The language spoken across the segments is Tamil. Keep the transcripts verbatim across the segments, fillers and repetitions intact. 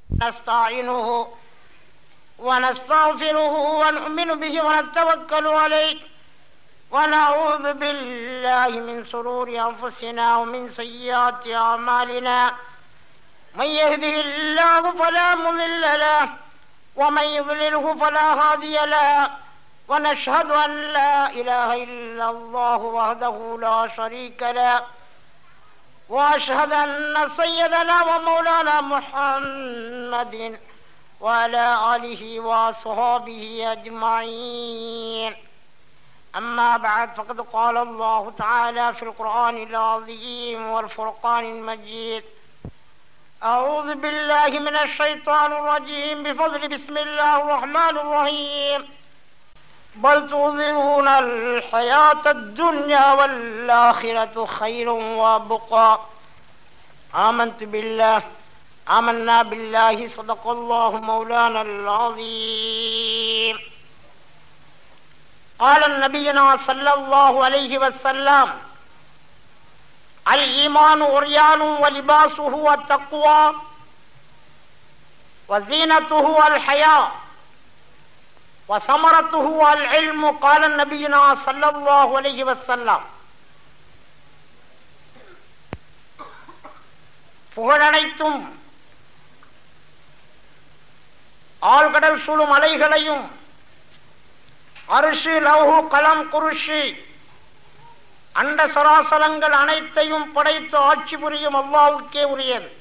نستعينه ونستغفره ونؤمن به ونتوكل عليه ونعوذ بالله من شرور أنفسنا ومن سيئات أعمالنا من يهده الله فلا مضل له ومن يضلله فلا هادي له ونشهد أن لا إله إلا الله وحده لا شريك له وأشهد أن سيدنا ومولانا محمد وعلى آله وصحبه أجمعين. أما بعد فقد قال الله تعالى في القرآن العظيم والفرقان المجيد: أعوذ بالله من الشيطان الرجيم بفضل بسم الله الرحمن الرحيم بل تؤثرون الحياة الدنيا والآخرة خير وأبقى آمنت بالله آمنا بالله صدق الله مولانا العظيم. قال نبينا صلى الله عليه وسلم: الإيمان عريان ولباسه التقوى وزينته الحياء وثمرته العلم. قال نبينا صلى الله عليه وسلم. புகழனைத்தும் ஆழ்கடல் சூழும் அலைகளையும் அரிசி லௌஹு கலம் குருஷி அண்ட சராசரங்கள் அனைத்தையும் படைத்து ஆட்சி புரியும் அல்லாஹ்வுக்கே உரியது.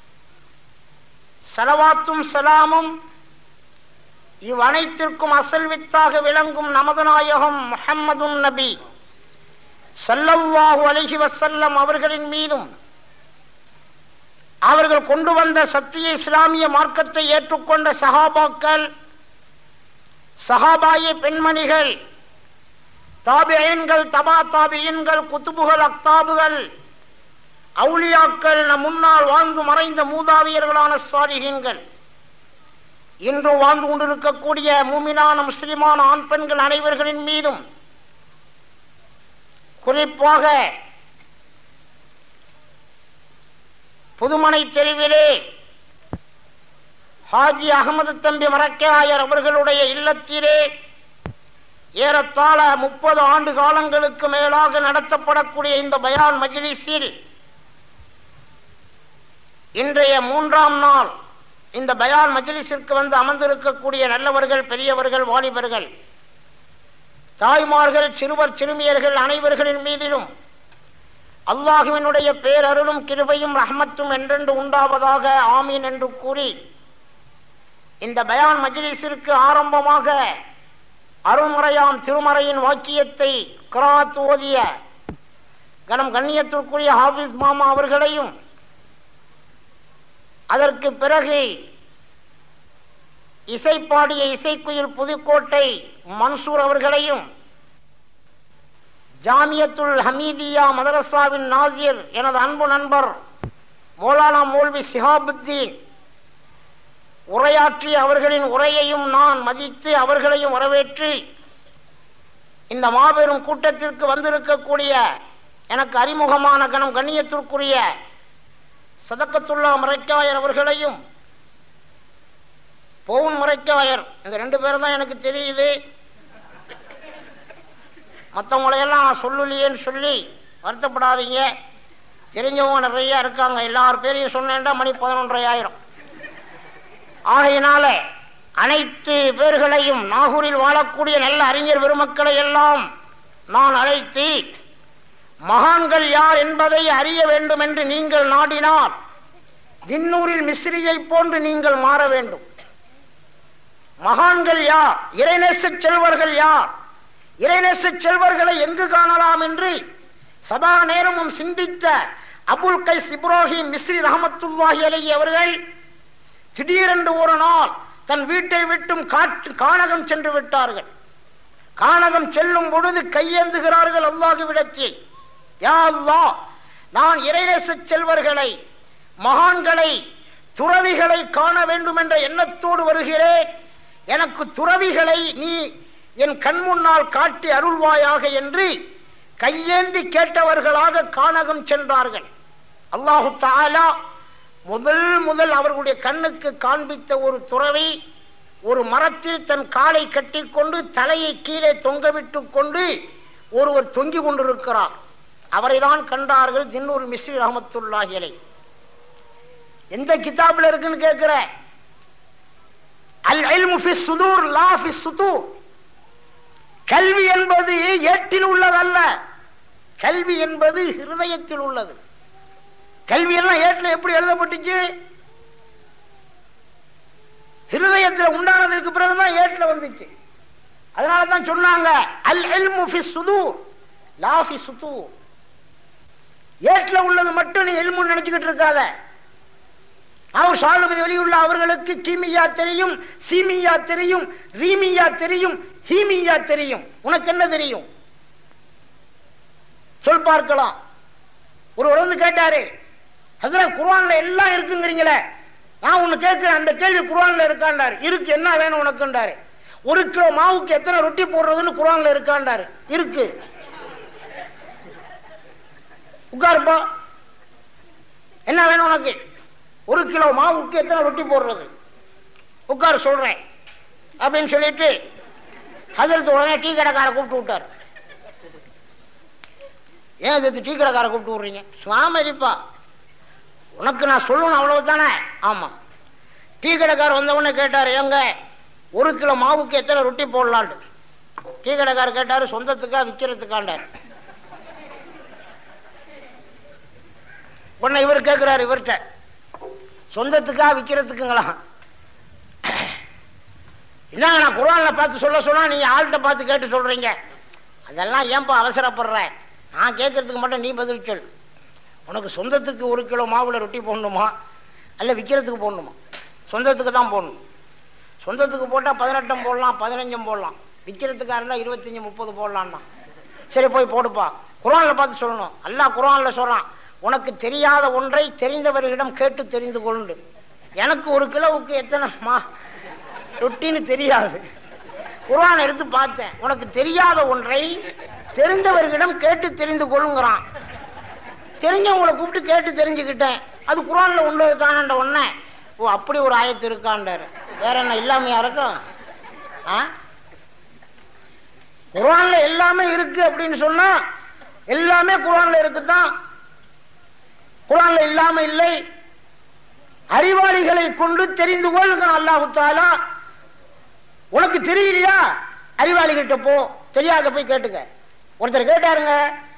ஸலவாத்தும் ஸலாமும் இவ் அனைத்திற்கும் அசல் வித்தாக விளங்கும் நமது நாயகம் முஹம்மதுன் நபி ஸல்லல்லாஹு அலைஹி வஸல்லம் அவர்களின் மீதும் அவர்கள் கொண்டு வந்த சத்திய இஸ்லாமிய மார்க்கத்தை ஏற்றுக்கொண்ட சஹாபாக்கள், சஹாபாய பெண்மணிகள், தாபியீன்கள், தபா தாபியீன்கள், குத்துபுகள், அக்தாபுகள், அவுலியாக்கள், நம் முன்னால் வாழ்ந்து மறைந்த மூதாவியர்களான சாலிஹீன்கள், இன்று வாழ்ந்து கொண்டிருக்கக்கூடிய மூமினான முஸ்லிமான ஆண் பெண்கள் அனைவர்களின் மீதும், குறிப்பாக புதுமனை தெருவிலே ஹாஜி அகமது தம்பி மரக்காயர் அவர்களுடைய இல்லத்திலே ஏறத்தாழ முப்பது ஆண்டு காலங்களுக்கு மேலாக நடத்தப்படக்கூடிய இந்த பயான் மஜ்லிஸில் இன்றைய மூன்றாம் நாள் இந்த பயான் மஜ்லிஸிற்கு வந்து அமர்ந்திருக்கக்கூடிய நல்லவர்கள், பெரியவர்கள், வாலிபர்கள், தாய்மார்கள், சிறுவர் சிறுமியர்கள் அனைவர்களின் மீதிலும் அல்லாஹுவினுடைய பேரருளும் கிருபையும் ரஹ்மத்தும் என்றென்று உண்டாவதாக ஆமீன் என்று கூறி, இந்த பயான் மஜ்லிஸிற்கு ஆரம்பமாக அருள்முறையாம் திருமறையின் வாக்கியத்தை கிராத் ஓதிய கனம் கண்ணியத்திற்குரிய ஹாஃபிஸ் மாமா அவர்களையும், அதற்கு பிறகு இசைப்பாடிய இசைக்குயில் புதுக்கோட்டை மன்சூர் அவர்களையும், ஜாமியத்துல் ஹமீதியா மதரசாவின் நாசிர் எனது அன்பு நண்பர் மௌலானா மௌல்வி சிஹாபுத்தீன் உரையாற்றிய அவர்களின் உரையையும் நான் மதித்து அவர்களையும் வரவேற்று இந்த மாபெரும் கூட்டத்திற்கு வந்திருக்கக்கூடிய எனக்கு அறிமுகமான கணம் கண்ணியத்திற்குரிய சதக்கத்துல்லா மரைக்காயர் அவர்களையும், பவுன் மரைக்காயர், இந்த ரெண்டு பேரும் தான் எனக்கு தெரியுது, மற்றவங்களையெல்லாம் நான் சொல்லலையேன்னு சொல்லி வருத்தப்படாதீங்க. தெரிஞ்சவங்க நிறைய இருக்காங்க, எல்லார் பேரையும் சொன்னேன்டா மணி பதினொன்றரை ஆயிரம். ஆகையினால அனைத்து பேர்களையும், நாகூரில் வாழக்கூடிய நல்ல அறிஞர் பெருமக்களை எல்லாம் நான் அழைத்து, மகான்கள் யார் என்பதை அறிய வேண்டும் என்று நீங்கள் நாடினால் தின்னூரில் மிஸ்ரியை போன்று நீங்கள் மாற வேண்டும். மகான்கள் யார், இறைநேச செல்வர்கள் யார், இறைநேச செல்வர்களை எங்கு காணலாம் என்று சதா நேரமும் சிந்தித்த அபுல் கைஸ் இப்ராஹிம் மிஸ்ரி ரஹமத்துல்லாஹி அலைஹி அவர்கள் திடீரென்று ஒரு நாள் தன் வீட்டை விட்டும் காட்டு கானகம் சென்று விட்டார்கள். கானகம் செல்லும் பொழுது கையேந்துகிறார்கள் அல்லாஹ்விடத்தில், யா அல்லாஹ், நான் இறைநேச செல்வர்களை, மகான்களை, துறவிகளை காண வேண்டும் என்ற எண்ணத்தோடு வருகிறேன். எனக்கு துறவிகளை நீ என் கண் முன்னால் காட்டி அருள்வாயாக என்று கையேந்தி கேட்டவர்களாக கானகம் சென்றார்கள். அல்லாஹு தஆலா முதல் முதல் அவர்களுடைய கண்ணுக்கு காண்பித்த ஒரு துறவி ஒரு மரத்தில் தன் காலை கட்டி கொண்டு தலையை கீழே தொங்கவிட்டு கொண்டு ஒருவர் தொங்கிக் கொண்டிருக்கிறார். அவரை தான் கண்டார்கள் தின்னூர் மிஸ்ரி ரஹ்மத்துல்லாஹி அலைஹி. எந்த கிதாபில் இருக்குன்னு கேட்கிற? அல் இல்மு ஃபி சுதூர் லா ஃபி சுதூர். கல்வி என்பது ஏட்டில் உள்ளதல்ல, கல்வி என்பது ஹிருதயத்தில் உள்ளது. கல்வி எல்லாம் ஏட்டில் எப்படி எழுதப்பட்டுச்சு? ஹிருதயத்தில் உண்டானதற்கு பிறகுதான் ஏட்டில் வந்துச்சு. அதனால தான் சொன்னாங்க அல் இல்மு ஃபி சுதூர் லா ஃபி சுதூர். ஏட்டில் உள்ளது மட்டும் நீ இல்முன்னு நினைச்சுக்கிட்டு இருக்காத. அவர் சாலுமதி வெளியுள்ள அவர்களுக்கு கீமியா தெரியும், சீமியா தெரியும், ரீமியா தெரியும், ஹீமியா தெரியும். உனக்கு என்ன தெரியும் சொல் பார்க்கலாம். ஒருவர் வந்து கேட்டாரு, ஹஸ்ரத் குர்ஆன்ல எல்லாம் இருக்குங்கிறீங்களே, நான் ஒண்ணு கேட்கிறேன், அந்த கேள்வி குர்ஆன்ல இருக்காண்டாரு. இருக்கு, என்ன வேணும் உனக்குண்டாரு. ஒரு கிலோ மாவுக்கு எத்தனை ரொட்டி போடுறதுன்னு குர்ஆன்ல இருக்காண்டாரு. இருக்கு, உட்காருப்பா, என்ன வேணும் உனக்கு? ஒரு கிலோ மாவுக்கு எத்தனை ரொட்டி போடுறது, உட்காரு சொல்றேன் அப்படின்னு சொல்லிட்டு ஹஜரத் உடனே டீ கடைக்கார கூப்பிட்டு விட்டார். ஏன் இது டீ கடைக்கார கூப்பிட்டு விடுறீங்க? சுவாமரிப்பா, உனக்கு நான் சொல்லணும் அவ்வளவுதானே. ஆமா. டீ கடைக்கார வந்த உடனே கேட்டாரு, எங்க ஒரு கிலோ மாவுக்கு எத்தனை ரொட்டி போடலான்னு. டீ கடைக்கார கேட்டாரு, சொந்தத்துக்கா விற்கிறதுக்காண்டார். உடனே இவர் கேட்கிறாரு இவர்கிட்ட, சொந்தத்துக்கா விற்கிறதுக்குங்களா? என்னங்க நான் குர்ஆன்ல பார்த்து சொல்ல சொன்னா நீங்க ஆள்கிட்ட பார்த்து கேட்டு சொல்றீங்க. அதெல்லாம் ஏன்பா அவசரப்படுற? நான் கேட்கறதுக்கு மட்டும் நீ பதில் சொல். உனக்கு சொந்தத்துக்கு ஒரு கிலோ மாவுல ரொட்டி போடணுமா அல்ல விற்கிறதுக்கு போடணுமா? சொந்தத்துக்கு தான் போடணும். சொந்தத்துக்கு போட்டால் பதினெட்டும் போடலாம், பதினஞ்சும் போடலாம். விற்கிறதுக்காக இருந்தால் இருபத்தஞ்சு முப்பது போடலாம் தான். சரி போய் போடுப்பா. குர்ஆன்ல பார்த்து சொல்லணும். அல்லாஹ் குர்ஆன்ல சொல்றான், உனக்கு தெரியாத ஒன்றை தெரிந்தவர்களிடம் கேட்டு தெரிந்து கொண்டு. எனக்கு ஒரு கிலோவுக்கு எத்தனை மா ரொட்டின்னு தெரியாது. குர்ஆன் எடுத்து பார்த்தேன், உனக்கு தெரியாத ஒன்றை தெரிந்தவர்களிடம் கேட்டு தெரிந்து கொள்ளுங்கிறான். தெரிஞ்சவங்களை கூப்பிட்டு கேட்டு தெரிஞ்சுக்கிட்டேன். அது குர்ஆன்ல உள்ளது தானன்ற ஒன்ன. ஓ, அப்படி ஒரு ஆயத்து இருக்காண்டாரு. வேற என்ன இல்லாமையா இருக்கும்? குர்ஆன்ல எல்லாமே இருக்கு அப்படின்னு சொன்னா எல்லாமே குர்ஆன்ல இருக்குதான். குர்ஆன்ல இல்லாம இல்லை. அறிவாளிகளை கொண்டு தெரிந்து கொள்கிறான் அல்லாஹ் தஆலா. உனக்கு தெரியலையா, அறிவாளிகிட்ட போ, தெரியாத போய் கேட்டுக்க. ஒருத்தர் கேட்டாருங்க,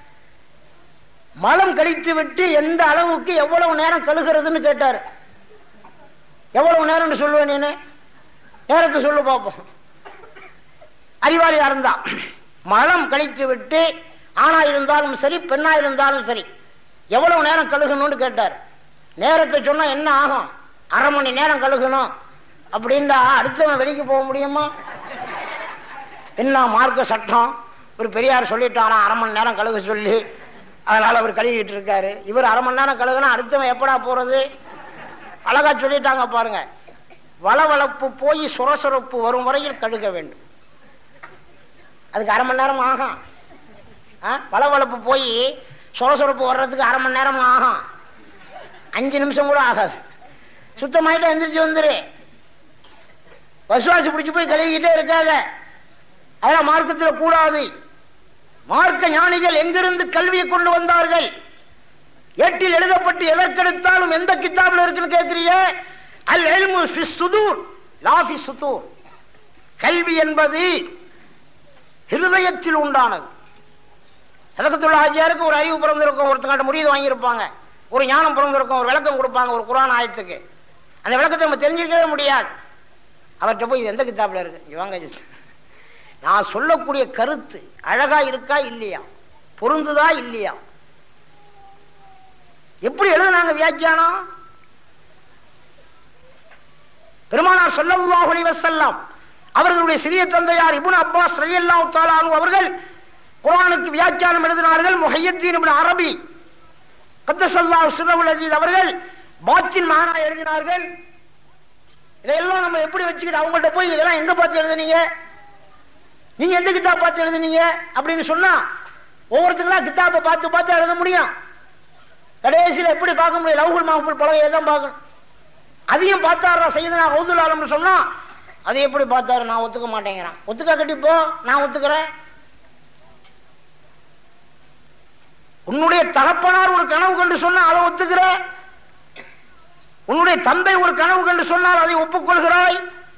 மலம் கழித்து விட்டு எந்த அளவுக்கு எவ்வளவு நேரம் கழுகிறதுன்னு கேட்டாரு. எவ்வளவு நேரம் சொல்லுவேன் நீனு? நேரத்தை சொல்லு பார்ப்போம். அறிவாளியா இருந்தா மலம் கழித்து விட்டு ஆணா இருந்தாலும் சரி பெண்ணா இருந்தாலும் சரி எவ்வளவு நேரம் கழுகணும்னு கேட்டார். நேரத்தை சொன்னா என்ன ஆகும்? அரை மணி நேரம் கழுகணும் அப்படின்னா அடுத்தவன் வெளிக்கு போக முடியுமா? என்ன மார்க்க சட்டம்? ஒரு பெரியார் சொல்லிட்டாராம் அரை மணி நேரம் கழுக சொல்லி, அதனால அவர் கழுகிட்டு இருக்காரு. இவர் அரை மணி நேரம் கழுகுனா அடுத்தவன் எப்படா போறது? அழகா சொல்லிட்டாங்க பாருங்க. வளவளப்பு போய் சுரசுரப்பு வரும் வரையில் கழுக வேண்டும். அதுக்கு அரை மணி நேரம் ஆகும். வளவளப்பு போய் சுரசுரப்பு வர்றதுக்கு அரை மணி நேரம் ஆகும். அஞ்சு நிமிஷம் கூட ஆகாது. சுத்தமாயிட்டு எந்திரிச்சு வந்துரு. வசுவாசி பிடிச்சு போய் கழுவிக்கிட்டே இருக்காங்க. அதெல்லாம் மார்க்கத்தில் கூடாது. மார்க்க ஞானிகள் எங்கிருந்து கல்வியை கொண்டு வந்தார்கள்? ஏட்டில் எழுதப்பட்டு எதற்கெடுத்தாலும் எந்த கிதாபில் இருக்குன்னு கேட்கிறிய? அல் இல்மு ஃபி சுதூர் லா ஃபி சுதூர். கல்வி என்பது ஹிருதயத்தில் உண்டானது. சதகத்துல்லா ஹாஜியாருக்கு ஒரு அறிவு பிறந்திருக்கும், ஒருத்தங்கிட்ட முரீது வாங்கியிருப்பாங்க, ஒரு ஞானம் பிறந்திருக்கும், ஒரு விளக்கம் கொடுப்பாங்க ஒரு குர்ஆன் ஆயத்துக்கு. அந்த விளக்கத்தை நம்ம தெரிஞ்சிருக்கவே முடியாது. அவர்கிட்ட போய் இது எந்த கிதாபில் இருக்கு, இவங்க நான் சொல்லக்கூடிய கருத்து அழகா இருக்கா இல்லையா, பொருந்துதா இல்லையா, எப்படி எழுதுனாங்க வியாக்கியானம்? பெருமானார் ஸல்லல்லாஹு அலைஹி வஸல்லம் அவர்களுடைய சிறிய தந்தையார் இப்னு அப்பாஸ் ரலியல்லாஹு தஆலா அன்ஹு அவர்கள் குர்ஆனுக்கு வியாக்கியானம் எழுதினார்கள். முஹய்யித்தீன் இப்னு அரபி கத்தஸல்லாஹு சிர்ரஹுல் அஸீஸ் அவர்கள் பாத்தின் மானா எழுதினார்கள். இதெல்லாம் நம்ம எப்படி வச்சுக்கிட்டு அவங்கள்ட்ட போய் இதெல்லாம் எங்க பார்த்து எழுதுனீங்க, நீங்க எந்த கிதாப் பார்த்து எழுதுனீங்க அப்படின்னு சொன்னா ஒவ்வொருத்தங்களா கிதாபை பார்த்து பார்த்து எழுத முடியும். கடைசியில் எப்படி பார்க்க முடியும்? லவ்ஹுல் மஹ்ஃபூல் பலகையை தான் பார்க்கணும். அதையும் பார்த்தாரா சையதுனா கௌதுல் ஆலம்னு சொன்னா, அதை எப்படி பார்த்தாரு? நான் ஒத்துக்க மாட்டேங்கிறான். ஒத்துக்க கட்டிப்போ, நான் ஒத்துக்கிறேன். உன்னுடைய தகப்பனார் ஒரு கனவு கண்டு சொன்னா அதை ஒத்துக்கிற, உன்னுடைய தந்தை ஒரு கனவு கண்டு சொன்னால் அதை ஒப்புக்கொள்கிறாய்.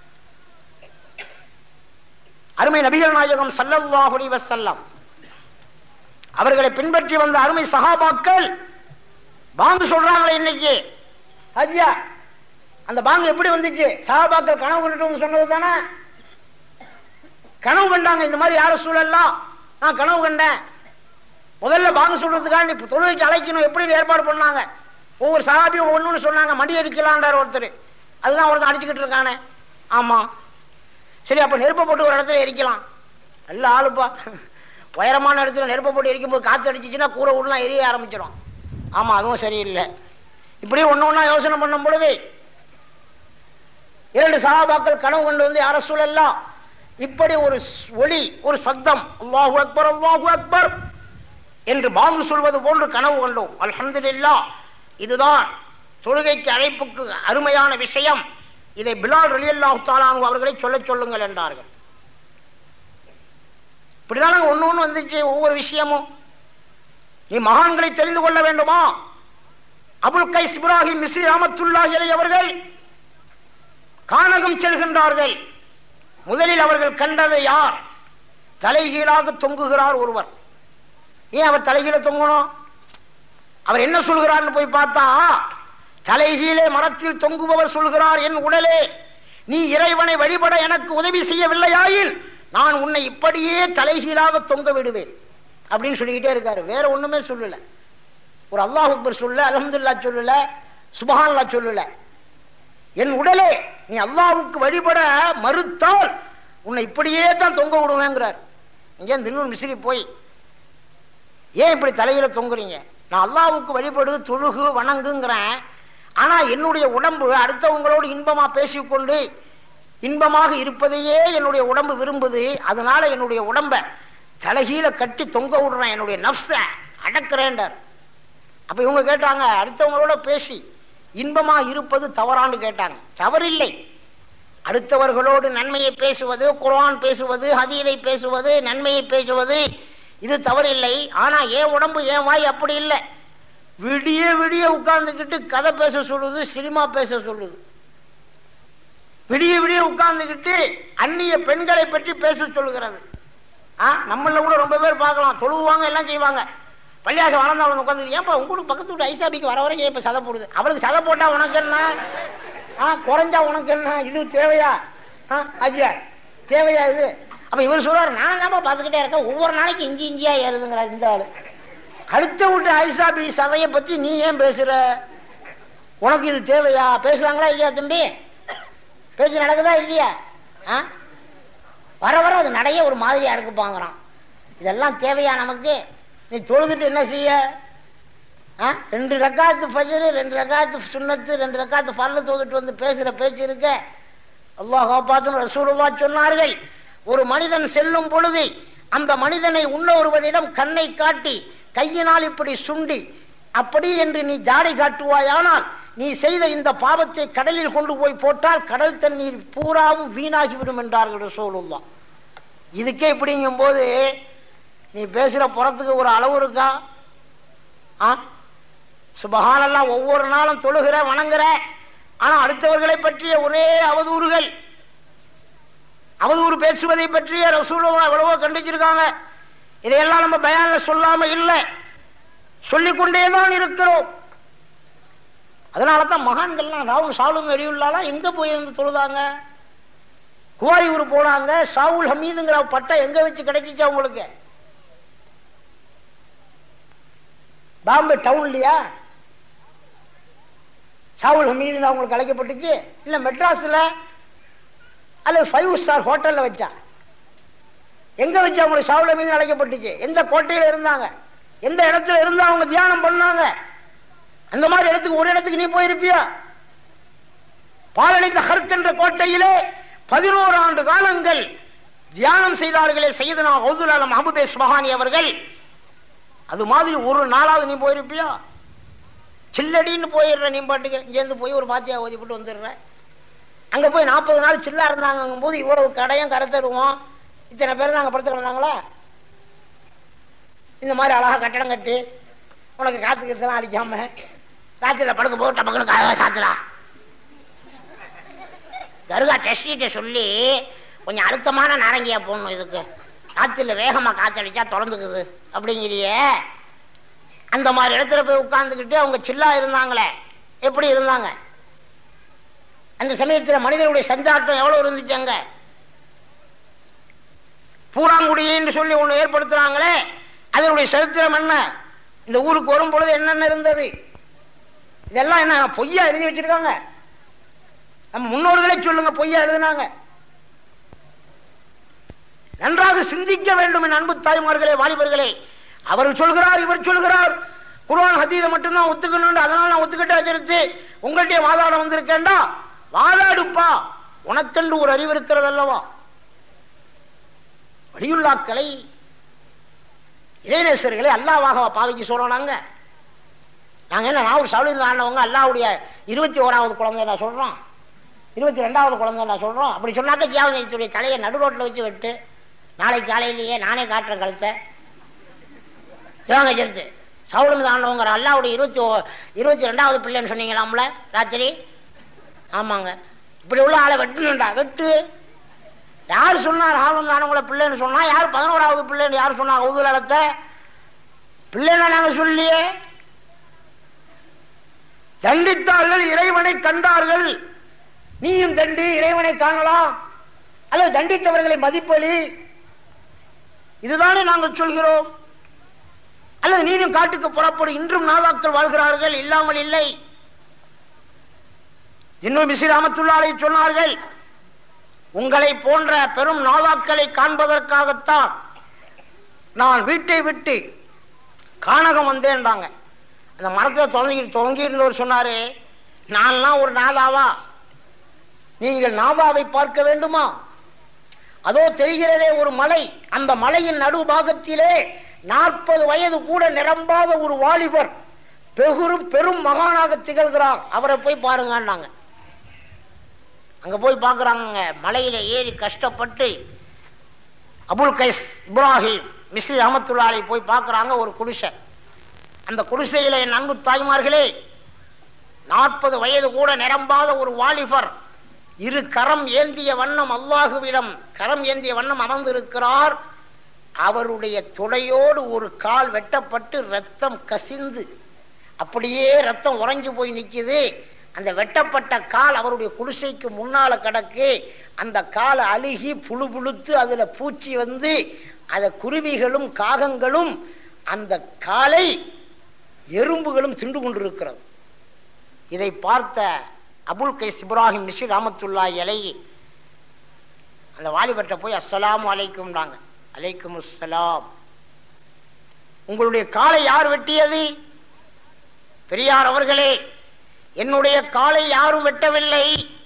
அருமை நபிகள் நாயகம் ஸல்லல்லாஹு அலைஹி வஸல்லம் அவர்களை பின்பற்றி வந்த அருமை சஹாபாக்கள் பாங்கு சொல்றாங்களே இன்னைக்கு ஹஜ்ஜா, அந்த பாங்கு எப்படி வந்துச்சு? சஹாபாக்கள் கனவு கண்டுட்டு வந்து சொன்னது தானே. கனவு கண்டாங்க, இந்த மாதிரி யார சூழல்லாம் நான் கனவு கண்டேன். முதல்ல பாங்கு சொல்றதுக்காக நீ தொழுகைக்கு அழைக்கணும், எப்படி ஏற்பாடு பண்ணாங்க? ஒவ்வொரு சஹாபியும் ஒவ்வொன்னு சொன்னாங்க. மடி அடிக்கலான்றார் ஒருத்தர், அதுதான் ஒருத்தர் அடிச்சுக்கிட்டு இருக்கானே. ஆமா, சரி, அப்ப நெருப்பை போட்டு ஒரு இடத்துல எரிக்கலாம். நல்ல ஆளுப்பா, உயரமான இடத்துல நெருப்பை போட்டு எரிக்கும் போது காற்று அடிச்சிச்சுன்னா கூரை உடலாம் எரிய ஆரம்பிச்சிடும். ஆமா, அதுவும் சரியில்லை. இப்படி ஒன்னு ஒன்னா யோசனை பண்ணும் பொழுது இரண்டு சஹாபாக்கள் கனவு கொண்டு வந்து யார சூழல்லாம் இப்படி ஒரு ஒளி, ஒரு சத்தம், அல்லாஹு அக்பர் அல்லாஹு அக்பர் என்று பாங்கு சொல்வது போன்று கனவு கொண்டோம். அல்ஹம்துலில்லாஹ், இதுதான் தொழுகைக்கு அழைப்புக்கு அருமையான விஷயம். இதை பிலால் ரலியல்லாஹு தஆலா அன்ஹு அவர்களை சொல்ல சொல்லுங்கள் என்றார்கள். இப்படிதானே ஒண்ணு ஒண்ணு வந்துச்சு. ஒவ்வொரு விஷயமும் நீ மகான்களை தெரிந்து கொள்ள வேண்டுமா? அபுல் கைஸ் இப்ராஹிம் மிஸ்ரி ரஹ்மத்துல்லாஹி அலைஹி அவர்கள் கானகம் செல்கின்றார்கள். முதலில் அவர்கள் கண்டது யார்? தலைகீழாக தொங்குகிறார் ஒருவர். ஏன் அவர் தலைகீழ தொங்கணும்? அவர் என்ன சொல்கிறார்னு போய் பார்த்தா, தலைகீழே மரத்தில் தொங்குபவர் சொல்கிறார், என் உடலே நீ இறைவனை வழிபட எனக்கு உதவி செய்யவில்லையாயின் நான் உன்னை இப்படியே தலைகீழாக தொங்க விடுவேன் அப்படின்னு சொல்லிக்கிட்டே இருக்காரு. வேற ஒண்ணுமே சொல்லல. ஒரு அல்லாஹ் அக்பர் சொல்ல, அல்ஹம்துலில்லாஹ் சொல்லல, சுப்ஹானல்லாஹ் சொல்லல. என் உடலே நீ அல்லாஹ்வுக்கு வழிபட மறுத்தால் உன்னை இப்படியே தான் தொங்க விடுவேங்கிறார். இங்கே தின்னூர் மிஸ்ரி போய் ஏன் இப்படி தலையில தொங்குறீங்க? நான் அல்லாஹ்வுக்கு வழிபடு, தொழுகு, வணங்குங்கிறேன். ஆனா என்னுடைய உடம்பு அடுத்தவங்களோடு இன்பமா பேசிக்கொண்டு இன்பமாக இருப்பதையே என்னுடைய உடம்பு விரும்புது. அதனால என்னுடைய உடம்ப தலைகீழ கட்டி தொங்க விடுறேன், என்னுடைய நஃப்ஸ அடக்கிறேன்டார். அப்ப இவங்க கேட்டாங்க, அடுத்தவங்களோட பேசி இன்பமா இருப்பது தவறான்னு கேட்டாங்க. தவறில்லை. அடுத்தவர்களோடு நன்மையை பேசுவது, குர்ஆன் பேசுவது, ஹதீஸை பேசுவது, நன்மையை பேசுவது, இது தவறில்லை. ஆனா ஏன் உடம்பு ஏன் வாய் அப்படி இல்லை. விடிய விடிய உட்கார்ந்துக்கிட்டு கதை பேச சொல்லுது, சினிமா பேச சொல்லுது. விடிய விடிய உட்கார்ந்துக்கிட்டு அந்நிய பெண்களை பற்றி பேச சொல்லுகிறது. ஆஹ் நம்மள கூட ரொம்ப பேர் பார்க்கலாம், தொழுவாங்க, எல்லாம் செய்வாங்க. பள்ளியாசம் வளர்ந்து அவனுக்கு உட்காந்து, ஏன்ப்பா உங்களுக்கு பக்கத்து விட்டு ஐசாபிக்கு வர வரைக்கும் இப்ப சதை போடுது, அவளுக்கு சதை போட்டா உனக்கு என்ன, ஆஹ் குறைஞ்சா உனக்கு என்ன, இது தேவையா? ஆஹ் ஐயா தேவையா இது? அப்ப இவர் சொல்றாரு, நானும் தான்ப்பா பார்த்துக்கிட்டே இருக்கேன், ஒவ்வொரு நாளைக்கு இஞ்சி இஞ்சியா ஏறுதுங்கிறார் இந்த ஆளு. அடுத்த விட்டு ஐசாபி சபையை பத்தி நீ ஏன் பேசுற? உனக்கு இது தேவையா? பேசுறாங்களா இல்லையா தம்பி? பேச்சு நடக்குதா இல்லையா? ஆஹ் வர வர அது நடைய ஒரு மாதிரியா இருக்கு பாங்கிறான். இதெல்லாம் தேவையா நமக்கு? நீ தொழுதுட்டு என்ன செய்ய? ரெண்டு ரக்காத்து ஃபஜ்ர், ரெண்டு ரக்காத்து சுன்னத்து, ரெண்டு ரக்காத்து ஃபர்லு தொழுதுட்டு வந்து பேசுற பேச்சு இருக்க. அல்லாஹ் காப்பாத்தும் ரசூலுல்லாஹ் சொன்னார்கள், ஒரு மனிதன் செல்லும் பொழுது அந்த மனிதனை இன்னொருவனிடம் கண்ணை காட்டி கையினால் இப்படி சுண்டி அப்படி என்று நீ ஜாடை காட்டுவாயானால் நீ செய்த இந்த பாவத்தை கடலில் கொண்டு போய் போட்டால் கடல் தண்ணீர் பூராவும் வீணாகிவிடும் என்றார்கள் ரசூலுல்லாஹ். இதுக்கே இப்படிங்கும் போது நீ பேசுற புறத்துக்கு ஒரு அளவு இருக்கா? ஆ சுபஹானல்லாஹ், ஒவ்வொரு நாளும் தொழுகிற, வணங்குற, ஆனா அடுத்தவர்களை பற்றிய ஒரே அவதூறுகள், அவதூறு பேசுவதை பற்றிய ரசூலுல்லாஹ் எவ்வளவோ கண்டிச்சிருக்காங்க. இதையெல்லாம் நம்ம பயான்ல சொல்லாம இல்லை, சொல்லிக்கொண்டேதான் இருக்கிறோம். அதனாலதான் மகான்கள்லாம் ராவுல் சாலும் எரியுள்ளாலாம் எங்க போயிருந்து தொழுதாங்க? குவாரியூர் போனாங்க. சாவுல் ஹமீதுங்கிற பட்டம் எங்க வச்சு கிடைச்சிச்சா உங்களுக்கு? பாம்பே டவுன்லயா சாவுல் ஹமீதுன்னு அவங்களுக்கு அழைக்கப்பட்டுச்சு? இல்ல மெட்ராஸ்ல அல்ல ஃபைவ் ஸ்டார் ஹோட்டல்ல வச்சா? எங்க வச்சு அவங்களுக்கு சாவுல் ஹமீது அழைக்கப்பட்டுச்சு? எந்த கோட்டையில இருந்தாங்க? எந்த இடத்துல இருந்தா அவங்க தியானம் பண்ணாங்க? அந்த மாதிரி இடத்துக்கு ஒரு இடத்துக்கு நீ போயிருப்பியா? பாலனை தஹர்க் என்ற கோட்டையிலே பதினோரு ஆண்டு காலங்கள் தியானம் செய்தார்களே சையதுனா கௌதுல் ஆலம் மஹ்பூப் இஸ்ஃபஹானி அவர்கள். அது மாதிரி ஒரு நாளாவது நீ போயிருப்பியா? சில்லடின்னு போயிடுற நீ பாட்டுக்கு இங்கேருந்து போய் ஒரு பாத்தியா ஓதி போட்டு வந்துடுற. அங்கே போய் நாற்பது நாள் சில்லா இருந்தாங்கும் போது இவ்வளவு கடையும் கருத்தருவோம். இத்தனை பேர் தான் அங்கே படுத்து கிடந்தாங்களா? இந்த மாதிரி அழகா கட்டடம் கட்டி உனக்கு காசு கீசெல்லாம் அடிக்காம ராத்திரியில் படுக்க போது டப்பக்குன்னு கதவை சாத்துறா. தர்கா டெஸ்டிட்ட சொல்லி கொஞ்சம் அழுத்தமான நாரங்கியா போடணும், இதுக்கு ராத்திரியில் வேகமாக காத்தடிச்சா தொடர்ந்துக்குது அப்படிங்கிறியே. அந்த மாதிரி இடத்துல போய் உட்கார்ந்துக்கிட்டு அவங்க சில்லா இருந்தாங்களே, எப்படி இருந்தாங்க? அந்த சமயத்தில் மனிதர்களுடைய சஞ்சாட்டம் எவ்வளவு இருந்துச்சு. அங்க பூராங்குடின்னு சொல்லி ஒண்ணு ஏற்படுத்துறாங்களே, அதனுடைய சரித்திரம் என்ன? இந்த ஊருக்கு வரும் பொழுது என்னென்ன இருந்தது? இதெல்லாம் என்ன பொய்யா எழுதி வச்சிருக்காங்க? நம்ம முன்னோர்களே சொல்லுங்க, பொய்யா எழுதினாங்க. நன்றாக சிந்திக்க வேண்டும் என் அன்பு தாய்மார்களே, வாலிபர்களே. அவர் சொல்கிறார், இவர் சொல்கிறார், குர்ஆன் ஹதீஸை மட்டும்தான் ஒத்துக்கணும், அதனால நான் ஒத்துக்கிட்டு வச்சிருச்சு உங்கள்கிட்ட வாதாட வந்திருக்கேன்டா. வாதாடுப்பா, உனக்கென்று ஒரு அறிவு இருக்கிறது அல்லவா? வலியுல்லாக்களை, இறைநேசர்களை அல்லாஹ்வாக பாவிக்க சொல்றோம். நாங்க நாங்க என்ன, நான் ஒரு சவுலின் ஆண்டவங்க அல்லாஹ்வுடைய இருபத்தி ஓராவது குழந்தை நான் சொல்றோம், இருபத்தி ரெண்டாவது குழந்தை நான் சொல்றோம். அப்படி சொன்னாக்க தியாகத்துடைய தலையை நடு ரோட்டில் வச்சு விட்டு நாளைக்கு காலையிலேயே நானே காட்டுறேன் கழுத்தை தியாகம் எடுத்து சவுலின் ஆண்டவங்க அல்லாஹ்வுடைய இருபத்தி இருபத்தி ரெண்டாவது பிள்ளைன்னு சொன்னீங்களாம்ல ராத்திரி. ஆமாங்க, இப்படி உள்ள ஆளை வெட்டுனுண்டா, வெட்டு. யார் சொன்னார் ஹாவன் ஆனவங்களை பிள்ளைன்னு சொன்னா? யார் பதினோராவது பிள்ளைன்னு யார் சொன்னா? உதுலத்தை பிள்ளைன்னா நாங்க சொல்லியே. தண்டித்தார்கள், இறைவனை கண்டார்கள். நீயும் தண்டி இறைவனை காணலாம், அல்லது தண்டித்தவர்களை மதிப்பளி, இதுதானே நாங்கள் சொல்கிறோம். அல்லது நீனும் காட்டுக்கு புறப்படும். இன்றும் நாதாக்கள் வாழ்கிறார்கள், இல்லாமல் இல்லை. இன்னும் மிஸ்ரி ரஹ்மத்துல்லாஹி அலைஹி சொன்னார்கள், உங்களை போன்ற பெரும் நாதாக்களை காண்பதற்காகத்தான் நான் வீட்டை விட்டு கானகம் வந்தேன்றாங்க. அந்த மரத்தில் தொங்கி தொங்கிருந்தவர் சொன்னாரு, நான்லாம் ஒரு நாதாவா? நீங்கள் நாதாவை பார்க்க வேண்டுமா? அதோ தெரிகிறதே ஒரு மலை, அந்த மலையின் நடுபாகத்திலே நாற்பது வயது கூட நிரம்பாத ஒரு வாலிபர் பெரும் பெரும் மகானாக திகழ்கிறார், அவரை போய் பாருங்கன்னாங்க. அங்க போய் பார்க்குறாங்க, மலையில ஏறி கஷ்டப்பட்டு அபுல் கைஸ் இப்ராஹிம் மிஸ்ரி ரஹ்மத்துல்லாஹி அலைஹி போய் பார்க்குறாங்க. ஒரு குடிசை, அந்த குடிசையில என் அன்பு தாய்மார்களே, நாற்பது வயது கூட நிரம்பாத ஒரு வாலிபர் இரு கரம் ஏந்திய வண்ணம் அல்லாஹுவிடம் கரம் ஏந்திய வண்ணம் அமர்ந்திருக்கிறார். அவருடைய துடையோடு ஒரு கால் வெட்டப்பட்டு ரத்தம் கசிந்து அப்படியே ரத்தம் உறைஞ்சு போய் நிற்குது. அந்த வெட்டப்பட்ட கால் அவருடைய குடிசைக்கு முன்னால கிடக்கு. அந்த காலை அழுகி புழு புழுத்து அதுல பூச்சி வந்து அத குருவிகளும் காகங்களும் அந்த காலை எறும்புகளும் திண்டு கொண்டிருக்கிறது. இதை பார்த்த அபுல் கைஸ் இப்ராஹிம் மிஸ்ரி ரஹ்மத்துல்லாஹி அலைஹி அந்த வாலிபர்ட்ட போய் அஸ்ஸலாமு அலைக்கும்னாங்க. அலைக்கும் அஸ்ஸலாம். உங்களுடைய காலை யார் வெட்டியது? பெரியார் அவர்களே, என்னுடைய காலை யாரும் வெட்டவில்லை.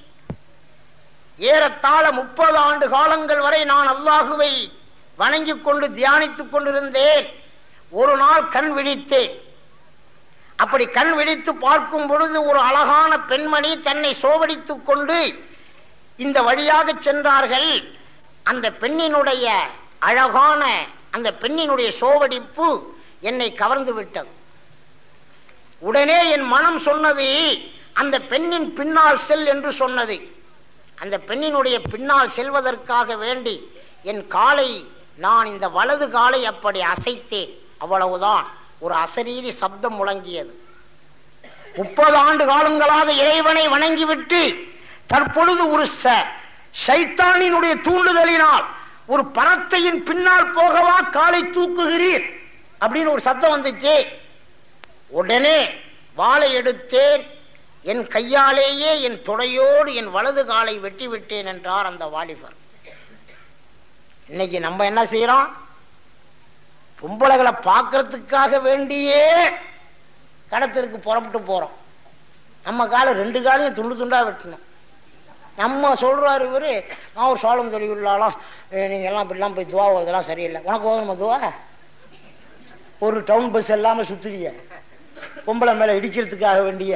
ஏறத்தாழ முப்பது ஆண்டு காலங்கள் வரை நான் அல்லாஹுவை வணங்கிக் கொண்டு தியானித்துக் கொண்டிருந்தேன். ஒரு நாள் கண் விழித்தேன். அப்படி கண் விழித்து பார்க்கும் பொழுது ஒரு அழகான பெண்மணி தன்னை சோபடித்துக் கொண்டு இந்த வழியாக சென்றார்கள். அந்த பெண்ணினுடைய அழகான அந்த பெண்ணினுடைய சோவடிப்பு என்னை கவர்ந்து விட்டது. உடனே என் மனம் சொன்னது, அந்த பெண்ணின் பின்னால் செல் என்று சொன்னது. அந்த பெண்ணினுடைய பின்னால் செல்வதற்காக வேண்டி என் காலை நான் இந்த வலது காலை அப்படி அசைத்தேன். அவ்வளவுதான், ஒரு அசரீரி சப்தம் முழங்கியது. முப்பது ஆண்டு காலங்களாக இறைவனை வணங்கிவிட்டு தற்பொழுது ஒரு ஷைத்தானினுடைய தூண்டுதலினால் ஒரு பரத்தையின் பின்னால் போகவா காலை தூக்குகிறீர் அப்படின்னு ஒரு சத்தம் வந்துச்சு. உடனே வாளை எடுத்தேன், என் கையாலேயே என் தொடையோடு என் வலது காலை வெட்டி விட்டேன் என்றார் அந்த வாலிபர். இன்னைக்கு நம்ம என்ன செய்யறோம்? பொம்பளைகளை பார்க்கறதுக்காக வேண்டியே கடத்திற்கு புறப்பட்டு போறோம். நம்ம காலை ரெண்டு காலையும் துண்டு துண்டா வெட்டணும். நம்ம சொல்றாரு இவரு, நான் ஒரு சோழம் சொல்லி உள்ளாலும் நீங்க எல்லாம் இப்படிலாம் போய் துவா இதெல்லாம் சரியில்லை. உனக்கு ஓகணுமா துவா? ஒரு டவுன் பஸ் எல்லாமே சுத்துறிய, பொம்பளை மேல இடிக்கிறதுக்காக வேண்டிய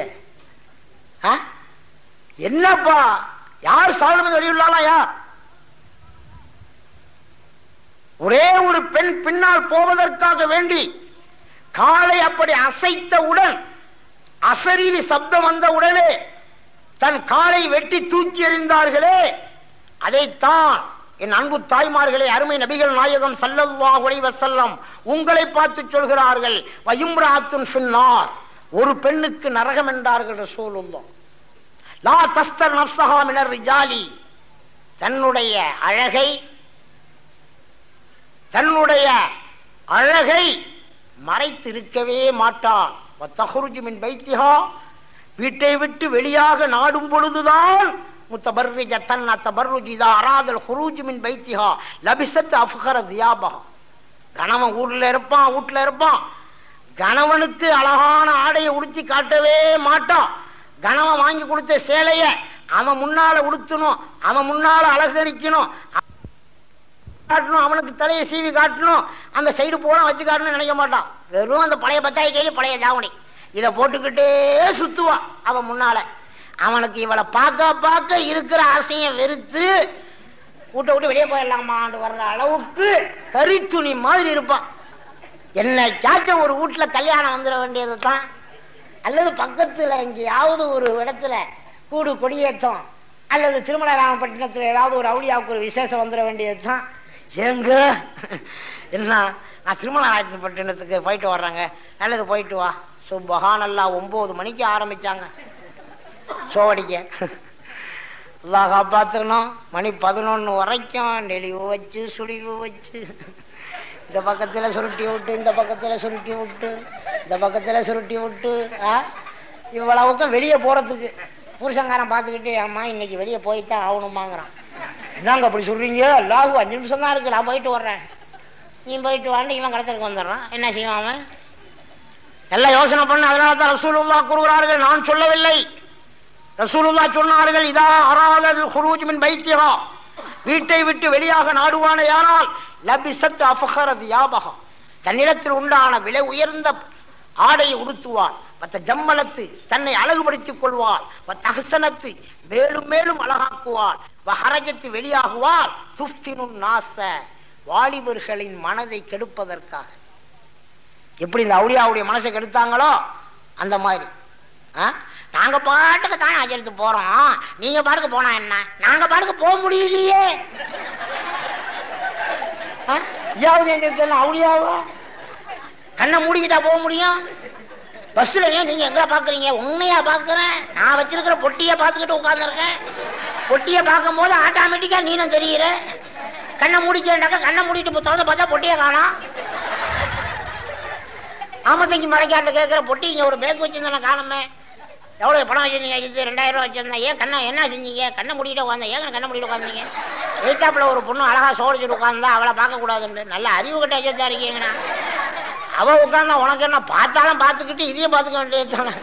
என்னப்பா? யார் சாலமன் வலியுல்லாஹ் யார்? ஒரே ஒரு பெண் பின்னால் போவதற்காக வேண்டி காலை அப்படி அசைத்தவுடன், அசரீரி சப்தம் வந்த உடனே தன் காலை வெட்டி தூக்கி எறிந்தார்களே, அதைத்தான் என் அன்பு தாய்மார்களே, அருமை நபிகள் நாயகம் ஸல்லல்லாஹு அலைஹி வஸல்லம் உங்களை பார்த்து சொல்கிறார்கள், வயும்ராத்துன் ஃபின்னார், ஒரு பெண்ணுக்கு நரகம் என்றார்கள் ரசூலுல்லாஹ். லா தஸ்தர் நஃப்ஸஹா மினர் ரிஜாலி, தன்னுடைய அழகை தன்னுடைய அழகை மறைத்து இருக்கவே மாட்டான். வத்தஹ்ருஜு மின் பைத்திஹா, வீட்டை விட்டு வெளியாக நாடும் பொழுதுதான் முத்தபர்ரிஜத்தன் தபர்ருஜிதா அராதல் ஹுரூஜ் மின் பைத்திஹா லபிஸத் அஃகர தியாபஹா. கணவன் ஊர்ல இருப்பான், வீட்டுல இருப்பான், கணவனுக்கு அழகான ஆடையை உடுத்தி காட்டவே மாட்டான். கணவன் வாங்கி கொடுத்த சேலைய அவன் முன்னால உடுத்தணும், அவன் முன்னால அலங்கரிக்கணும், காட்டணும், அவனுக்கு தலையை சீவி காட்டணும், அந்த சைடு போல வச்சு காட்டணும்னு நினைக்க மாட்டான். வெறும் அந்த பழைய பத்தாய் கையில பழைய தாவணி இதை போட்டுக்கிட்டே சுத்துவான் அவன் முன்னால. அவனுக்கு இவளை பார்க்க பார்க்க இருக்கிற ஆசையை வெறுத்து வீட்டை விட்டு வெளியே போயிடலாமான்னு வர்ற அளவுக்கு கரித்துணி மாதிரி இருப்பான். என்னைக்காச்சும் ஒரு வீட்டுல கல்யாணம் வந்துட வேண்டியது தான், அல்லது பக்கத்துல எங்கேயாவது ஒரு இடத்துல கூடு கொடியேற்றம், அல்லது திருமல ராமப்பட்டினத்துல ஏதாவது ஒரு அவுளியாவுக்கு ஒரு விசேஷம் வந்துட வேண்டியது தான். எங்க என்ன, நான் திருமணப்பட்டினத்துக்கு போயிட்டு வர்றாங்க, நல்லது போயிட்டு வா. சுபஹானல்லாஹ், ஒன்பது மணிக்கு ஆரம்பிச்சாங்க சோடிக்க, அல்லாஹ் காப்பாற்றணும். மணி பதினொன்று வரைக்கும் நெளிவு வச்சு சுழிவு வச்சு, இந்த பக்கத்தில் சுருட்டி விட்டு இந்த பக்கத்தில் சுருட்டி விட்டு இந்த பக்கத்தில் சுருட்டி விட்டு இவ்வளவுக்கும் வெளியே போகிறதுக்கு புருஷங்காரன் பார்த்துக்கிட்டு, அம்மா இன்னைக்கு வெளியே போய்தான் ஆகணுமாங்கிறான். என்னங்க அப்படி சொல்றீங்க? அல்லாஹ் அஞ்சு நிமிஷம் தான் இருக்கு, நான் போயிட்டு வர்றேன், நீ போயிட்டு வாண்டு இவன் கடத்தலுக்கு வந்துடுறான். என்ன செய்வான் அவன்? எல்லாம் யோசனை பண்ண. அதனால தான் ரசூலுல்லாஹ் கூறுகிறார்கள், நான் சொல்லவில்லை, ரசூலுல்லாஹ் சொன்னார்கள், இதா அராதல் ஹுரூஜ் மின் பைத்திஹா, வீட்டை விட்டு வெளியாக நாடுவானேயானால் லபிஸத் அஃகர தியாபஹா, தன்னிடத்தில் உண்டான விலை உயர்ந்த ஆடையை உடுத்துவாள். மற்ற ஜம்மலத்து, தன்னை அழகுபடுத்திக் கொள்வாள். தஹ்சனத்து, மேலும் மேலும் அழகாக்குவாள். வஹரஜத்து, வெளியாகுவாள். துஃப்தினுன் நாஸ, வாலிபர்களின் மனதை கெடுப்பதற்காக. எப்படி இந்த அவுலியாவுடைய மனசை கெடுத்தாங்களோ அந்த மாதிரி. நாங்க பாட்டுக்கு தான் ஆச்சரித்து போறோம், நீங்க பாட்டுக்கு போனா என்ன, நாங்க பாட்டுக்கு போக முடியலையே. அவுளியாவா கண்ணை மூடிக்கிட்டா போக முடியும்? பஸ்ல ஏன் நீங்க எங்க பாக்குறீங்க? உண்மையா பாக்குறேன், நான் வச்சிருக்கிற பொட்டிய பாத்துக்கிட்டு உட்கார்ந்துருக்கேன். பொட்டிய பார்க்கும் போது ஆட்டோமேட்டிக்கா நீனும் தெரியுற. கண்ணை மூடிக்கேண்டாக்கா கண்ணை மூடிட்டு திறந்து பார்த்தா பொட்டிய காணோம். ஆமத்தங்கி மறைக்காட்டில் கேட்கிற பொட்டி இங்க ஒரு பேக் வச்சிருந்தேன் காணுமே, எவ்வளவு பணம் வச்சிருந்தீங்க? இது ரெண்டாயிரம் ரூபாய் வச்சிருந்தேன். ஏன் கண்ணை என்ன செஞ்சீங்க? கண்ணை மூடிட்டு உட்காந்தேன். ஏன் கண்ணை மூடிட்டு உட்காந்தீங்க? எய்தாப்புல ஒரு பொண்ணு அழகா சோடிச்சுட்டு உட்காந்தா அவளை பார்க்க கூடாதுன்னு நல்ல அறிவு கட்ட வச்சா இருக்கீங்கண்ணா. அவ உட்காந்தா உனக்கு என்ன, பார்த்தாலும் பார்த்துக்கிட்டு இதையும் பார்த்துக்க வேண்டியது தானே.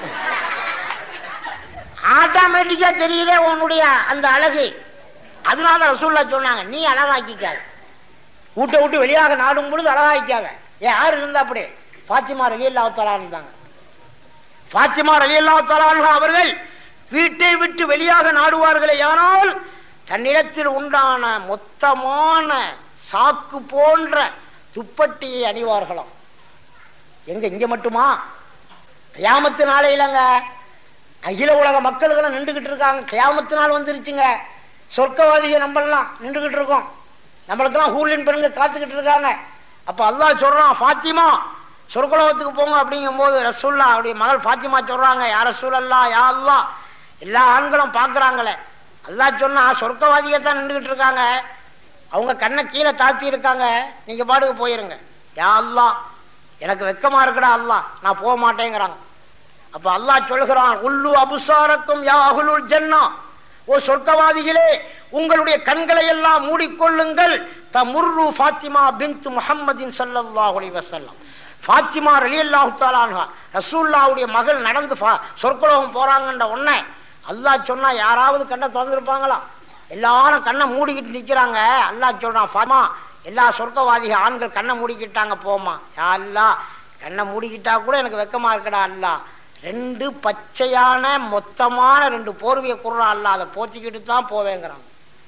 ஆட்டோமேட்டிக்கா தெரியுதே உன்னுடைய அந்த அழகு. அதனால ரசூலுல்லாஹ் சொன்னாங்க, நீ அழகாக்கிக்காத, வீட்டை விட்டு வெளியாக நாடும் பொழுது அழகாக்கிக்காத. ஏன் யாரு இருந்தா அப்படி? ஃபாத்திமா ரலியல்லாஹு தஆலா இருந்தாங்க. ஃபாத்திமா ரலியல்லாஹு தஆலா அவர்கள் வீட்டை விட்டு வெளியாக நாடுவார்களே ஆனால் தன்னிடத்தில் உண்டான மொத்தமான சாக்கு போன்ற துப்பட்டியை அணிவார்களாம். எங்க இங்க மட்டுமா? கியாமத்து நாளையிலங்க அகில உலக மக்கள்களும் நின்றுகிட்டு இருக்காங்க. கியாமத்து நாள் வந்துருச்சுங்க. சொர்க்கவாதியை நம்மளாம் நின்றுகிட்டு இருக்கோம், நம்மளுக்கெல்லாம் ஹூலின் பெண்கள் காத்துக்கிட்டு இருக்காங்க. அப்ப அல்லாஹ் சொல்றான், ஃபாத்திமா சொர்க்கலோகத்துக்கு போங்க அப்படிங்கும் போது ரசூலுல்லாஹ் அவருடைய மகள் ஃபாத்திமா சொல்றாங்க, யா ரசூலல்லாஹ், யா அல்லாஹ், எல்லா ஆண்களும் பாக்குறாங்களே, அல்லாஹ் சொன்னா சொர்க்கவாதியை தான் நின்றுகிட்டு இருக்காங்க, அவங்க கண்ணை கீழே தாழ்த்தி இருக்காங்க, நீங்க பாட்டுக்கு போயிருங்க. யா அல்லாஹ், எனக்கு வெக்கமா இருக்குடா அல்லாஹ், நான் போக மாட்டேங்கிறாங்க. அப்ப அல்லாஹ் சொல்கிறான், உல்லு அபுசாரக்கும் யா அஹ்லுல் ஜன்னா, ஓ சொர்க்கவாதிகளே உங்களுடைய கண்களை எல்லாம் மூடிக்கொள்ளுங்கள். தமுர்ரு ஃபாத்திமா பின்த் முஹம்மதின் ஸல்லல்லாஹு அலைஹி வஸல்லம், ஃபாத்திமா ரலியல்லாஹு தஆலா அன்ஹா ரசூலுல்லாஹ்வுடைய மகள் நடந்து சொர்க்கலோகம் போறாங்கன்ற உடனே அல்லாஹ் சொன்னா யாராவது கண்ணை திறந்துருப்பாங்களா? எல்லாரும் கண்ணை மூடிக்கிட்டு நிக்கிறாங்க. அல்லாஹ் சொல்றான், ஃபாத்திமா, எல்லா சொர்க்கவாதிகள் ஆண்கள் கண்ணை மூடிக்கிட்டாங்க, போமா. யா அல்லாஹ், கண்ணை மூடிக்கிட்டா கூட எனக்கு வெக்கமா இருக்கடா அல்லாஹ், ரெண்டு பச்சையான மொத்தமான ரெண்டு போர்வையை குர்றா அல்ல, அதை போத்திக்கிட்டு தான் போவேங்கிறாங்க.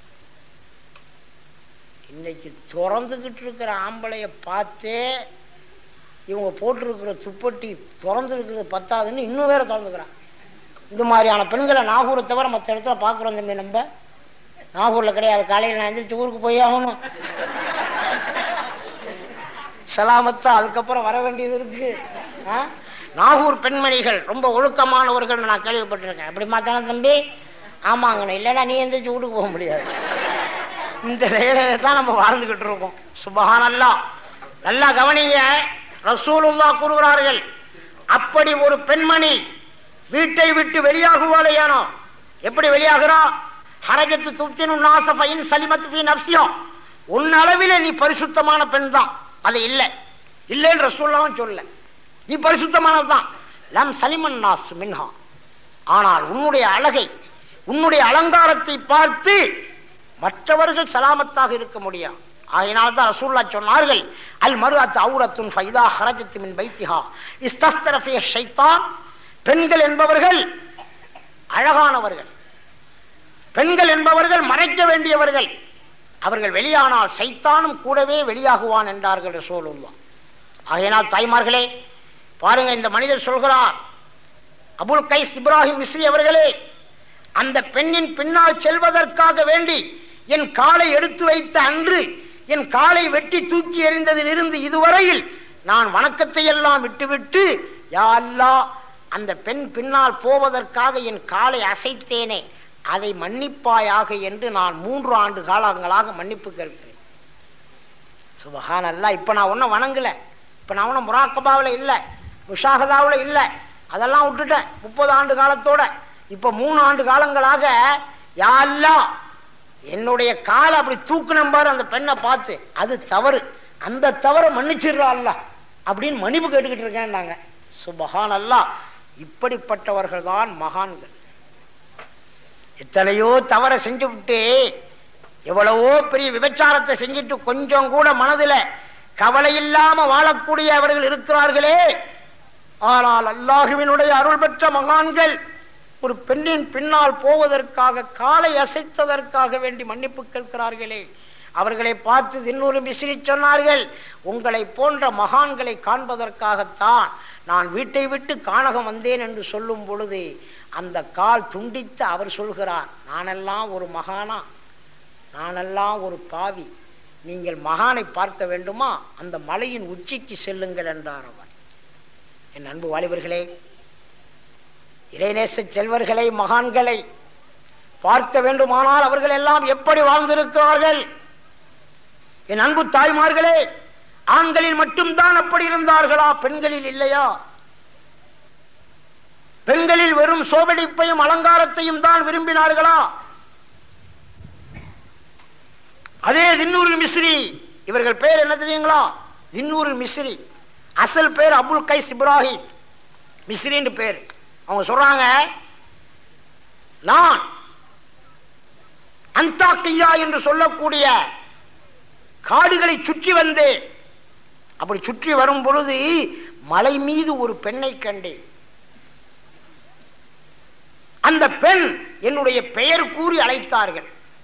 இன்னைக்கு திறந்துக்கிட்டு இருக்கிற ஆம்பளைய பார்த்தே இவங்க போட்டிருக்கிற துப்பட்டி திறந்து இருக்கிறது பத்தாதுன்னு இன்னும் வேற திறந்துக்கிறான். இந்த மாதிரியான பெண்களை நாகூரை தவிர மற்ற இடத்துல பார்க்குறோம். தம்பி நம்ம நாகூரில் கிடையாது. காலையில் நான் எந்திரிச்சு ஊருக்கு போய் ஆகணும், சலாமத்தா அதுக்கப்புறம் வர வேண்டியது இருக்கு. நாகூர் பெண்மணிகள் ரொம்ப ஒழுக்கமானவர்கள் நான் கேள்விப்பட்டிருக்கேன். அப்படி மாத்தான தம்பி? ஆமாங்கண்ணா. இல்லைன்னா நீ எந்திரிச்சு வீட்டுக்கு போக முடியாது. இந்த நிலையில தான் நம்ம வாழ்ந்துகிட்டு இருக்கோம். சுபஹானல்லாஹ். நல்லா கவனிங்க, ரசூலுல்லாஹ் கூறுகிறார்கள், அப்படி ஒரு பெண்மணி வீட்டை விட்டு வெளியாகுவாளேயானோ, எப்படி வெளியாகிறா? ஹரஜத்து துப்தினு நாசஃபைன் சலிமத் ஃபீ நஃப்ஸிஹா, உன் அளவிலே நீ பரிசுத்தமான பெண் தான், அது இல்லை இல்லைன்னு ரசூலுல்லாஹ் சொல்ல, நீ பரிசுத்தமானதுதான். லம் சலிமன் நாஸ் மின்ஹா, ஆனால் உன்னுடைய அழகை உன்னுடைய அலங்காரத்தை பார்த்து மற்றவர்கள் சலாமத்தாக இருக்க முடியாது. ஆகையினால்தான் ரசூலுல்லாஹ் சொன்னார்கள், அல் மர்அத்து அவ்ரத்துன் ஃபைதா ஹரஜத் மின் பைத்திஹா இஸ்தஸ்தர ஃபீஹ ஷைத்தான். பெண்கள் என்பவர்கள் அழகானவர்கள், பெண்கள் என்பவர்கள் மறைக்க வேண்டியவர்கள். அவர்கள் வெளியானால் சைத்தானும் கூடவே வெளியாகுவான் என்றார்கள் ரசூலுல்லாஹ். ஆகையினால் தாய்மார்களே பாருங்க, இந்த மனிதர் சொல்கிறார், அபுல் கைஸ் இப்ராஹிம் மிஸ்ரி அவர்களே, அந்த பெண்ணின் பின்னால் செல்வதற்காக வேண்டி என் காலை எடுத்து வைத்த அன்று என் காலை வெட்டி தூக்கி எறிந்ததில் இருந்து இதுவரையில் நான் வணக்கத்தை எல்லாம் விட்டுவிட்டு, யா அல்லாஹ், அந்த பெண் பின்னால் போவதற்காக என் காலை அசைத்தேனே, அதை மன்னிப்பாயாக என்று நான் மூன்று ஆண்டு காலங்களாக மன்னிப்பு கேட்கிறேன். சுபஹானல்லாஹ். இப்ப நான் ஒன்னும் வணங்கல, இப்ப நான் ஒன்னும் முராக்கபாவில் இல்லை, முஷாஹதாவில் இல்லை, அதெல்லாம் விட்டுட்டேன் முப்பது ஆண்டு காலத்தோட. இப்ப மூணு ஆண்டு காலங்களாக யா அல்லாஹ், என்னுடைய காலை அப்படி தூக்குனம் பாரு அந்த பெண்ணை பார்த்து, அது தவறு, அந்த தவறை மன்னிச்சிடுறா அல்லாஹ் அப்படின்னு மன்னிப்பு கேட்டுக்கிட்டு இருக்கேன் நாங்க. சுபஹானல்லாஹ். இப்படிப்பட்டவர்கள் தான் மகான்கள். எத்தனையோ தவறை செஞ்சு விட்டு, எவ்வளவோ பெரிய விபச்சாரத்தை செஞ்சுட்டு கொஞ்சம் கூட மனதில் கவலை இல்லாம வாழக்கூடிய அவர்கள் இருக்கிறார்களே. ஆனால் அல்லாஹுவினுடைய அருள் பெற்ற மகான்கள் ஒரு பெண்ணின் பின்னால் போவதற்காக காலை அசைத்ததற்காக வேண்டி மன்னிப்பு கேட்கிறார்களே, அவர்களை பார்த்து தின்னூறு மிஸ்ரி சொன்னார்கள், உங்களை போன்ற மகான்களை காண்பதற்காகத்தான் நான் வீட்டை விட்டு கானகம் வந்தேன் என்று சொல்லும் பொழுது அந்த கால் துண்டித்து அவர் சொல்கிறார், நானெல்லாம் ஒரு மகானா, நானெல்லாம் ஒரு பாவி, நீங்கள் மகானை பார்க்க வேண்டுமா அந்த மலையின் உச்சிக்கு செல்லுங்கள் என்றார் அவர். என் அன்பு வாலிபர்களே, இறைநேச செல்வர்களை, மகான்களை பார்க்க வேண்டுமானால் அவர்கள் எல்லாம் எப்படி வாழ்ந்திருக்கிறார்கள்? என் அன்பு தாய்மார்களே, ஆண்களில் மட்டும்தான் அப்படி இருந்தார்களா? பெண்களில் இல்லையா? பெண்களில் வெறும் சோபடிப்பையும் அலங்காரத்தையும் தான் விரும்பினார்களா? அதே தின்னூரில் மிஸ்ரி, இவர்கள் பேர் என்ன தெரியுங்களா? தின்னூரில் மிஸ்ரி, அசல் பேர் அபுல் கைஸ் இப்ராஹிம் மிஸ்ரின்னு பேர். அவங்க சொல்றாங்க, நான் அந்தாக்கியா என்று சொல்லக்கூடிய காடுகளை சுற்றி வந்தேன். அப்படி சுற்றி வரும் பொழுது மலை மீது ஒரு பெண்ணை கண்டேன். அந்த பெண் என்னுடைய பெயர் கூறி அழைத்தார்கள்.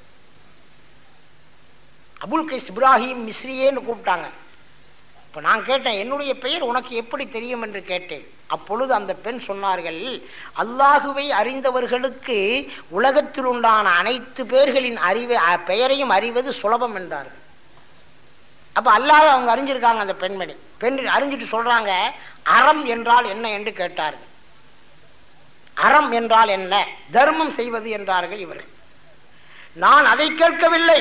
அபுல் கைஸ் இப்ராஹிம் மிஸ்ரியேன்னு கூப்பிட்டாங்க. இப்ப நான் கேட்டேன், என்னுடைய பெயர் உனக்கு எப்படி தெரியும் என்று கேட்டேன். அப்பொழுது அந்த பெண் சொன்னார்கள், அல்லாஹுவை அறிந்தவர்களுக்கு உலகத்தில் உண்டான அனைத்து பேர்களின் அறிவை பெயரையும் அறிவது சுலபம் என்றார்கள். அப்ப அல்லாஹ் அவங்க அறிஞ்சிருக்காங்க. அந்த பெண்மணி பெண் அறிஞ்சிட்டு சொல்றாங்க, அறம் என்றால் என்ன என்று கேட்டார்கள். அறம் என்றால் என்ன? தர்மம் செய்வது என்றார்கள் இவர்கள். நான் அதை கேட்கவில்லை,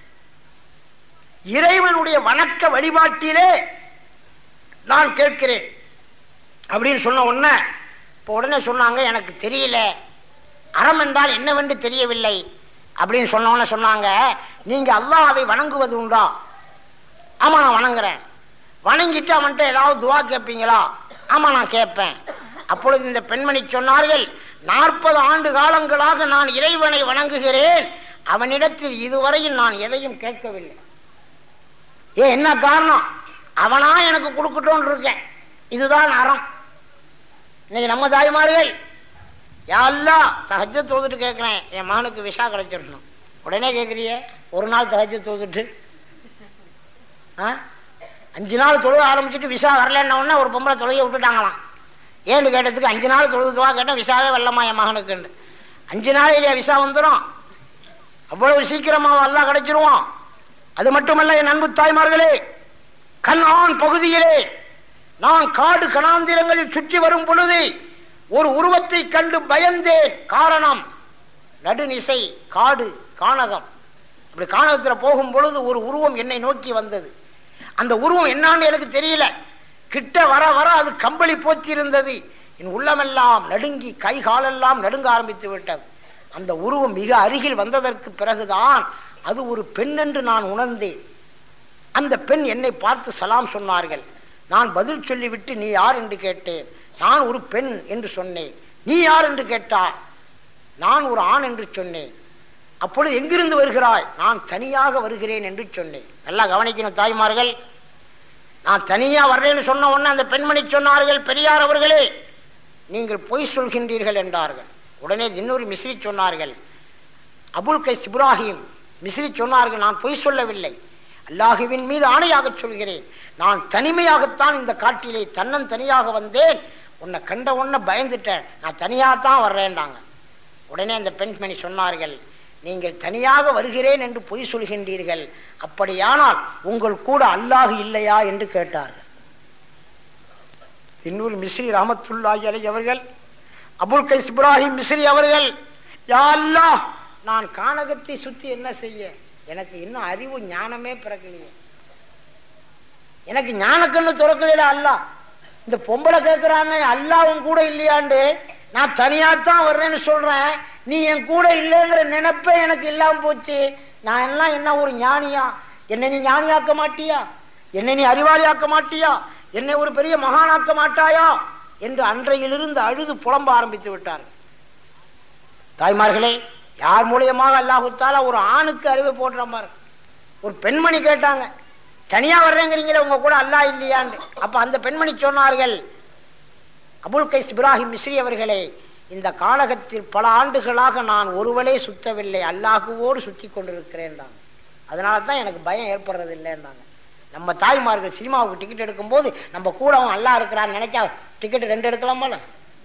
இறைவனுடைய வணக்க வழிபாட்டிலே நான் கேட்கிறேன் அப்படின்னு சொன்ன உடனே இப்போ உடனே சொன்னாங்க, எனக்கு தெரியல, அறம் என்றால் என்னவென்று தெரியவில்லை அப்படின்னு சொன்ன உடனே சொன்னாங்க, நீங்க அல்லாஹ்வை வணங்குவது உண்டா? ஆமா நான் வணங்குறேன். வணங்கிட்டு அவன்கிட்ட ஏதாவது துவா கேட்பீங்களா? ஆமா நான் கேட்பேன். அப்பொழுது இந்த பெண்மணி சொன்னார்கள், நாற்பது ஆண்டு காலங்களாக நான் இறைவனை வணங்குகிறேன், அவனிடத்தில் இதுவரையில் நான் எதையும் கேட்கவில்லை. ஏன், என்ன காரணம்? அவனா எனக்கு கொடுக்கட்டும் இருக்கேன். இதுதான் அறம். இன்னைக்கு நம்ம தாய்மார்கள் யாரெல்லாம் தஹஜ்ஜத் தொழுதுட்டு கேட்குறேன் என் மகனுக்கு விஷா கிடைச்சிடணும், உடனே கேட்குறிய ஒரு நாள் தஹஜ்ஜத் தொழுதுட்டு ஆ அஞ்சு நாள் தொழுக ஆரம்பிச்சுட்டு விஷா வரலன்ன உடனே ஒரு பொம்பளை தொழுகை விட்டுட்டாங்களாம். ஏன்னு கேட்டதுக்கு அஞ்சு நாள் தொழுதுவா கேட்டால் விசாவே வரலமா என் மகனுக்குன்னு. அஞ்சு நாள் இல்லையா விசா வந்துடும், அவ்வளவு சீக்கிரமாக எல்லாம் கிடைச்சிருவோம். அது மட்டுமல்ல என் அன்பு தாய்மார்களே, கன்ஆன் பகுதியிலே நான் காடு கணாந்திரங்களில் சுற்றி வரும் பொழுது ஒரு உருவத்தை கண்டு பயந்தேன். காரணம் நடுநிசை காடு கானகம். அப்படி கானகத்தில் போகும் பொழுது ஒரு உருவம் என்னை நோக்கி வந்தது. அந்த உருவம் என்னான்னு எனக்கு தெரியல. கிட்ட வர வர அது கம்பளி போச்சு இருந்தது. என் உள்ளமெல்லாம் நடுங்கி கை காலெல்லாம் நடுங்க ஆரம்பித்து விட்டது. அந்த உருவம் மிக அருகில் வந்ததற்கு பிறகுதான் அது ஒரு பெண் என்று நான் உணர்ந்தேன். அந்த பெண் என்னை பார்த்து சலாம் சொன்னார்கள். நான் பதில் சொல்லிவிட்டு நீ யார் என்று கேட்டேன். நான் ஒரு பெண் என்று சொன்னேன். நீ யார் என்று கேட்டார். நான் ஒரு ஆண் என்று சொன்னேன். அப்பொழுது எங்கிருந்து வருகிறாய்? நான் தனியாக வருகிறேன் என்று சொன்னேன். நல்லா கவனிக்கணும் தாய்மார்கள், நான் தனியா வர்றேன்னு சொன்ன உடனே அந்த பெண்மணி சொன்னார்கள், பெரியார் அவர்களே நீங்கள் பொய் சொல்கின்றீர்கள் என்றார்கள். உடனே இன்னொரு மிஸ்ரி சொன்னார்கள், அபுல் கைஸ் இப்ராஹிம் மிஸ்ரி சொன்னார்கள், நான் பொய் சொல்லவில்லை, அல்லாஹுவின் மீது ஆணையாக சொல்கிறேன், நான் தனிமையாகத்தான் இந்த காட்டிலே தன்னன் தனியாக வந்தேன், உன்னை கண்ட உடனே பயந்துட்டேன், நான் தனியாகத்தான் வர்றேன்டாங்க. உடனே அந்த பெண்மணி சொன்னார்கள், நீங்கள் தனியாக வருகிறேன் என்று பொய் சொல்கின்றீர்கள், அப்படியானால் உங்கள் கூட அல்லாஹ் இல்லையா என்று கேட்டார்கள். இன்னொரு மிஸ்ரி ரஹமத்துல்லாஹி அலைஹி அவர்கள், அபுல் கைஸ் இப்ராஹிம் மிஸ்ரி அவர்கள், யா அல்லாஹ் நான் கானகத்தை சுற்றி என்ன செய்ய, எனக்கு இன்னும் அறிவு ஞானமே பிறக்கலையே, எனக்கு ஞானக்கண்ணு திறக்கலையில அல்லாஹ். இந்த பொம்பளை கேட்கிறாங்க அல்லாவும் கூட இல்லையாண்டு, நான் தனியாத்தான் வர்றேன்னு சொல்றேன், நீ என் கூட இல்லைங்கிற நினைப்பே எனக்கு இல்லாம போச்சு, நான் எல்லாம் என்ன ஒரு ஞானியா, என்னை நீ ஞானியாக்க மாட்டியா, என்னை நீ அறிவாளியாக்க மாட்டியா, என்னை ஒரு பெரிய மகானாக்க மாட்டாயா என்று அன்றையிலிருந்து அழுது புலம்ப ஆரம்பித்து விட்டார். தாய்மார்களே, யார் மூலியமாக அல்லாஹு தஆலா ஒரு ஆணுக்கு அறிவை போடுற மாதிரி. ஒரு பெண்மணி கேட்டாங்க, தனியா வர்றேங்கிறீங்களே உங்க கூட அல்லாஹ் இல்லையான்னு. அப்ப அந்த பெண்மணி சொன்னார்கள், அபுல் கைஸ் இப்ராஹிம் மிஸ்ரி அவர்களே, இந்த கானகத்தில் பல ஆண்டுகளாக நான் ஒருவளே சுத்தவில்லை, அல்லாஹுவோடு சுற்றி கொண்டிருக்கிறேன், அதனால தான் எனக்கு பயம் ஏற்படுறது இல்லைன்னாங்க. நம்ம தாய்மார்கள் சினிமாவுக்கு டிக்கெட் எடுக்கும் போது நம்ம கூட அவன் அல்லாஹ் இருக்கிறான்னு நினைச்சா டிக்கெட் ரெண்டு எடுக்கலாமா,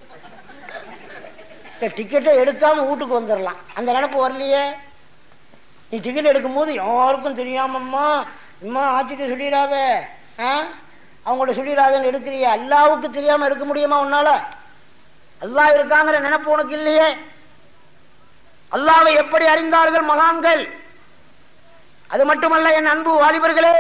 டிக்கெட்டை எடுக்காம வீட்டுக்கு வந்துடலாம், அந்த நினைப்பு வரலையே. நீ டிக்கெட் எடுக்கும் போது யாருக்கும் தெரியாமம்மா இம்மா ஆச்சிட்டு சொல்லிடாத, அவங்கள்ட்ட சொல்லிடாதன்னு எடுக்கிறிய, அல்லாவுக்கு தெரியாம எடுக்க முடியுமா உன்னால? அல்லாஹ் இருக்காங்கிற நினைப்பு உனக்கு இல்லையே. அல்லாஹ்வை எப்படி அறிந்தார்கள் மகான்கள்? அது மட்டுமல்ல என் அன்பு வாலிபர்களே,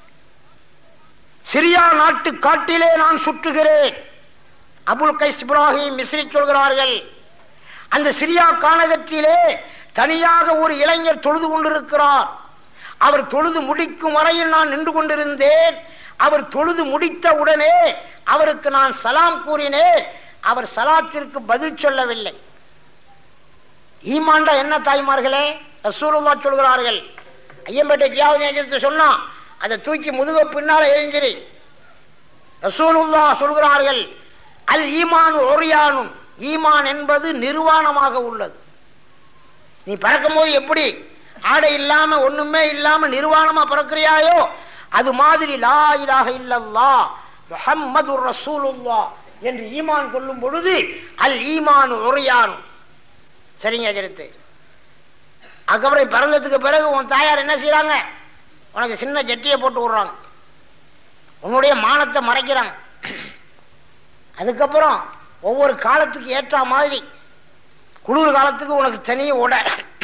சிரியா நாட்டு காட்டிலே நான் சுற்றுகிறேன். அபுல் கைஸ் இப்ராஹிம் மிஸ்ரி சொல்கிறார்கள், அந்த சிரியா கானகத்திலே தனியாக ஒரு இளைஞர் தொழுது கொண்டிருக்கிறார். அவர் தொழுது முடிக்கும் வரையில் நான் நின்று கொண்டிருந்தேன். அவர் தொழுது முடித்த உடனே அவருக்கு நான் சலாம் கூறினேன். அவர் சலாத்திற்கு பதில் சொல்லவில்லை. ஈமான்டா என்ன தாய்மார்களே? ரசூலுல்லாஹ் சொல்கிறார்கள், ஐயம்பேட்டை ஜியாவுதீன் சொன்னா அதை தூக்கி முதுக பின்னால எரிஞ்சிரு. ரசூலுல்லாஹ் சொல்கிறார்கள், அல் ஈமானு ஒரியானும், ஈமான் என்பது நிர்வாணமாக உள்ளது. நீ பறக்கும் போது எப்படி ஆடை இல்லாம ஒண்ணுமே இல்லாம நிர்வாணமா பறக்கிறியாயோ, அது மாதிரி லா இலாஹ இல்லல்லாஹ் முஹம்மதுர் ரசூலுல்லாஹ் என்று ஈமான் கொள்ளும் பொழுது அல் ஈமானு ஒரியானும். சரிங்க அஜரத்து. அதுக்கப்புறம் பிறந்ததுக்கு பிறகு உன் தாயார் என்ன செய்யறாங்க? உனக்கு சின்ன ஜட்டியை போட்டு விடுறாங்க, உன்னுடைய மானத்தை மறைக்கிறாங்க. அதுக்கப்புறம் ஒவ்வொரு காலத்துக்கு ஏற்ற மாதிரி, குளிர் காலத்துக்கு உனக்கு தனி உடை,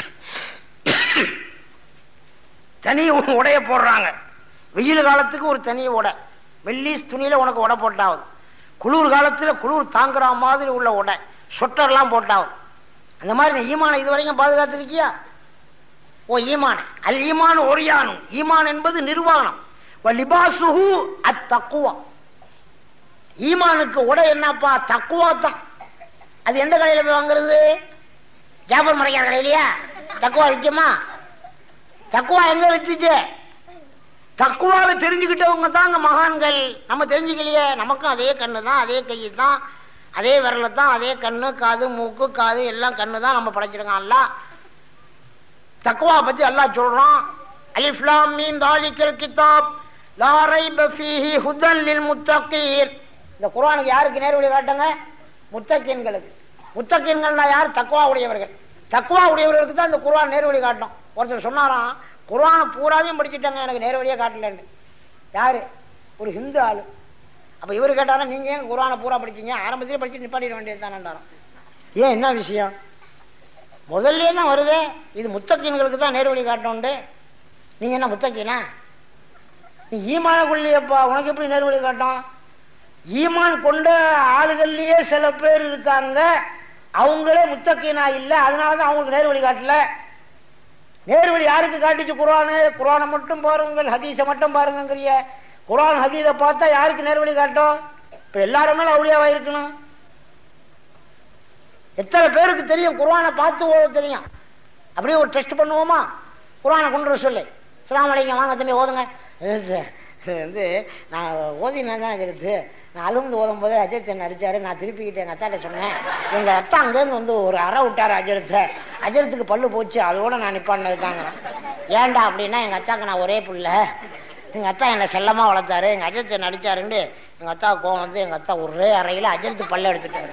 தனி உடைய போடுறாங்க. வெயில் காலத்துக்கு ஒரு தனி உடை, மெல்லிஸ் துணியில உனக்கு உடை போட்டாவது. குளிர் காலத்துல குளிர் தாங்குற மாதிரி உள்ள உடை, சொட்டர்லாம் போட்டாவது. அந்த மாதிரி நீ ஈமான இது வரைக்கும் பாதுகாத்திருக்கியா? ஓ ஈமான அல் ஈமான் ஒரியானும், ஈமான் என்பது நிர்வாணம். லிபாசுஹு அத்தக்வா, ஈமானுக்கு உடை என்னப்பா? தக்குவா தான். அது எந்த கடையில போய் வாங்குறது? ஜாபர் மறைக்கிற கடையிலையா தக்குவா விற்குமா? தக்குவா எங்க வச்சுச்சு? தக்குவாவை தெரிஞ்சுக்கிட்டவங்க தாங்க மகான்கள். நம்ம தெரிஞ்சுக்கலையே, நமக்கும் அதே கண்ணு தான், அதே கை தான், அதே விரல தான், அதே கண்ணு காது மூக்கு காது எல்லாம் கண்ணு தான் நம்ம படைச்சிருக்கான் அல்லாஹ். தக்வா பத்தி அல்லாஹ் சொல்றான், அலிஃப் லாம் மீம் தாலிகல் கிதாப் லா ரைப ஃபீஹி ஹுதன் லில் முத்தகீன். இந்த குர்ஆனுக்கு யாருக்கு நேர் வழி காட்டுங்க? முத்தகீன்களுக்கு. முத்தகீன்கள்னா யார்? தக்வா உடையவர்கள். தக்வா உடையவர்களுக்கு தான் இந்த குர்ஆன் நேர் வழி காட்டும். ஒருத்தர் சொன்னாராம், குர்ஆனை பூராவையும் படிச்சுட்டாங்க, எனக்கு நேர் வழியே காட்டலன்னு. யாரு? ஒரு ஹிந்து ஆளு. அப்ப இவரு கேட்டாரா, நீங்க ஏன் குர்ஆனை பூரா படிச்சீங்க? ஆரம்பத்திலே படிச்சு நிப்பாட்டிட வேண்டியது தானே. ஏன், என்ன விஷயம்? முதல்ல தான் வருதே, இது முத்தகீன்களுக்கு தான் நேர் வழி காட்டும்ண்டு. நீங்க என்ன முத்தகீனா? நீ ஈமான கொள்ளியப்பா, உனக்கு எப்படி நேர் வழி காட்டும்? ஈமான் கொண்ட ஆளுகள்லயே சில பேர் இருக்காங்க, அவங்களே முத்தகீனா இல்ல, அதனாலதான் அவங்களுக்கு நேர் வழி காட்டல. நேர் வழி யாருக்கு காட்டிச்சு? குர்ஆனு. குர்ஆனை மட்டும் பாருங்கள், ஹதீஸை மட்டும் பாருங்கிறிய. குர்ஆன் ஹதீஸை பார்த்தா யாருக்கு நேர் வழி காட்டும்? இப்ப எல்லாருமே அவுலியாவா இருக்கணும். எத்தனை பேருக்கு தெரியும் குர்ஆனை பார்த்து ஓத தெரியும்? அப்படியே ஒரு டெஸ்ட் பண்ணுவோமா? குர்ஆனை கொண்டு வர சொல்லு, அஸ்ஸலாமு அலைக்கும், வாங்க தம்பி ஓதுங்க. வந்து நான் ஓதினா தான் இருக்குது. நான் அலுந்து ஓதும் போதே அஜயத்தை அடிச்சாரு, நான் திருப்பிக்கிட்டு எங்கள் அத்தாட்ட சொன்னேன். எங்கள் அத்தா அங்கேருந்து வந்து ஒரு அறை விட்டாரு அஜரத்தை. அஜரத்துக்கு பல்லு போச்சு, அதோட நான் நிப்பாட்டினது தாங்க. ஏன்டா அப்படின்னா, எங்கள் அத்தாக்கு நான் ஒரே பிள்ளை, எங்கள் அத்தா என்னை செல்லமாக வளர்த்தாரு, எங்கள் அஜரத்தை நடிச்சாருன்னு எங்கள் அத்தா கோவம் வந்து எங்கள் அத்தா ஒரே அறையில் அஜரத்து பல்ல எடுத்துட்டாரு.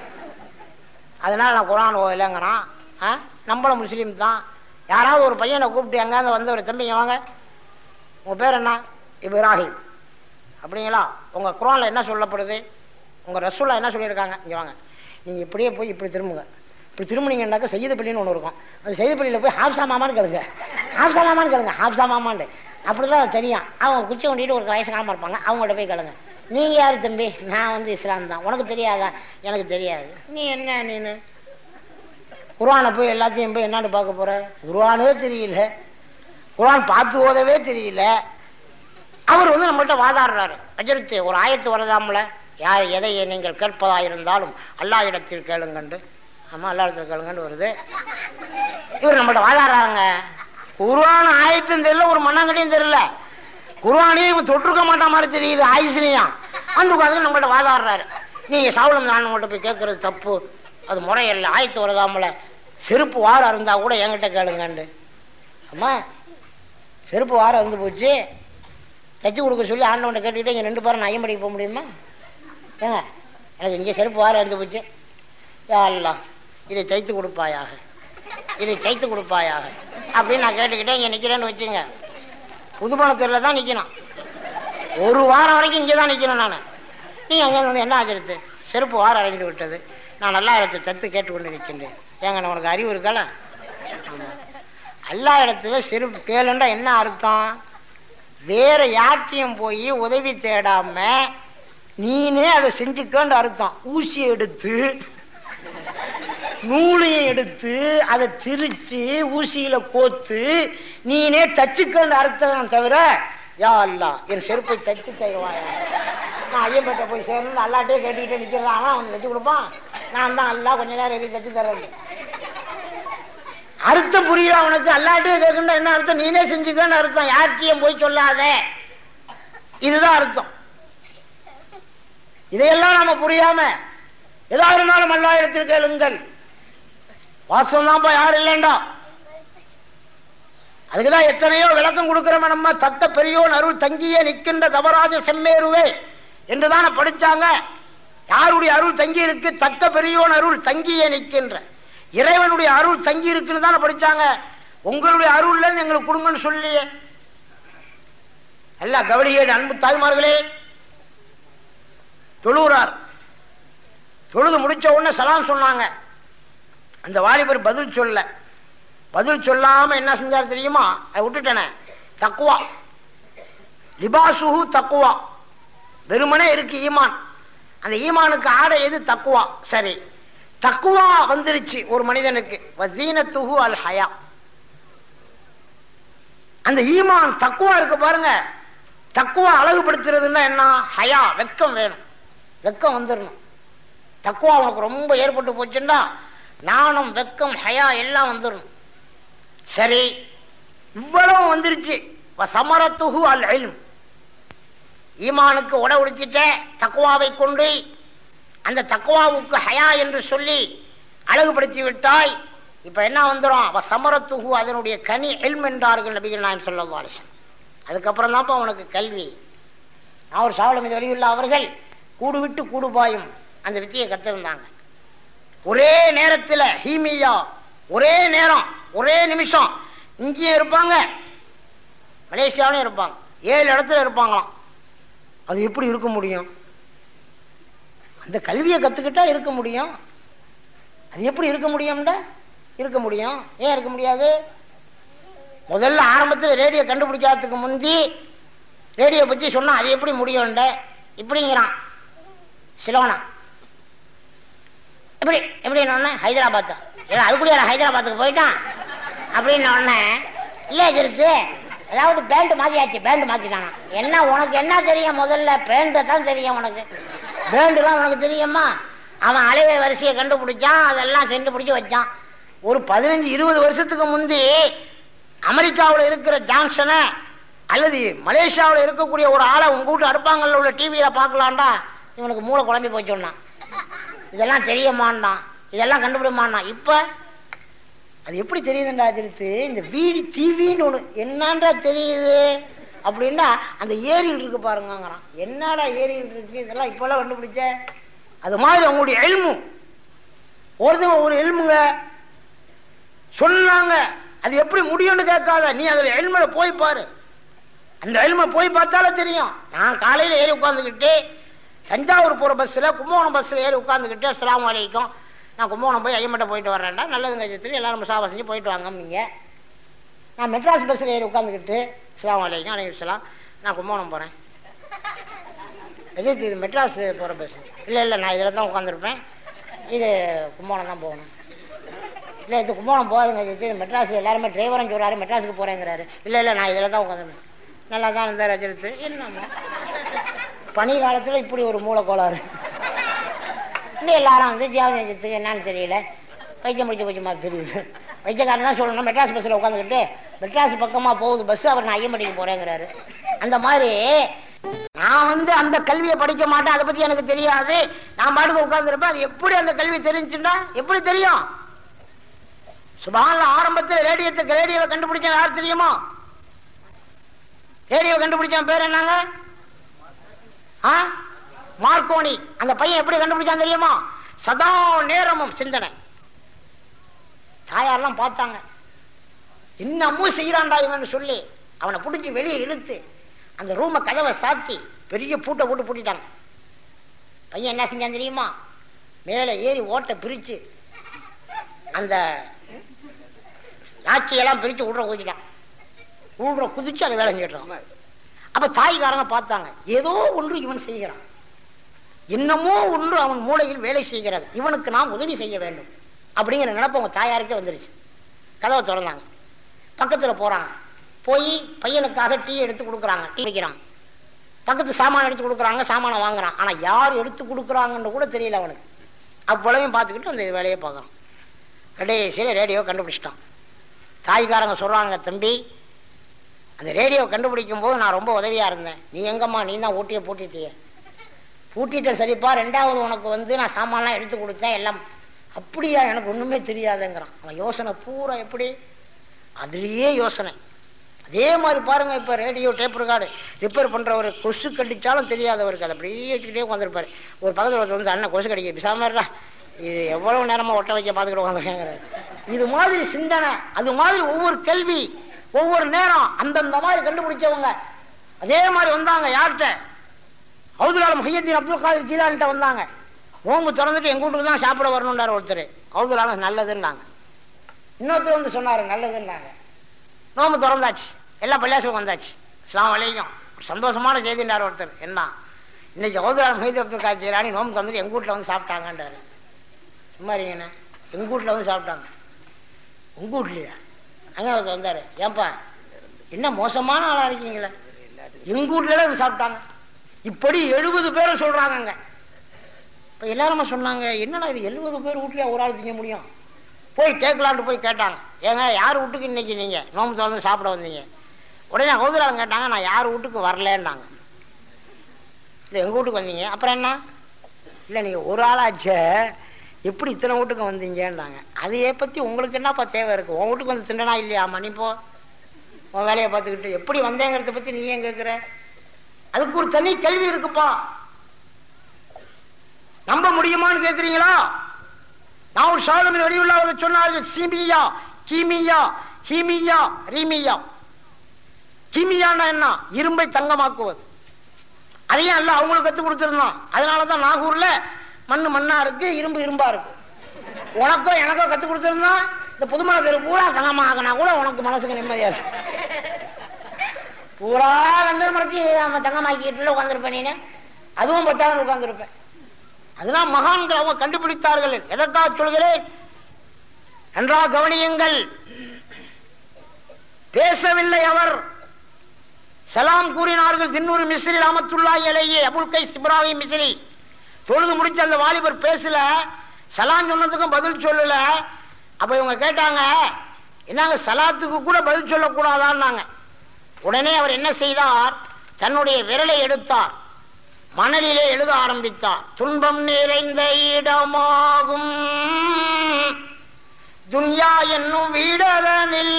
அதனால் நான் குர்ஆன் ஓதலைங்கிறான். ஆ, நம்மளும் முஸ்லீம் தான். யாராவது ஒரு பையனை கூப்பிட்டு எங்கேருந்து வந்து ஒரு தம்பிங்க வாங்க, உங்கள் பேர் என்ன? இப்ராஹிம் அப்படிங்களா? உங்கள் குர்ஆனில் என்ன சொல்லப்படுது? உங்கள் ரசூலா என்ன சொல்லியிருக்காங்க? இங்கே வாங்க, நீங்கள் இப்படியே போய் இப்படி திரும்புங்க. இப்படி திரும்பினீங்கன்னாக்கா செய்யது பள்ளின்னு ஒன்று இருக்கும். அந்த செய்தி பள்ளியில் போய் ஹாப்சா மாமான்னு கேளுங்க, ஹாப்சா மாமான்னு கேளுங்க, ஹாப்சா மாமான்னு. அப்படி தான் தெரியும். அவங்க குச்சி கொண்டிட்டு ஒரு வயசுக்காமல் இருப்பாங்க, அவங்கள்ட்ட போய் கேளுங்க, நீங்கள் யார் தம்பி? நான் வந்து இஸ்லாம் தான். உனக்கு தெரியாதா? எனக்கு தெரியாது. நீ என்ன நீனு குர்ஆனை போய் எல்லாத்தையும் போய் என்னான்னு பார்க்க போகிற? குர்ஆனே தெரியல, குர்ஆன் பார்த்து ஓதவே தெரியல. அவர் வந்து நம்மள்கிட்ட வாதாடுறாரு. அஜரத்து ஒரு ஆயத்து வரதாமல, யார் எதை நீங்கள் கேட்பதா இருந்தாலும் அல்லாஹ் இடத்தில் கேளுங்கண்டு. ஆமா, அல்லா இடத்துல கேளுங்கன்னு வருது. இவர் நம்மள்கிட்ட வாதாடுறாங்க. குர்ஆன் ஆயத்தும் தெரியல, ஒரு மண்ணாங்கட்டியும் தெரியல, குர்ஆனையும் இவன் தொட்டிருக்க மாட்டா மாதிரி தெரியுது, ஆயுசினியாம். அந்த உட்காந்து நம்மள்கிட்ட வாதாடுறாரு. நீங்க சாவலம் நான் உங்கள்கிட்ட போய் கேட்கறது தப்பு, அது முறையில்லை. ஆயத்து வரதாமல, செருப்பு வாரம் இருந்தா கூட என்கிட்ட கேளுங்கண்டு. அம்மா, செருப்பு வாரம் இருந்து போச்சு, தச்சு கொடுக்க சொல்லி ஆண்டவன்ட்ட கேட்டுக்கிட்டே இங்கே ரெண்டு பேரும் நான் ஐயம்படிக்கு போக முடியுமா? ஏங்க, எனக்கு இங்கே செருப்பு வாரம் இருந்து போச்சு, யா அல்லாஹ் இதை தைத்து கொடுப்பாயாக, இதை தைத்து கொடுப்பாயாக அப்படின்னு நான் கேட்டுக்கிட்டே இங்கே நிற்கிறேன்னு வச்சுங்க. புதுப்பணத்தூரில் தான் நிற்கணும், ஒரு வாரம் வரைக்கும் இங்கே தான் நிற்கணும் நான். நீங்கள் அங்கே வந்து என்ன ஆச்சரித்து? செருப்பு வாரம் அடைஞ்சு விட்டது, நான் நல்லா இடத்துல தத்து கேட்டுக்கொண்டு நிற்கின்றேன். ஏங்க, நான் உனக்கு அறிவு இருக்கல? எல்லா இடத்துல செருப்பு கேளுண்டா என்ன அர்த்தம்? வேற யார்கிட்டையும் போய் உதவி தேடாம நீனே அதை செஞ்சுக்கன்னு அர்த்தம். ஊசி எடுத்து நூலையும் எடுத்து அதை திரிச்சு ஊசியில கோத்து நீனே தச்சுக்கன்னு அர்த்தம் தவிர, யா அல்லாஹ் என் செருப்பை தச்சு தருவாங்க, நான் ஐயம்பேட்டை போய் சேரணும் அல்லாட்டே கேட்டுக்கிட்டே நிற்கிறதா? அவன் அவன் தச்சு கொடுப்பான், நான் தான் அல்லாஹ் கொஞ்ச நேரம் எழுதி தச்சு தர்றேன். அர்த்தம் புரியுதா அவனுக்கு? அல்லாட்டே கேட்கணும் என்ன அர்த்தம்? நீனே செஞ்சுக்கன்னு அர்த்தம், யார்கிட்டையும் போய் சொல்லாத, இதுதான் அர்த்தம். இதையெல்லாம் நம்ம புரியாம எதா இருந்தாலும் அல்லா இடத்தில் கேளுங்கள், வாசம் தான்ப்பா, யாரும் இல்லைண்டா. அதுக்குதான் எத்தனையோ விளக்கம் கொடுக்கிறோம் நம்ம. தக்க பெரியோன் அருள் தங்கியே நிற்கின்ற தவராஜ செம்மேருவே என்றுதான படிச்சாங்க. யாருடைய அருள் தங்கி இருக்கு? தக்க பெரியோன் அருள் தங்கியே நிற்கின்ற இறைவனுடைய அருள் தங்கி இருக்குன்னு தானே படிச்சாங்க. உங்களுடைய அருள்ல இருந்து எங்களுக்கு கொடுங்கன்னு சொல்லி எல்லா கவனியே. அன்பு தாய்மார்களே, தொழுகிறார். தொழுது முடிச்ச உடனே சலாம் சொன்னாங்க. அந்த வாலிபர் பதில் சொல்ல, பதில் சொல்லாம என்ன செஞ்சார் தெரியுமா? அதை விட்டுட்டேனே. தக்குவா, லிபாசுஹு தக்குவா, வெறுமனே இருக்கு ஈமான். அந்த ஈமானுக்கு ஆடை எது? தக்குவா. சரி, தக்குவா வந்துருச்சு ஒரு மனிதனுக்கு. வஸீனத்துஹு அல் ஹயா. அந்த ஈமான் தக்குவா இருக்கு பாருங்க. தக்குவா அழகுபடுத்துறதுன்னா என்ன? ஹயா, வெக்கம் வேணும், வெக்கம் வந்துடணும். தக்குவா உனக்கு ரொம்ப ஏற்பட்டு போச்சுன்னா நாணம், வெக்கம், ஹயா எல்லாம் வந்துடணும். சரி, இவ்வளவு வந்துருச்சு. சமரத்துஹு அல் இல்ம், ஈமானுக்கு உட உடுத்திட்ட தக்குவாவை கொண்டு அந்த தக்வாவுக்கு ஹயா என்று சொல்லி அழகுபடுத்தி விட்டாய். இப்ப என்ன வந்துடும்? அவ சமரத்துகு, அதனுடைய கனி இல்ம் என்றார்கள் நபிகள் நாயகம் ஸல்லல்லாஹு அலைஹி வஸல்லம். அதுக்கப்புறம் தான்ப்பா அவனுக்கு கல்வி. நான் ஒரு சாவலம் இது வழியுள்ள அவர்கள் கூடு விட்டு கூடு பாயும் அந்த வித்தியை கத்திருந்தாங்க. ஒரே நேரத்தில் ஹீமியா, ஒரே நேரம் ஒரே நிமிஷம் இங்கேயும் இருப்பாங்க, மலேசியாவிலும் இருப்பாங்க, ஏழு இடத்துல இருப்பாங்களாம். அது எப்படி இருக்க முடியும்? அந்த கல்வியை கத்துக்கிட்டா இருக்க முடியும். அது எப்படி இருக்க முடியும்டா? இருக்க முடியும். ஏன் இருக்க முடியாது? முதல்ல ஆரம்பத்தில் ரேடியோ கண்டுபிடிக்காததுக்கு முந்தி ரேடியோ பற்றி சொன்னா அது எப்படி முடியும்ட இப்படிங்கிறான் சிலோனா. எப்படி எப்படின்னு ஹைதராபாத், ஏன்னா அதுக்குள்ளே ஹைதராபாத்துக்கு போயிட்டான் அப்படின்னு உடனே இல்லை இருக்கு, அதாவது பேண்ட் மாற்றியாச்சு, பேண்ட் மாற்றிட்டானா. என்ன உனக்கு என்ன தெரியும்? முதல்ல பேண்டை தான் தெரியும் உனக்கு, பேண்டுலாம் உனக்கு தெரியுமா? அவன் அலைவை வரிசையை கண்டுபிடிச்சான், அதெல்லாம் சென்று பிடிச்சி வச்சான். ஒரு பதினஞ்சு இருபது வருஷத்துக்கு முந்தி அமெரிக்காவில் இருக்கிற ஜான்சனை அல்லது மலேசியாவில் இருக்கக்கூடிய ஒரு ஆளை உங்க வீட்டு அடுப்பாங்கல்ல உள்ள டிவியில் பார்க்கலான்டா, இவனுக்கு மூளை குழம்பி போச்சோன்னா. இதெல்லாம் தெரியுமான்னா, இதெல்லாம் கண்டுபிடிமான்னா. இப்போ அது எப்படி தெரியுதுன்றா தெரியுது? இந்த வீடு டிவின்னு ஒன்று என்னன்றா தெரியுது அப்படின்னா அந்த ஏரியில் இருக்கு பாருங்கிறான். என்னடா ஏரியில் இருக்கு, இதெல்லாம் இப்போல்லாம் கண்டுபிடிச்ச. அது மாதிரி அவங்களுடைய எல்மு ஒருத்தவங்க ஒரு எல்முங்க சொன்னாங்க. அது எப்படி முடியும்னு கேட்காத, நீ அதில் எல்மையில போய் பாரு. அந்த எல்மை போய் பார்த்தாலே தெரியும். நான் காலையில் ஏறி உட்காந்துக்கிட்டு தஞ்சாவூர் போகிற பஸ்ஸில் கும்பகோணம் பஸ்ஸில் ஏறி உட்காந்துக்கிட்டு அஸ்ஸலாமு அலைக்கும், நான் கும்பகோணம் போய் ஐயம்பட்டை போயிட்டு வரேன்டா, நல்லதுங்க ஜெத்திரி, எல்லாரும் முசாஃபா செஞ்சு போயிட்டு வாங்க. நீங்கள் நான் மெட்ராஸ் பஸ்ஸில் ஏறி உட்காந்துக்கிட்டு அஸ்ஸலாமு அலைக்கும் அலைக்கும் நான் கும்பகோணம் போகிறேன். எதிர்த்து இது மெட்ராஸ் போகிற பஸ். இல்லை இல்லை நான் இதில் தான் உட்காந்துருப்பேன், இது கும்பகோணம் தான் போகணும். இல்லை இது கும்பகோணம் போகாதுங்க ஜெத்தி, இது மெட்ராஸ், எல்லாருமே டிரைவரும் சொல்கிறாரு மெட்ராஸுக்கு போகிறேங்கிறாரு. இல்லை இல்லை நான் இதில் தான் உட்காந்துருப்பேன். நல்லா தான் இருந்தார் அஜித்து. என்னம்மா பனி காலத்தில் இப்படி ஒரு மூளை கோளாறு. இன்னும் எல்லாரும் வந்து ஜியாவதுக்கு என்னன்னு தெரியல, வைத்தியம் முடிச்சு போச்சு மாதிரி தெரியுது. வைத்தியக்காரன் தான் சொல்லணும் மெட்ராஸ் பஸ்ஸில் உட்காந்துக்கிட்டு மெட்ராஸ் பக்கமாக போகுது பஸ்ஸு, அவர் நான் ஐயம்பட்டிக்கு போகிறேங்கிறாரு. அந்த மாதிரி நான் வந்து அந்த கல்வியை படிக்க மாட்டேன், அதை பற்றி எனக்கு தெரியாது, நான் பாட்டுக்கு உட்காந்துருப்பேன். அது எப்படி அந்த கல்வி தெரிஞ்சுட்டா எப்படி தெரியும்? சுபஹானல்லாஹ், ஆரம்பத்தில் ரேடியோத்துக்கு ரேடியோவை கண்டுபிடிச்சா யார் தெரியுமா? ரேடியோ கண்டுபிடிச்சான் பேர் என்னங்க? மார்க்கோனி. அந்த பையன் எப்படி கண்டுபிடிச்சான் தெரியுமா? சதா நேரமும் சிந்தனை. தாயாரெல்லாம் பார்த்தாங்க, இன்னமும் செய்யறான்டா இவன் சொல்லி அவனை பிடிச்சி வெளியே இழுத்து அந்த ரூமை கதவை சாத்தி பெரிய பூட்டை போட்டு பூட்டிட்டாங்க. பையன் என்ன செஞ்சான் தெரியுமா? மேலே ஏறி ஓட்டை பிரித்து அந்த லாச்சியெல்லாம் பிரித்து விடுற குதிச்சிட்டான். விடுற குதிச்சு அதை வேலை செஞ்சிட்டான். அப்ப தாய்காரங்க பார்த்தாங்க, ஏதோ ஒன்று இவன் செய்கிறான், என்னமோ ஒன்று அவன் மூளையில் வேலை செய்கிறது, இவனுக்கு நாம் உதவி செய்ய வேண்டும் அப்படிங்கிற நினைப்பு அவங்க தாயாருக்கே வந்துருச்சு. கதவை திறந்தாங்க, பக்கத்தில் போறாங்க, போய் பையனுக்காக டீ எடுத்து கொடுக்குறாங்க, டீ வைக்கிறாங்க. பக்கத்து சாமான் எடுத்து கொடுக்குறாங்க, சாமானை வாங்குறான். ஆனா யார் எடுத்து கொடுக்குறாங்கன்னு கூட தெரியல அவனுக்கு. அவ்வளவையும் பார்த்துக்கிட்டு அந்த வேலையை பார்க்குறான். கடைசியில் ரேடியோ கண்டுபிடிச்சிட்டான். தாய்காரங்க சொல்றாங்க, தம்பி அந்த ரேடியோ கண்டுபிடிக்கும் போது நான் ரொம்ப உதவியா இருந்தேன், நீ எங்கம்மா, நீ தான் ஊட்டியை பூட்டிட்டிய. பூட்டிட்டேன் சரிப்பா, ரெண்டாவது உனக்கு வந்து நான் சாமான்லாம் எடுத்து கொடுத்தேன் எல்லாம். அப்படியா? எனக்கு ஒண்ணுமே தெரியாதுங்கிறான். அவன் யோசனை பூரா எப்படி அதுலேயே யோசனை. அதே மாதிரி பாருங்க, இப்போ ரேடியோ டேப் ரெக்கார்டு ரிப்பேர் பண்றவர் கொசு கடிச்சாலும் தெரியாதவருக்கு அதை அப்படியே வச்சுக்கிட்டே உட்காந்துருப்பாரு. ஒரு பக்கத்தில் ஒருத்தர் வந்து அண்ணன் கொசு கடிக்க பிசாமர்டா, இது எவ்வளவு நேரமா ஒட்ட வைக்க பார்த்துக்கிட்டு உட்காந்துருக்காங்கிறாரு. இது மாதிரி சிந்தனை, அது மாதிரி ஒவ்வொரு கேள்வி ஒவ்வொரு நேரம் அந்தந்த மாதிரி கண்டுபிடிச்சவங்க அதே மாதிரி வந்தாங்க. யார்கிட்ட? ஹவுதுல் முஹையத்தீன் அப்துல் காதிர் ஜீலானிட்ட வந்தாங்க. நோம்பு திறந்துட்டு எங்க வீட்டுக்கு தான் சாப்பிட வரணும்னாரு ஒருத்தர். ஹவுதுல் ஆலம் நல்லதுன்னாங்க. இன்னொருத்தர் வந்து சொன்னாரு நல்லதுன்னாங்க. நோம்பு திறந்தாச்சு, எல்லா பள்ளியாசலும் வந்தாச்சு. அஸ்ஸலாமு அலைக்கும், சந்தோஷமான செய்தின்றார் ஒருத்தர். என்ன இன்னைக்கு ஹவுதுல் ஆலம் முஹையத்தீன் அப்துல் காதிர் ஜீலானி நோம்பு திறந்துட்டு எங்க வீட்டில் வந்து சாப்பிட்டாங்கன்றாரு. சும்மா இருங்கண்ணே, எங்க வீட்டில் வந்து சாப்பிட்டாங்க. உங்க வீட்லையா? அங்கே ஒருத்தர் வந்தாரு, ஏன்பா என்ன மோசமான ஆளா இருக்கீங்களே, எங்க வீட்டுல சாப்பிட்டாங்க. இப்படி எழுபது பேரும் சொல்றாங்க. இப்ப எல்லாருமே சொன்னாங்க, என்னடா இது எழுபது பேர் வீட்லயே ஒரு ஆள் திங்க முடியும்? போய் கேட்கலான்ட்டு போய் கேட்டாங்க, ஏங்க யார் வீட்டுக்கு இன்னைக்கு நீங்க நோம்பு திறந்து சாப்பிட வந்தீங்க? உடனே ஹவுதுல் கேட்டாங்க, நான் யார் வீட்டுக்கு வரலன்னாங்க. இல்லை எங்க வீட்டுக்கு வந்தீங்க, அப்புறம் என்ன? இல்லை நீங்கள் ஒரு ஆளாச்ச எப்படி இத்தனை வீட்டுக்கு வந்தீங்கன்னாங்க. அதையே பற்றி உங்களுக்கு என்னப்பா தேவை இருக்குது? உன் வீட்டுக்கு வந்து திண்டனா இல்லையா? மணிப்போ உன் வேலையை பார்த்துக்கிட்டு எப்படி வந்தேங்கிறத பற்றி நீ ஏன் கேட்குற? அதுக்கு ஒரு தனி கேள்வி இருக்குப்பா. நம்ப முடியுமான்னு கேட்குறீங்களா? நான் ஒரு சாதனை வெளியுள்ள சொன்னார்கள், சீமியா கீமியா ஹீமியா ரீமியா. கீமியான்னா என்ன? இரும்பை தங்கமாக்குவது. அதையும் அல்ல அவங்களுக்கு கற்றுக் கொடுத்துருந்தான். அதனாலதான் நாகூர்ல மண்ணு மண்ணா இருக்கு, இரும்பு இரும்பா இருக்கு. உனக்கோ எனக்கோ கற்றுக் கொடுத்துருந்தான் இந்த புதுமலை தெரு பூரா தங்கமாகனா கூட உனக்கு மனசுக்கு நிம்மதியா இருக்கு. பூரா வந்து மறைச்சி நம்ம தங்கமாக்கிட்டு உட்காந்துருப்பேன். நீனு அதுவும் பத்தாயிரம் உட்காந்துருப்பேன். அதெல்லாம் மகான்கள் அவங்க கண்டுபிடித்தார்கள். எதற்காக சொல்கிறேன்? நன்றாக கவனியுங்கள். பேசவில்லை அவர், சலாம் கூறினார்கள். தின்னூர் மிஸ்ரி ரஹ்மத்துல்லாஹி அலைஹி, அபுல் கைஸ் இப்ராஹிம் மிஸ்ரி. தொழுது முடிச்ச அந்த வாலிபர் பேசல, சலாம் சொன்னதுக்கும் பதில் சொல்லல. அப்ப இவங்க கேட்டாங்க, என்னங்க சலாத்துக்கு கூட பதில் சொல்லக்கூடாதான்னாங்க. உடனே அவர் என்ன செய்தார்? தன்னுடைய விரலை எடுத்தார், மணலிலே எழுத ஆரம்பித்தார். துன்பம் நிறைந்த இடமாகும் துன்யா என்னும் வீடனில்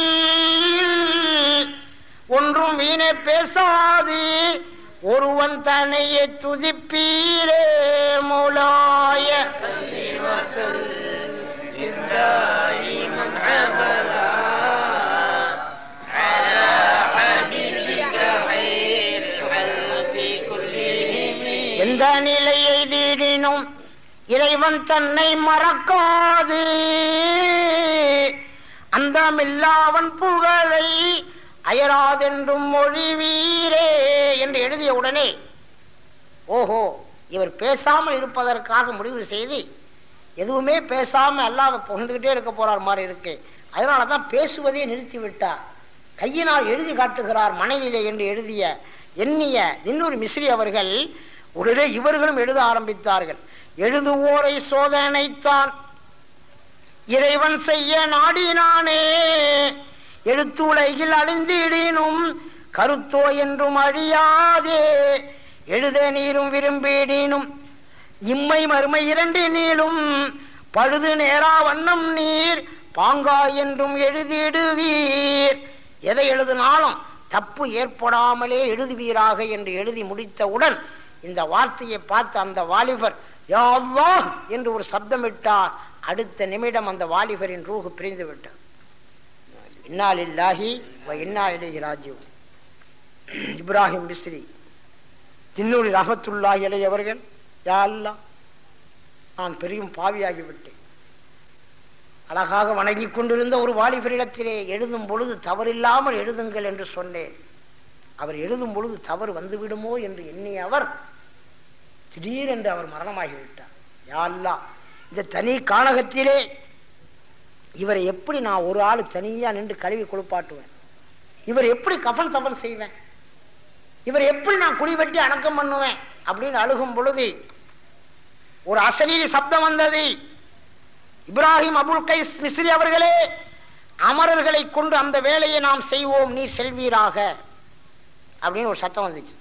ஒன்றும் வீணே பேசாது ஒருவன் தன்னையே துதிப்பீரே மௌலாய எந்த நிலையை வீடினும் இறைவன் தன்னை மறக்காது அந்த மில்லாவன் புகழை அயராதென்றும் மொழி வீரே என்று எழுதிய உடனே, ஓஹோ இவர் பேசாமல் இருப்பதற்காக முடிவு செய்து எதுவுமே பேசாம அல்லாஹ்வை புகழ்ந்துகிட்டே இருக்க போறார் மாதிரி இருக்கு. அதனாலதான் பேசுவதே நிறுத்தி விட்டார். கையினால் எழுதி காட்டுகிறார் மணலிலே என்று எழுதிய எண்ணிய தின்னூர் மிஸ்ரி அவர்கள். உடனே இவர்களும் எழுத ஆரம்பித்தார்கள். எழுதுவோரை சோதனைத்தான் இறைவன் செய்ய நாடினானே, எழுத்துலகில் அழிந்திடினும் கருத்தோ என்றும் அழியாதே, எழுத நீரும் விரும்பிடினும் இம்மை மறுமை இரண்டு நீளும் பழுது நேரா வண்ணம் நீர் பாங்கா என்றும் எழுதிடுவீர். எதை எழுதினாலும் தப்பு ஏற்படாமலே எழுதுவீராக என்று எழுதி முடித்தவுடன் இந்த வார்த்தையை பார்த்து அந்த வாலிபர் யா அல்லாஹ் என்று ஒரு சப்தமிட்டார். அடுத்த நிமிடம் அந்த வாலிபரின் ரூஹு பிரிந்து விட்டார். இன்னா லில்லாஹி வ இன்னா இலைஹி ராஜிஊன். இப்ராஹிம் மிஸ்ரி தின்னூர் ரஹ்மத்துல்லாஹி அலைஹி அவர்கள், யா அல்லாஹ் நான் பெரியும் பாவியாகிவிட்டேன். அழகாக வணங்கி கொண்டிருந்த ஒரு வாலிபரிடத்திலே எழுதும் பொழுது தவறில்லாமல் எழுதுங்கள் என்று சொன்னேன். அவர் எழுதும் பொழுது தவறு வந்துவிடுமோ என்று எண்ணிய அவர் திடீரென்று அவர் மரணமாகிவிட்டார். யா அல்லாஹ் இந்த தனி கானகத்திலே இவரை எப்படி நான் ஒரு ஆள் தனியா நின்று கழுவி குளிப்பாட்டுவேன்? இவர் எப்படி கஃன் தஃன் செய்வேன்? இவர் எப்படி நான் குழி வெட்டி அடக்கம் பண்ணுவேன் அப்படின்னு அழுகும் பொழுது ஒரு அசரீரி சப்தம் வந்தது. இப்ராஹிம் அபுல் கைஸ் மிஸ்ரி அவர்களே, அமரர்களை கொண்டு அந்த வேலையை நாம் செய்வோம், நீர் செல்வீராக அப்படின்னு ஒரு சத்தம் வந்துச்சு.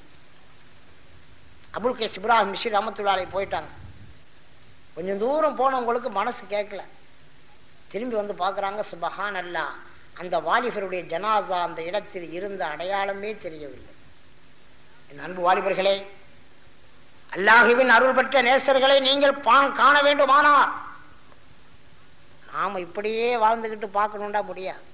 அபுல் கைஸ் இப்ராஹிம் மிஸ்ரி ரஹ்மத்துல்லாஹி போயிட்டாங்க. கொஞ்சம் தூரம் போனவங்களுக்கு மனசு கேட்கல. திரும்பி வந்து பார்க்குறாங்க, சுபஹான் அல்லாஹ், அந்த வாலிபருடைய ஜனாசா அந்த இடத்தில் இருந்த அடையாளமே தெரியவில்லை. என் அன்பு வாலிபர்களே, அல்லாஹுவின் அருள் பெற்ற நேசர்களை நீங்கள் காண வேண்டுமானார் நாம இப்படியே வாழ்ந்துகிட்டு பார்க்கணும்டா முடியாது.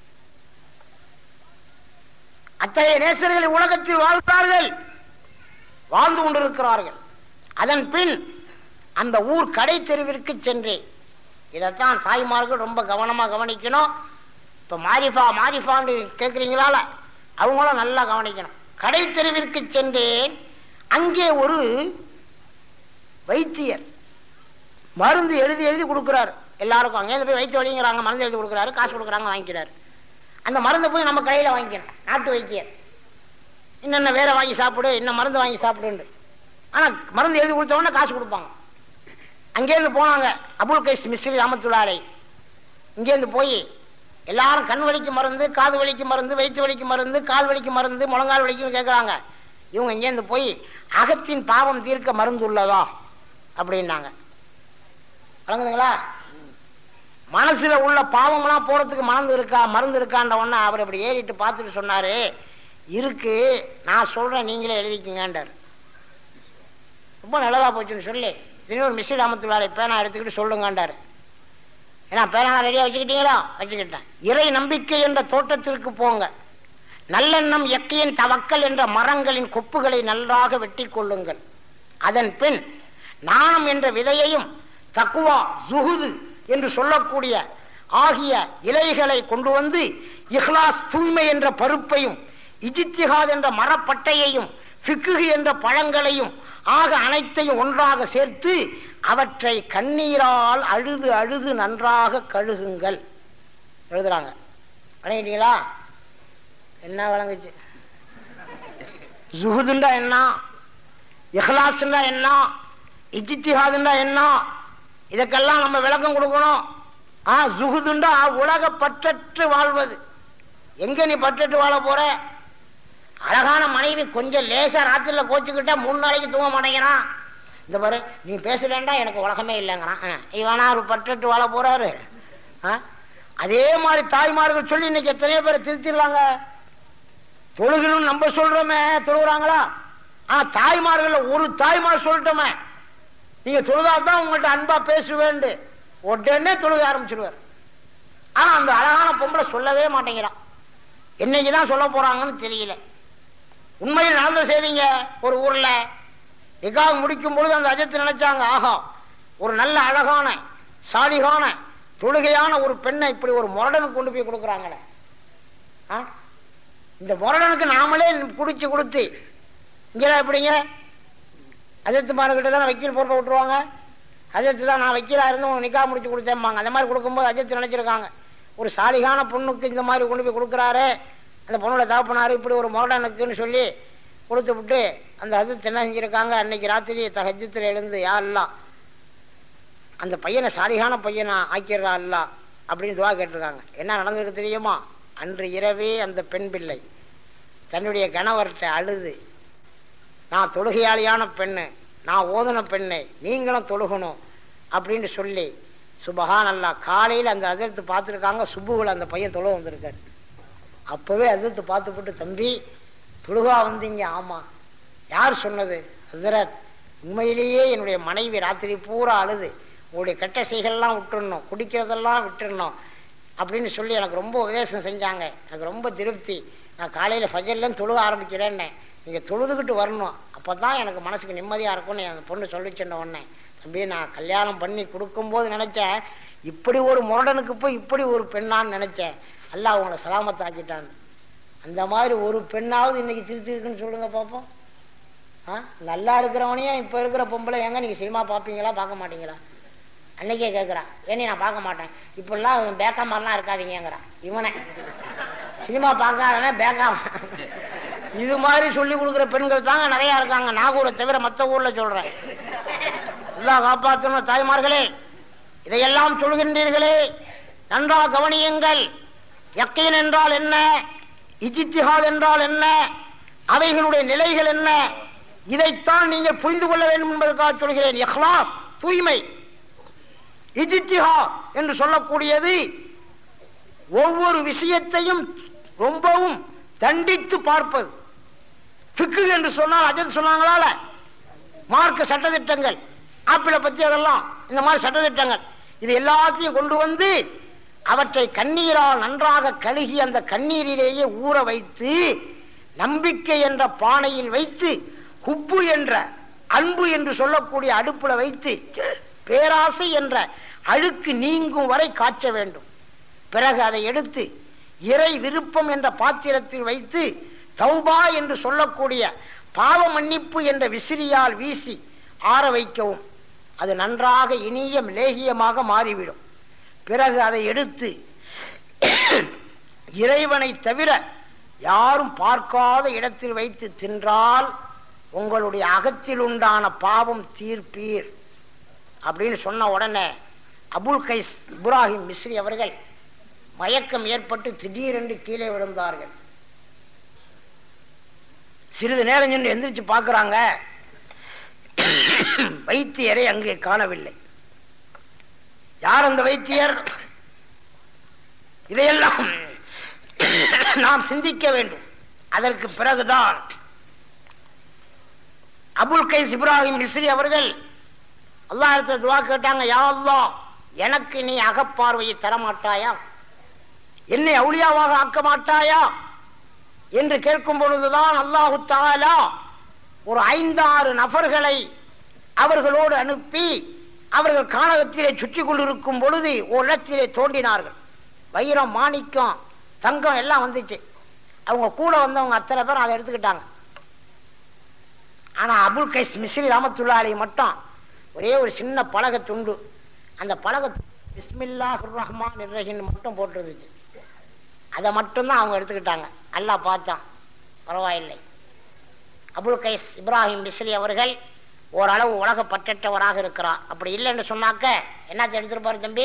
அத்தகைய நேசர்களை உலகத்தில் வாழ்கிறார்கள், வாழ்ந்து கொண்டிருக்கிறார்கள். அதன் பின் அந்த ஊர் கடை தெருவிற்கு சென்றேன். இதைத்தான் சாய்மார்கள் ரொம்ப கவனமா கவனிக்கணும். இப்ப மாரிஃபா மாரிஃபான்னு கேட்குறீங்களால அவங்களும் நல்லா கவனிக்கணும். கடை தெருவிற்கு சென்றேன். அங்கே ஒரு வைத்தியர் மருந்து எழுதி எழுதி கொடுக்குறாரு எல்லாருக்கும். அங்கே போய் வைத்திய வழிங்கிறாங்க, மருந்து எழுதி கொடுக்குறாரு, காசு கொடுக்குறாங்க, வாங்கிக்கிறாரு. அந்த மருந்தை போய் நம்ம கடையில் வாங்கிக்கணும். நாட்டு வைத்தியர் இன்னென்ன வேற வாங்கி சாப்பிடு, இன்னும் மருந்து வாங்கி சாப்பிடுன்னு. ஆனால் மருந்து எழுதி கொடுத்தவொடனே காசு கொடுப்பாங்க. அங்கேருந்து போனாங்க அபுல் கைஸ் மிஸ்ரி ரஹ்மத்துல்லாஹி. இங்கேருந்து போய் எல்லாரும் கண் வலிக்கு மருந்து, காது வலிக்கு மருந்து, வயிற்று வலிக்கு மருந்து, கால் வலிக்கு மருந்து, முழங்கால் வலிக்குன்னு கேட்குறாங்க. இவங்க இங்கேருந்து போய் அகத்தின் பாவம் தீர்க்க மருந்து உள்ளதா அப்படின்னாங்க. வழங்குதுங்களா? மனசுல உள்ள பாவம்லாம் போறதுக்கு மறந்து இருக்கா மருந்து இருக்கான்ற உடனே அவர் இப்படி ஏறிட்டு பார்த்துட்டு சொன்னாரு, இருக்கு, நான் சொல்றேன், நீங்களே எழுதிக்குங்கன்றார். ரொம்ப நல்லதா போச்சுன்னு சொல்லி இன்னொரு மிஸ்ரி ராமத்துள்ளாரை பேனா எடுத்துக்கிட்டு சொல்லுங்கன்றாரு. ஏன்னா பேனா ரெடியா வச்சுக்கிட்டீங்களா? வச்சுக்கிட்டேன். இறை நம்பிக்கை என்ற தோட்டத்திற்கு போங்க, நல்லெண்ணம் யக்கீன் தவக்கல் என்ற மரங்களின் கொப்புகளை நன்றாக வெட்டி கொள்ளுங்கள். அதன் பின் நாணம் என்ற விதையையும் தக்குவா ஜுஹுது என்று சொல்லக்கூடிய ஆகிய இலைகளை கொண்டு வந்து இஹ்லாஸ் தூய்மை என்ற பருப்பையும் இஜித்திஹாத் என்ற மரப்பட்டையையும் ஃபிக்ஹ் என்ற பழங்களையும் ஆக அனைத்தையும் ஒன்றாக சேர்த்து அவற்றை கண்ணீரால் அழுது அழுது நன்றாக கழுகுங்கள் எழுதுறாங்க. வணங்கிட்டீங்களா? என்ன வழங்குச்சு? ஜுஹுதுண்டா என்ன, இஹ்லாஸ்ண்டா என்ன, இஜ்திஹாதுண்டா என்ன, இதற்கெல்லாம் நம்ம விளக்கம் கொடுக்கணும். ஆ ஜுஹுதுண்டா உலக பற்றற்று வாழ்வது. எங்க நீ பற்றற்று வாழ போற? அழகான மனைவி கொஞ்சம் லேசா ராத்திரில கோச்சுக்கிட்டா மூணு நாளைக்கு தூங்க மாட்டேங்கிறான். இந்த பாரு, நீ பேசுறேன்டா எனக்கு உலகமே இல்லைங்கிறான். இவனா ஒரு பற்றற்று வாழ போறாரு. அதே மாதிரி தாய்மார்கள் சொல்லி இன்னைக்கு எத்தனையோ பேரை திருத்திடலாங்க. தொழுகணும்னு நம்ம சொல்றோமே, தொழுகிறாங்களா? ஆனா தாய்மார்கள் ஒரு தாய்மார் சொல்லிட்டோமே, நீங்க தொழுதாதான் உங்கள்கிட்ட அன்பா பேசுவேண்டு உடனே தொழுக ஆரம்பிச்சிருவார். ஆனா அந்த அழகான பொம்பளை சொல்லவே மாட்டேங்கிறான். என்னைக்குதான் சொல்ல போறாங்கன்னு தெரியல. உண்மையில் நடந்த செய்திங்க. ஒரு ஊர்ல நிக்காஹ் முடிக்கும் பொழுது அந்த அஜத்து நினைச்சாங்க, ஆஹா, ஒரு நல்ல அழகான சாலிகான தொழுகையான ஒரு பெண்ணை இப்படி ஒரு முரடனுக்கு கொண்டு போய் கொடுக்குறாங்களே, இந்த முரடனுக்கு நாமளே குடிச்சு கொடுத்து இங்கெல்லாம் எப்படிங்க அஜத்துமார்கிட்ட தான் வக்கீல் பொறுப்பை விட்டுருவாங்க. அஜத்து தான் நான் வக்கீலா இருந்து உங்க நிக்காஹ் முடிச்சு கொடுத்தேம்பாங்க. அந்த மாதிரி கொடுக்கும்போது அஜத்து நினைச்சிருக்காங்க, ஒரு சாலிகான பொண்ணுக்கு இந்த மாதிரி கொண்டு போய் கொடுக்குறாரு, அந்த பொண்ணோட தகப்பனாரு இப்படி ஒரு முரடனுக்குன்னு சொல்லி கொடுத்து விட்டு அந்த அஜத்து என்ன செஞ்சிருக்காங்க, அன்னைக்கு ராத்திரி தஹஜ்ஜுத்துல எழுந்து யாரெல்லாம் அந்த பையனை சாலிகான பையனா ஆக்கிடுறா அல்ல அப்படின்னு துவா கேட்டிருக்காங்க. என்ன நடந்திருக்கு தெரியுமா? அன்று இரவே அந்த பெண் பிள்ளை தன்னுடைய கணவர்கிட்ட அழுது, நான் தொழுகையாளியான பெண்ணு, நான் ஓதன பெண்ணை, நீங்களும் தொழுகணும் அப்படின்னு சொல்லி சுபஹான் அல்லா காலையில் அந்த அதிர்த்து பார்த்துருக்காங்க. சுபுவில் அந்த பையன் தொழுக வந்திருக்காரு. அப்போவே அதிர்த்து பார்த்துப்பட்டு, தம்பி தொழுகா வந்தீங்க? ஆமாம். யார் சொன்னது? ஹஸரத், உண்மையிலேயே என்னுடைய மனைவி ராத்திரி பூரா அழுது உங்களுடைய கெட்ட செய்கள்லாம் விட்டுடணும், குடிக்கிறதெல்லாம் விட்டுடணும் அப்படின்னு சொல்லி எனக்கு ரொம்ப உபதேசம் செஞ்சாங்க. எனக்கு ரொம்ப திருப்தி. நான் காலையில் ஃபஜர்லேருந்து தொழுக ஆரம்பிக்கிறேன்னே, நீங்கள் தொழுதுகிட்டு வரணும், அப்போ தான் எனக்கு மனசுக்கு நிம்மதியாக இருக்கும்னு என் பொண்ணு சொல்லிச்சுன்ன உடனே, தம்பி நான் கல்யாணம் பண்ணி கொடுக்கும்போது நினச்சேன் இப்படி ஒரு முரடனுக்கு போய் இப்படி ஒரு பெண்ணான்னு நினச்சேன். அல்லாஹ் அவங்கள சலாமத்தாக்கிட்டான். அந்த மாதிரி ஒரு பெண்ணாவது இன்னைக்கு திருத்தி இருக்குன்னு சொல்லுங்க பார்ப்போம். ஆ நல்லா இருக்கிறவனையும் இப்போ இருக்கிற பொம்பளை எங்க நீங்கள் சினிமா பார்ப்பீங்களா பார்க்க மாட்டீங்களா? அன்னைக்கே கேட்குறான், ஏன்னி நான் பார்க்க மாட்டேன், இப்பெல்லாம் பேக்கா மாதிரிலாம் இருக்காதீங்கிறான். இவனை சினிமா பார்க்காதவனே பேக்கா. இது மாதிரி சொல்லி கொடுக்குற பெண்கள் தாங்க நிறையா இருக்காங்க, நாகூரை தவிர மற்ற ஊர்ல சொல்றேன். எல்லாம் காப்பாற்றணும். தாய்மார்களே, இதையெல்லாம் சொல்கின்றீர்களே, நன்றாக கவனியுங்கள். யக்கீன் என்றால் என்ன, இஜ்திஹாத் என்றால் என்ன, அவைகளுடைய நிலைகள் என்ன, இதைத்தான் நீங்கள் புரிந்து கொள்ள வேண்டும் என்பதற்காக சொல்கிறேன். இஹ்லாஸ் தூய்மை, இஜ்திஹாத் என்று சொல்லக்கூடியது ஒவ்வொரு விஷயத்தையும் ரொம்பவும் தண்டித்து பார்ப்பது. ஃபிக்ஹ் என்று சொன்னால் அஜத் சொன்னாங்களால மார்க்க சட்டத்திட்டங்கள், ஆப்பிளை பற்றி அதெல்லாம் இந்த மாதிரி சட்டத்திட்டங்கள், இது எல்லாத்தையும் கொண்டு வந்து அவற்றை கண்ணீரால் நன்றாக கழுகி அந்த கண்ணீரிலேயே ஊற வைத்து நம்பிக்கை என்ற பானையில் வைத்து ஹுப்பு என்ற அன்பு என்று சொல்லக்கூடிய அடுப்புல வைத்து பேராசை என்ற அழுக்கு நீங்கும் வரை காய்ச்ச வேண்டும். பிறகு அதை எடுத்து இறை விருப்பம் என்ற பாத்திரத்தில் வைத்து தௌபா என்று சொல்லக்கூடிய பாவ மன்னிப்பு என்ற விசிறியால் வீசி ஆற வைக்கவும். அது நன்றாக இனிய லேகியமாக மாறிவிடும். பிறகு அதை எடுத்து இறைவனை தவிர யாரும் பார்க்காத இடத்தில் வைத்து தின்றால் உங்களுடைய அகத்தில் உண்டான பாவம் தீர்ப்பீர் அப்படின்னு சொன்ன உடனே அபுல் கைஸ் இப்ராஹிம் மிஸ்ரி அவர்கள் மயக்கம் ஏற்பட்டு திடீரென்று கீழே விழுந்தார்கள். சிறிது நேரம் சென்று எந்திரிச்சு பார்க்கிறாங்க, வைத்தியரை அங்கே காணவில்லை. யார் அந்த வைத்தியர்? இதையெல்லாம் நாம் சிந்திக்க வேண்டும். அதற்கு பிறகுதான் அபுல் கைஸ் இப்ராஹிம் மிஸ்ரி அவர்கள் அல்லாஹ்விடத்தில் துஆ கேட்டாங்க, யா அல்லாஹ், எனக்கு நீ அகப்பார்வையை தரமாட்டாயா, என்னை அவுலியாவாக ஆக்க மாட்டாயா என்று கேட்கும் பொழுதுதான் அல்லாஹு தஆலா ஒரு ஐந்தாறு நபர்களை அவர்களோடு அனுப்பி அவர்கள் கானகத்திலே சுற்றி கொண்டிருக்கும் பொழுது ஒரு இடத்திலே தோண்டினார்கள். வைரம், மாணிக்கம், தங்கம் எல்லாம் வந்துச்சு. அவங்க கூட வந்தவங்க அத்தனை பேர் அதை எடுத்துக்கிட்டாங்க. ஆனா அபுல் கைஸ் மிஸ்ரி ரஹ்மத்துல்லாஹி அலைஹி மட்டும் ஒரே ஒரு சின்ன பலகை துண்டு, அந்த பலகை பிஸ்மில்லாஹிர் ரஹ்மானிர் ரஹீம் மட்டும் போட்டுருந்துச்சு. அதை மட்டும்தான் அவங்க எடுத்துக்கிட்டாங்க. அல்லாஹ் பார்த்தான், பரவாயில்லை. அபுல் கைஸ் இப்ராஹிம் மிஸ்ரி அவர்கள் ஓரளவு உலக பற்றற்றவராக இருக்கிறார். அப்படி இல்லைன்னு சொன்னாக்க என்னத்த எடுத்துருப்பாரு தம்பி?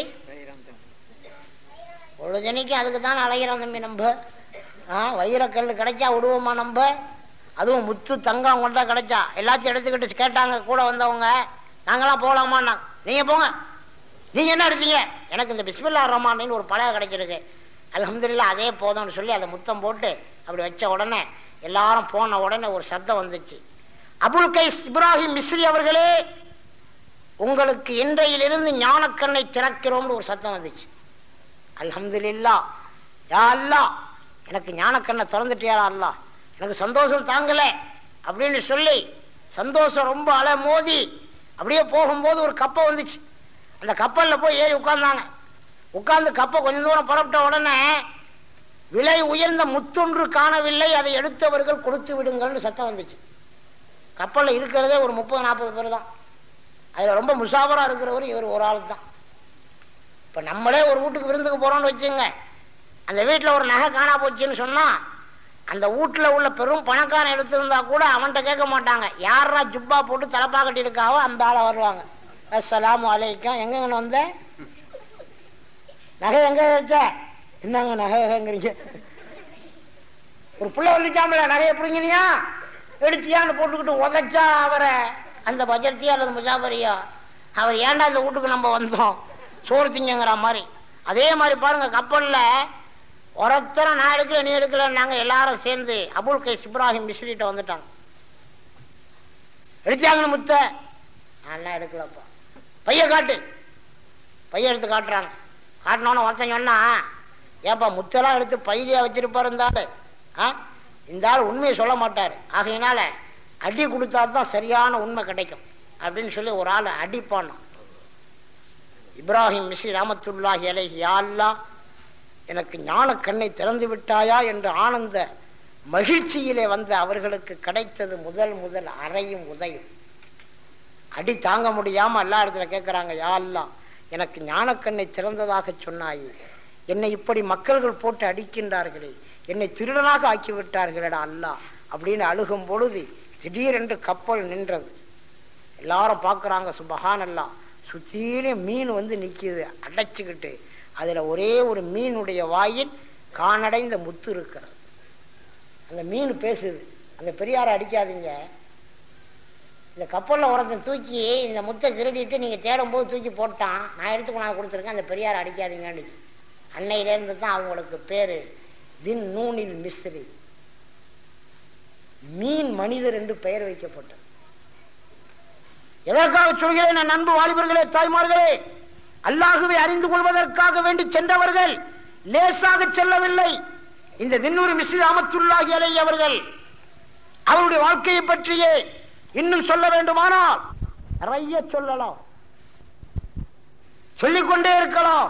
பொழுதனைக்கு அதுக்கு தான் அலைகிறோம் தம்பி. நம்ம ஆஹ் வைரக்கல் கிடைச்சா விடுவோமா நம்ம? அதுவும் முத்து தங்கம் கொண்டா கிடைச்சா எல்லாத்தையும் எடுத்துக்கிட்டு கேட்டாங்க கூட வந்தவங்க, நாங்களாம் போகலாமான்னா. நீங்க போங்க, நீங்க என்ன எடுத்தீங்க? எனக்கு இந்த பிஸ்மில்லாஹிர் ரஹ்மானின்னு ஒரு பலகை கிடைச்சிருக்கு, அல்ஹம்துலில்லாஹ், அதே போதும்னு சொல்லி அதை முத்தம் போட்டு அப்படி வச்ச உடனே எல்லாரும் போன உடனே ஒரு சத்தம் வந்துச்சு, அபுல் கைஸ் இப்ராஹிம் மிஸ்ரி அவர்களே, உங்களுக்கு இன்றையிலிருந்து ஞானக்கண்ணை திறக்கிறோம்னு ஒரு சத்தம் வந்துச்சு. அல்ஹம்துலில்லாஹ், யா அல்லாஹ், எனக்கு ஞானக்கண்ணை திறந்துட்டியா அல்லாஹ், எனக்கு சந்தோஷம் தாங்கல அப்படின்னு சொல்லி சந்தோஷம் ரொம்ப அலை மோதி அப்படியே போகும்போது ஒரு கப்பல் வந்துச்சு. அந்த கப்பலில் போய் ஏறி உட்கார்ந்தாங்க. உட்கார்ந்து கப்பை கொஞ்சம் தூரம் புறப்பட்ட உடனே விலை உயர்ந்த முத்தொன்று காணவில்லை, அதை எடுத்தவர்கள் கொடுத்து விடுங்கள்னு சத்தம் வந்துச்சு. கப்பலில் இருக்கிறதே ஒரு முப்பது நாற்பது பேர் தான். அதில் ரொம்ப முசாபரா இருக்கிறவர் இவர் ஒரு ஆள் தான். இப்போ நம்மளே ஒரு வீட்டுக்கு விருந்துக்கு போகிறோம்னு வச்சுங்க, அந்த வீட்டில் ஒரு நகை காணா போச்சுன்னு சொன்னால் அந்த வீட்டில் உள்ள பெரும் பணக்காரன் எடுத்திருந்தா கூட அவன்கிட்ட கேட்க மாட்டாங்க, யாரா ஜுப்பா போட்டு தலப்பா கட்டி இருக்காவோ அந்த ஆளை வருவாங்க, அஸ்ஸலாமு அலைக்கும், எங்கன்னு வந்த நகை எங்க வச்ச, என்னங்க நகைங்கிறீங்க, ஒரு புள்ள வந்துச்சாமல நகையை பிடிங்கினியா எடுத்தியான்னு போட்டுக்கிட்டு உதச்சா அவரை அந்த பஜர்த்தியா அல்லது முஜாபரியா, அவர் ஏன்டா இந்த வீட்டுக்கு நம்ம வந்தோம் சோறு திங்கிற மாதிரி. அதே மாதிரி பாருங்க, கப்பல்ல ஒருத்தர நான் எடுக்கல நீ எடுக்கலன்னாங்க, எல்லாரும் சேர்ந்து அபுல் கைஸ் இப்ராஹிம் மிஸ்ரிட்ட வந்துட்டாங்க. எடுத்தாங்கன்னு முத்த, நான் எடுக்கலப்பா, பைய காட்டு, பைய எடுத்து காட்டுறாங்க. காட்டினோன்னு ஒருத்தன் சொன்னா, ஏப்பா முத்தெல்லாம் எடுத்து பையிலையா வச்சிருப்பாரு இந்த ஆளு, ஆ இந்த ஆள் உண்மையை சொல்ல மாட்டாரு, ஆகையினால அடி கொடுத்தா தான் சரியான உண்மை கிடைக்கும் அப்படின்னு சொல்லி ஒரு ஆள் அடிப்பான். இப்ராஹிம் மிஸ்ரி ரஹ்மத்துல்லாஹி அலைஹி, யா அல்லாஹ், எனக்கு ஞான கண்ணை திறந்து விட்டாயா என்று ஆனந்த மகிழ்ச்சியிலே வந்த அவர்களுக்கு கிடைத்தது முதல் முதல் அறையும் உதயும். அடி தாங்க முடியாம எல்லா இடத்துல கேட்கிறாங்க, யா அல்லாஹ், எனக்கு ஞானக்கண்ணை திறந்ததாக சொன்னாயே, என்னை இப்படி மக்கள்கள் போட்டு அடிக்கின்றார்களே, என்னை திருடனாக ஆக்கி விட்டார்களடா அல்லாஹ் அப்படின்னு அழுகும் பொழுது திடீரென்று கப்பல் நின்றது. எல்லாரும் பார்க்குறாங்க, சுபஹானல்லாஹ், சுத்தியிலே மீன் வந்து நிற்கிது அடைச்சிக்கிட்டு, அதில் ஒரே ஒரு மீனுடைய வாயில் காணடைந்த முத்து இருக்கிறது. அந்த மீன் பேசுது, அந்த பெரியாரை அடிக்காதீங்க, இந்த கப்பலில் ஒருத்தன் தூக்கி இந்த முத்தை திருடிட்டு நீங்கள் தேடும்போது தூக்கி போட்டான், நான் எடுத்து கொண்டாந்து கொடுத்துருக்கேன், அந்த பெரியாரை அடிக்காதீங்கன்னு. அன்னையிலேருந்து தான் அவங்களுக்கு பேர் தின் நூனில் மிஸ்ரி, மீன் மனிதர் என்று பெயர் வைக்கப்பட்டது. எதற்காக சொல்கிறேன் என் அன்பு வாலிபர்களே, தாய்மார்களே, அல்லாஹுவை அறிந்து கொள்வதற்காக வேண்டி சென்றவர்கள் லேசாக செல்லவில்லை. இந்த தின்னூர் மிஸ்ரி ரஹ்மத்துல்லாஹி அலைஹி அவர்கள் அவருடைய வாழ்க்கையை பற்றியே இன்னும் சொல்ல வேண்டுமானால் நிறைய சொல்லலாம், சொல்லிக்கொண்டே இருக்கலாம்.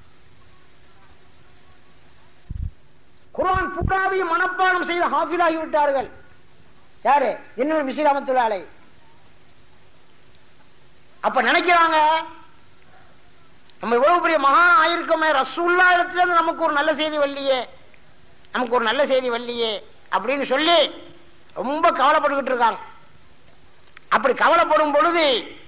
குர்ஆன் பூராவையும் மனப்பாடம் செய்து ஹாஃபிலாகி விட்டார்கள். யாரு? தின்னூர் மிஸ்ரி ரஹ்மத்துல்லாஹி அலைஹி. அப்ப நினைக்கிறாங்க, நம்ம இவ்வளவு பெரிய மகான் ஆயிருக்கோமே, ரசூல்லா இடத்துல இருந்து நமக்கு ஒரு நல்ல செய்தி வரலையே, நமக்கு ஒரு நல்ல செய்தி வரலையே அப்படின்னு சொல்லி ரொம்ப கவலைப்பட்டுக்கிட்டு இருக்காங்க. அப்படி கவலைப்படும் பொழுது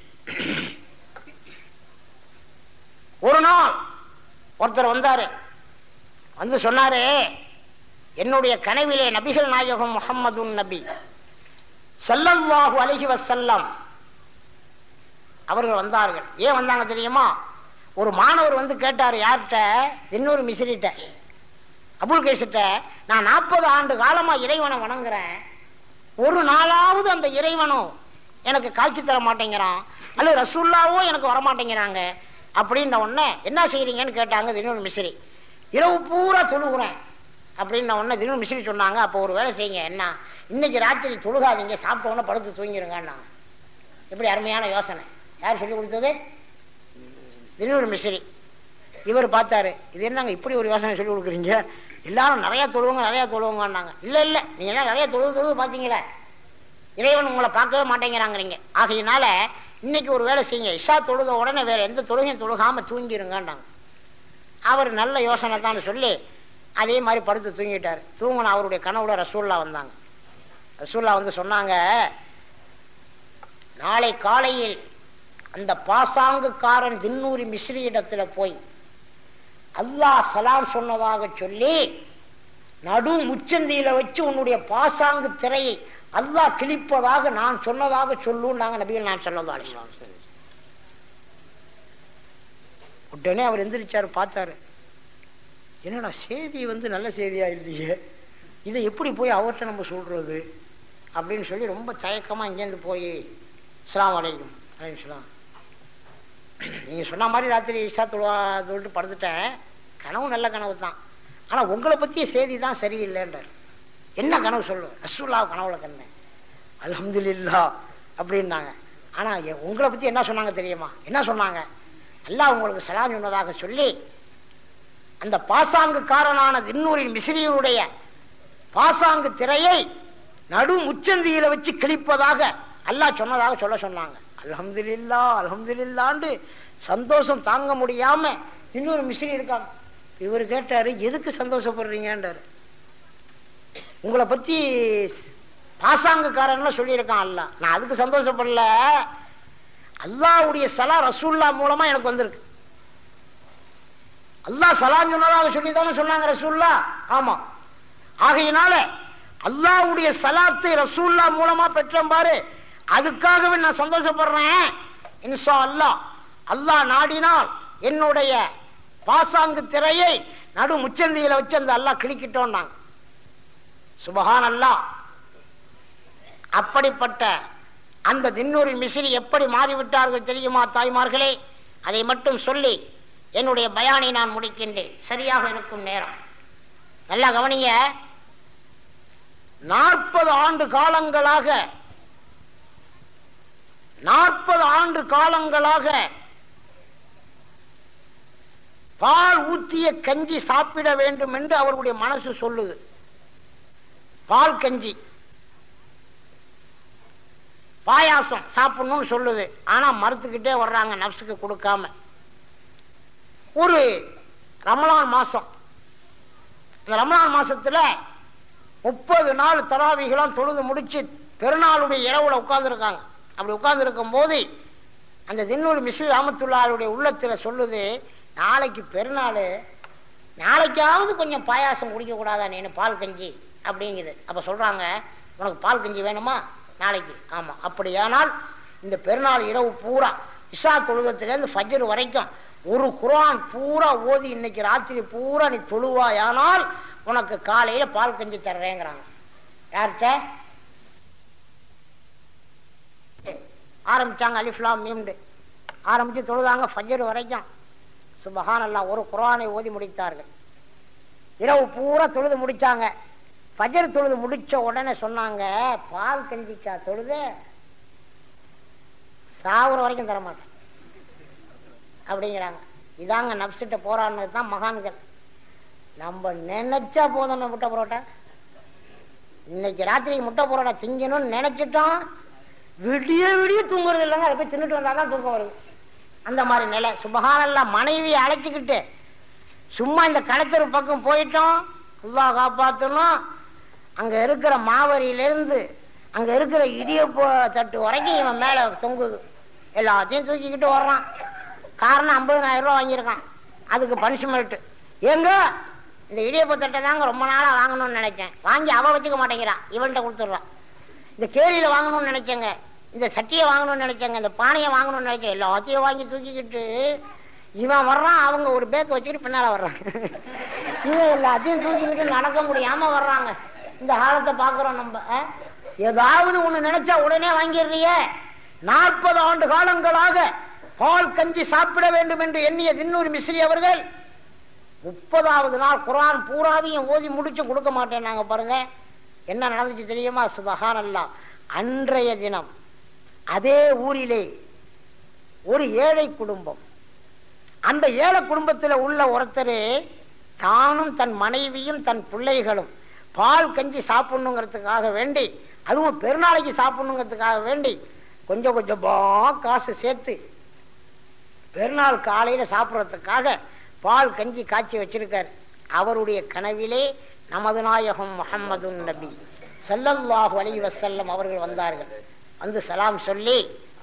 ஒரு நாள் ஒருத்தர் வந்தாரு, வந்து சொன்னாரு, என்னுடைய கனவிலே நபிகள் நாயகம் முஹம்மது நபி ஸல்லல்லாஹு அலைஹி வஸல்லம் அவர்கள் வந்தார்கள். ஏன் வந்தாங்க தெரியுமா? ஒரு மாணவர் வந்து கேட்டார், யார்கிட்ட? இன்னொரு மிஸ்ரிட்ட, அபுல் கைஸ்கிட்ட, நான் நாற்பது ஆண்டு காலமா இறைவனை வணங்குறேன், ஒரு நாளாவது அந்த இறைவனும் எனக்கு காட்சி தர மாட்டேங்கிறான், அல்லது ரசூல்லாவோ எனக்கு வரமாட்டேங்கிறாங்க அப்படின்ன உடனே என்ன செய்யறீங்கன்னு கேட்டாங்க தினூர் மிஸ்ரி. இரவு பூரா தொழுகிறேன் அப்படின்ன உடனே தினூர் மிஸ்ரி சொன்னாங்க, அப்போ ஒரு வேலை செய்யுங்க, என்ன இன்னைக்கு ராத்திரி தொழுகாதீங்க, சாப்பிட்ட உடனே படுத்து தூங்கிருங்கன்னாங்க. எப்படி அருமையான யோசனை! யார் சொல்லி கொடுத்தது? தினூர் மிஸ்ரி. இவர் பார்த்தாரு, இது என்னங்க இப்படி ஒரு யோசனை சொல்லி கொடுக்குறீங்க, எல்லாரும் நிறையா தொழுவுங்க நிறையா தொழுவுங்கன்னாங்க. இல்லை இல்லை, நீங்கள் எல்லாம் நிறையா தொழுவு தொழுவு பார்த்தீங்களே, இறைவன் உங்களை பார்க்கவே மாட்டேங்கிறாங்கிறீங்க. ஆகையினால இன்னைக்கு ஒரு வேலை செய்யுங்க, இஷா தொழுத உடனே வேற எந்த தொழுகையும் தொழுகாமல் தூங்கிருங்கன்னாங்க. அவர் நல்ல யோசனை தான் சொல்லி அதே மாதிரி படுத்து தூங்கிட்டார். தூங்கின அவருடைய கனவுல ரசூல்லா வந்தாங்க. ரசூல்லா வந்து சொன்னாங்க, நாளை காலையில் அந்த பாசாங்குக்காரன் தின்னூரி மிஸ்ரி இடத்துல போய் அல்லாஹ் சலாம் சொன்னதாக சொல்லி நடு முச்சந்தியில வச்சு உன்னுடைய பாசாங்கு திரையை அல்லாஹ் கிழிப்பதாக நான் சொன்னதாக சொல்லுன்னாங்க நபிகள் நான் சொல்லலாம். உடனே அவர் எந்திரிச்சாரு, பார்த்தாரு, என்னடா செய்தி வந்து நல்ல செய்தியா இல்லையே, இதை எப்படி போய் அவர்கிட்ட நம்ம சொல்றது அப்படின்னு சொல்லி ரொம்ப தயக்கமா இங்கேருந்து போய் அஸ்ஸலாமு அலைக்கும் அப்படின்னு சொல்லலாம். நீங்க சொன்ன மாதிரி ராத்திரி இஷா தொழுவா சொல்லிட்டு படுத்துட்டேன், கனவு நல்ல கனவு தான், ஆனா உங்களை பத்திய செய்தி தான் சரியில்லைன்றார். என்ன கனவு சொல்லு? ரசூலுல்லாஹ் கனவுல கண்டேன், அல்ஹம்துலில்லாஹ் அப்படின்னாங்க. ஆனா உங்களை பத்தி என்ன சொன்னாங்க தெரியுமா? என்ன சொன்னாங்க? அல்லாஹ் உங்களுக்கு சலாம் சொன்னதாக சொல்லி அந்த பாசாங்குக்காரனான தின்னூரின் மிஸ்ரியுடைய பாசாங்கு திரையை நடு முச்சந்தியில வச்சு கிழிப்பதாக அல்லாஹ் சொன்னதாக சொல்ல சொன்னாங்க. அல்ஹம்துலில்லாஹ் அல்ஹம்துலில்லாஹ்னு சந்தோஷம் தாங்க முடியாம இன்னொரு மிஸ்ரி இருக்காங்க. இவர் கேட்டாரு, எதுக்கு சந்தோஷப்படுறீங்கன்றாரு. உங்களை பத்தி பாசாங்குக்காரன் சொல்லியிருக்கான் அல்லாஹ், நான் அதுக்கு சந்தோஷப்படல, அல்லாஹ்வுடைய சலாம் ரசூல்லா மூலமா எனக்கு வந்திருக்கு. அல்லாஹ் சலாம் சொன்னதாக சொல்லி தானே சொன்னாங்க ரசூல்லா. ஆமா, ஆகையினால அல்லாஹ்வுடைய சலாத்தை ரசூல்லா மூலமா பெற்றேன் பாரு, அதுக்காகவே நான் சந்தோஷப்படுறேன். இன்ஷா அல்லாஹ் அல்லாஹ் நாடினால் என்னுடைய பாசாங்கு திரையை நடு முச்சந்தியில வச்சு அந்த அல்லாஹ் கிழிக்கிட்டோம்னாங்க. சுபஹான் அல்லாஹ். அப்படிப்பட்ட அந்த தின்னூரின் மிஸ்ரி எப்படி மாறிவிட்டார்கள் தெரியுமா தாய்மார்களே? அதை மட்டும் சொல்லி என்னுடைய பயானை நான் முடிக்கின்றேன், சரியாக இருக்கும் நேரம். நல்லா கவனிங்க. நாற்பது ஆண்டு காலங்களாக நாற்பது ஆண்டு காலங்களாக பால் ஊற்றிய கஞ்சி சாப்பிட வேண்டும் என்று அவர்களுடைய மனசு சொல்லுது. பால் கஞ்சி பாயாசம் சாப்பிடணும்னு சொல்லுது, ஆனா மறுத்துக்கிட்டே வர்றாங்க, நப்சுக்கு கொடுக்காம. ஒரு ரமலான் மாசம், இந்த ரமலான் மாசத்துல முப்பது நாள் தராவிகளாம் தொழுது முடிச்சு பெருநாளுடைய இரவுல உட்கார்ந்து இருக்காங்க. அப்படி உட்கார்ந்து இருக்கும் போது அந்த தின்னூர் மிஸ்ரி ரஹ்மத்துல்லாஹியுடைய உள்ளத்துல சொல்லுது, நாளைக்கு பெருநாள், நாளைக்காவது கொஞ்சம் பாயாசம் குடிக்க கூடாதா நீனு, பால் கஞ்சி அப்படிங்குது. அப்ப சொல்றாங்க, உனக்கு பால் கஞ்சி வேணுமா நாளைக்கு? ஆமா. அப்படியானால் இந்த பெருநாள் இரவு பூரா இஷா தொழுதத்திலேருந்து ஃபஜ்ர் வரைக்கும் ஒரு குர்ஆன் பூரா ஓதி இன்னைக்கு ராத்திரி பூரா நீ தொழுவாயானால் உனக்கு காலையில பால் கஞ்சி தர்றேங்கிறாங்க. யார்கிட்ட ஆரம்பிச்சாங்க? அலிஃப் லாம் மீம் ஆரம்பிச்சு தொழுதாங்க ஃபஜ்ர் வரைக்கும். சுப்ஹானல்லாஹ். ஒரு குர்ஆனை ஓதி முடித்தார்கள். இரவு பூரா தொழுது முடிச்சாங்க. ஃபஜ்ர் தொழுது முடிச்ச உடனே சொன்னாங்க, பால் கஞ்சிக்கா தொழுத, சாவுற வரைக்கும் தரமாட்டேன் அப்படிங்கிறாங்க. இதாங்க நப்சிட்ட போராடினது தான் மகான்கள். நம்ம நினைச்சா போதும் முட்டை பரோட்டா, இன்னைக்கு ராத்திரிக்கு முட்டை பரோட்டா திங்கணும்னு நினைச்சிட்டோம், விடிய விடிய தூங்குறது இல்லைங்க, அதை போய் தின்னுட்டு வந்தாதான் தூக்கம் வருது. அந்த மாதிரி நிலை. சுபஹானல்லாஹ். மனைவியை அழைச்சிக்கிட்டு சும்மா இந்த கடத்தரு பக்கம் போயிட்டோம், அல்லாஹ் காப்பாற்றணும். அங்க இருக்கிற மாவரியிலிருந்து அங்க இருக்கிற இடியப்ப தட்டு வரைக்கும் இவன் மேல தொங்குது, எல்லாத்தையும் தூக்கிக்கிட்டு வர்றான். காரணம் ஐம்பதாயிரம் ரூபா வாங்கியிருக்கான், அதுக்கு பனிஷ்மெண்ட். எங்க இந்த இடியப்ப தட்டை தாங்க ரொம்ப நாளா வாங்கணும்னு நினைச்சேன், வாங்கி அவ வச்சுக்க மாட்டேங்கிறான், இவன்கிட்ட கொடுத்துட்றான். இந்த கேரியில வாங்கணும்னு நினைச்சேங்க, இந்த சட்டியை வாங்கணும்னு நினைச்சேங்க, இந்த பானையை வாங்கணும்னு நினைச்சேன், எல்லாத்தையும் வாங்கி தூக்கிக்கிட்டு இவன் வர்றான், அவங்க ஒரு பேக் வச்சுக்கிட்டு பின்னால வர்றாங்க. இவன் எல்லாத்தையும் தூக்கிக்கிட்டு நடக்க முடியாம வர்றாங்க. இந்த காலத்தை பாக்குறோம் நம்ம. ஏதாவது ஒண்ணு நினைச்சா உடனே வாங்கிடுறிய. நாற்பது ஆண்டு காலங்களாக பால் கஞ்சி சாப்பிட வேண்டும் என்று எண்ணிய தின்னூர் மிஸ்ரி அவர்கள் முப்பதாவது நாள் குர்ஆன் பூராவையும் ஓதி முடிச்சு கொடுக்க மாட்டேன் நாங்க. பாருங்க என்ன நடந்துச்சு தெரியுமா? சுபஹானல்லாஹ். அன்றைய தினம் அதே ஊரிலே ஒரு ஏழை குடும்பம், அந்த ஏழை குடும்பத்தில் உள்ள ஒருத்தர் தானும் தன் மனைவியும் தன் பிள்ளைகளும் பால் கஞ்சி சாப்பிடணுங்கிறதுக்காக வேண்டி, அதுவும் பெருநாளைக்கு சாப்பிடணுங்கிறதுக்காக வேண்டி கொஞ்சம் கொஞ்சமா காசு சேர்த்து பெருநாள் காலையில சாப்பிட்றதுக்காக பால் கஞ்சி காய்ச்சி வச்சிருக்கார். அவருடைய கனவிலே நமது நாயகம் முஹம்மது நபி ஸல்லல்லாஹு அலைஹி வஸல்லம் அவர்கள் வந்தார்கள். வந்து சலாம் சொல்லி,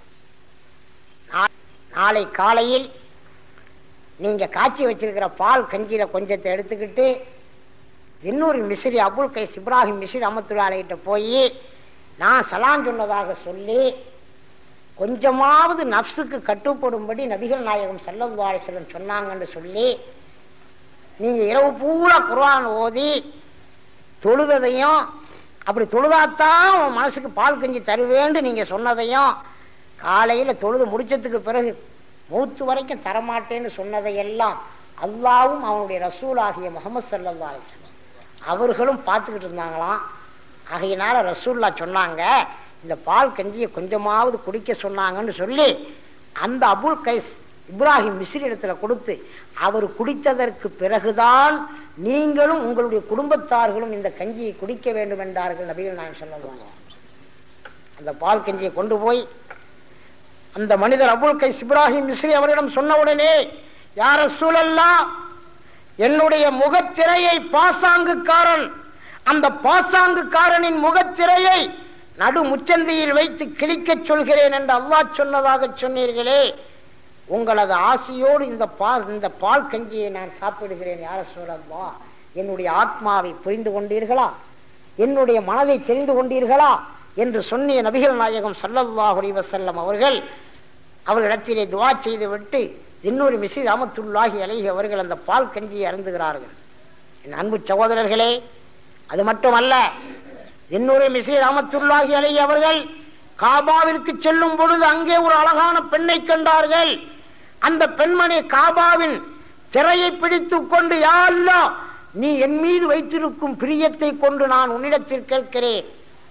நாளை காலையில் நீங்க காய்ச்சி வச்சிருக்கிற பால் கஞ்சியில கொஞ்சத்தை எடுத்துக்கிட்டு இன்னொரு மிஸ்ரி அபுல் கைஸ் இப்ராஹிம் மிஸ்ரி ரஹ்மத்துல்லாஹி அலைஹிட்ட போய் நான் சலாம் சொன்னதாக சொல்லி கொஞ்சமாவது நஃப்ஸுக்கு கட்டுப்படும்படி நபிகள் நாயகம் ஸல்லல்லாஹு அலைஹி வஸல்லம் சொன்னாங்கன்னு சொல்லி நீங்க இரவு பூரா குர்ஆன் ஓதி தொழுததையும், அப்படி தொழுதாத்தான் உன் மனசுக்கு பால் கஞ்சி தருவேன்னு நீங்க சொன்னதையும், காலையில தொழுது முடிச்சதுக்கு பிறகு மூத்து வரைக்கும் தரமாட்டேன்னு சொன்னதையெல்லாம் அல்லாவும் அவனுடைய ரசூல் ஆகிய முஹம்மது ஸல்லல்லாஹு அலைஹி வஸல்லம் அவர்களும் பார்த்துக்கிட்டு இருந்தாங்களாம். ஆகையினால ரசூல்லா சொன்னாங்க, இந்த பால் கஞ்சியை கொஞ்சமாவது குடிக்க சொன்னாங்கன்னு சொல்லி அந்த அபுல் கைஸ் இப்ராஹிம் மிஸ்ரி இடத்துல கொடுத்து அவர் குடித்ததற்கு பிறகுதான் நீங்களும் உங்களுடைய குடும்பத்தார்களும் இந்த கஞ்சியை குடிக்க வேண்டும் என்றார்கள் நபிகள் நாயகம் ஸல்லல்லாஹு அலைஹி வஸல்லம். அந்த பால் கஞ்சியை கொண்டு போய் அந்த மனிதர் அபுல் கைஸ் இப்ராஹிம் மிஸ்ரி அவரிடம் சொன்ன உடனே, யா ரசூலல்லாஹ், என்னுடைய முகத்திரையை பாசாங்குக்காரன், அந்த பாசாங்குக்காரனின் முகத்திரையை நடு முச்சந்தியில் வைத்து கிழிக்க சொல்கிறேன் என்று அல்லாஹ் சொன்னதாக சொன்னீர்களே, உங்களது ஆசையோடு இந்த பால் இந்த பால் கஞ்சியை நான் சாப்பிடுகிறேன் யா ரசூலல்லாஹ். என்னுடைய ஆத்மாவை புரிந்து கொண்டீர்களா, என்னுடைய மனதை தெரிந்து கொண்டீர்களா என்று சொன்னிய நபிகள் நாயகம் ஸல்லல்லாஹு அலைஹி வஸல்லம் அவர்கள் அவர்களிடத்திலே துஆ செய்து விட்டு இன்னொரு மிஸ்ரி ரஹ்மத்துல்லாஹி அலைஹி அவர்கள் அந்த பால் கஞ்சியை அருந்துகிறார்கள். என் அன்பு சகோதரர்களே, அது மட்டுமல்ல, இன்னொரு மிஸ்ரி ரஹ்மத்துல்லாஹி அலைஹி அவர்கள் காபாவிற்கு செல்லும் பொழுது அங்கே ஒரு அழகான பெண்ணை கண்டார்கள். அந்த பெண்மணி காபாவின் திரையை பிடித்துக் கொண்டு, யா அல்லாஹ், நீ என் மீது வைத்திருக்கும் பிரியத்தை கொண்டு நான் உன்னிடத்தில் கேட்கிறேன்,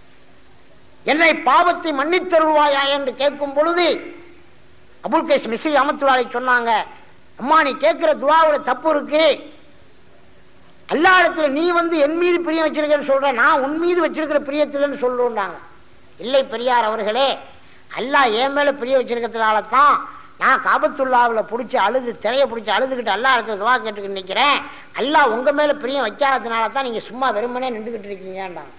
என்னை பாவத்தை மன்னித்தருள்வாயா என்று கேட்கும் பொழுது அபுல் கைஸ் மிஸ்ரி ரஹ்மத்துல்லாஹி சொன்னாங்க, அம்மா நீ கேட்கிற துஆவுல தப்பு இருக்கு. அல்லாஹ் இடத்துல நீ வந்து என் மீது பிரியம் வச்சிருக்கேன்னு சொல்ற, நான் உன் மீது வச்சிருக்கிற பிரியத்தில்னு சொல்லுன்னாங்க. இல்லை பெரியார் அவர்களே, அல்லாஹ் என் மேல பிரிய வச்சிருக்கிறதுனால தான் நான் காபத்துல்லாவில் பிடிச்சி அழுது திரையை பிடிச்சி அழுதுகிட்டு அல்லாஹ் இடத்துல துஆ கேட்டுக்கிட்டு நிற்கிறேன். அல்லாஹ் உங்க மேல பிரியம் வைக்காததுனால தான் நீங்க சும்மா வெறுமனே நின்றுகிட்டு இருக்கீங்கன்றாங்க.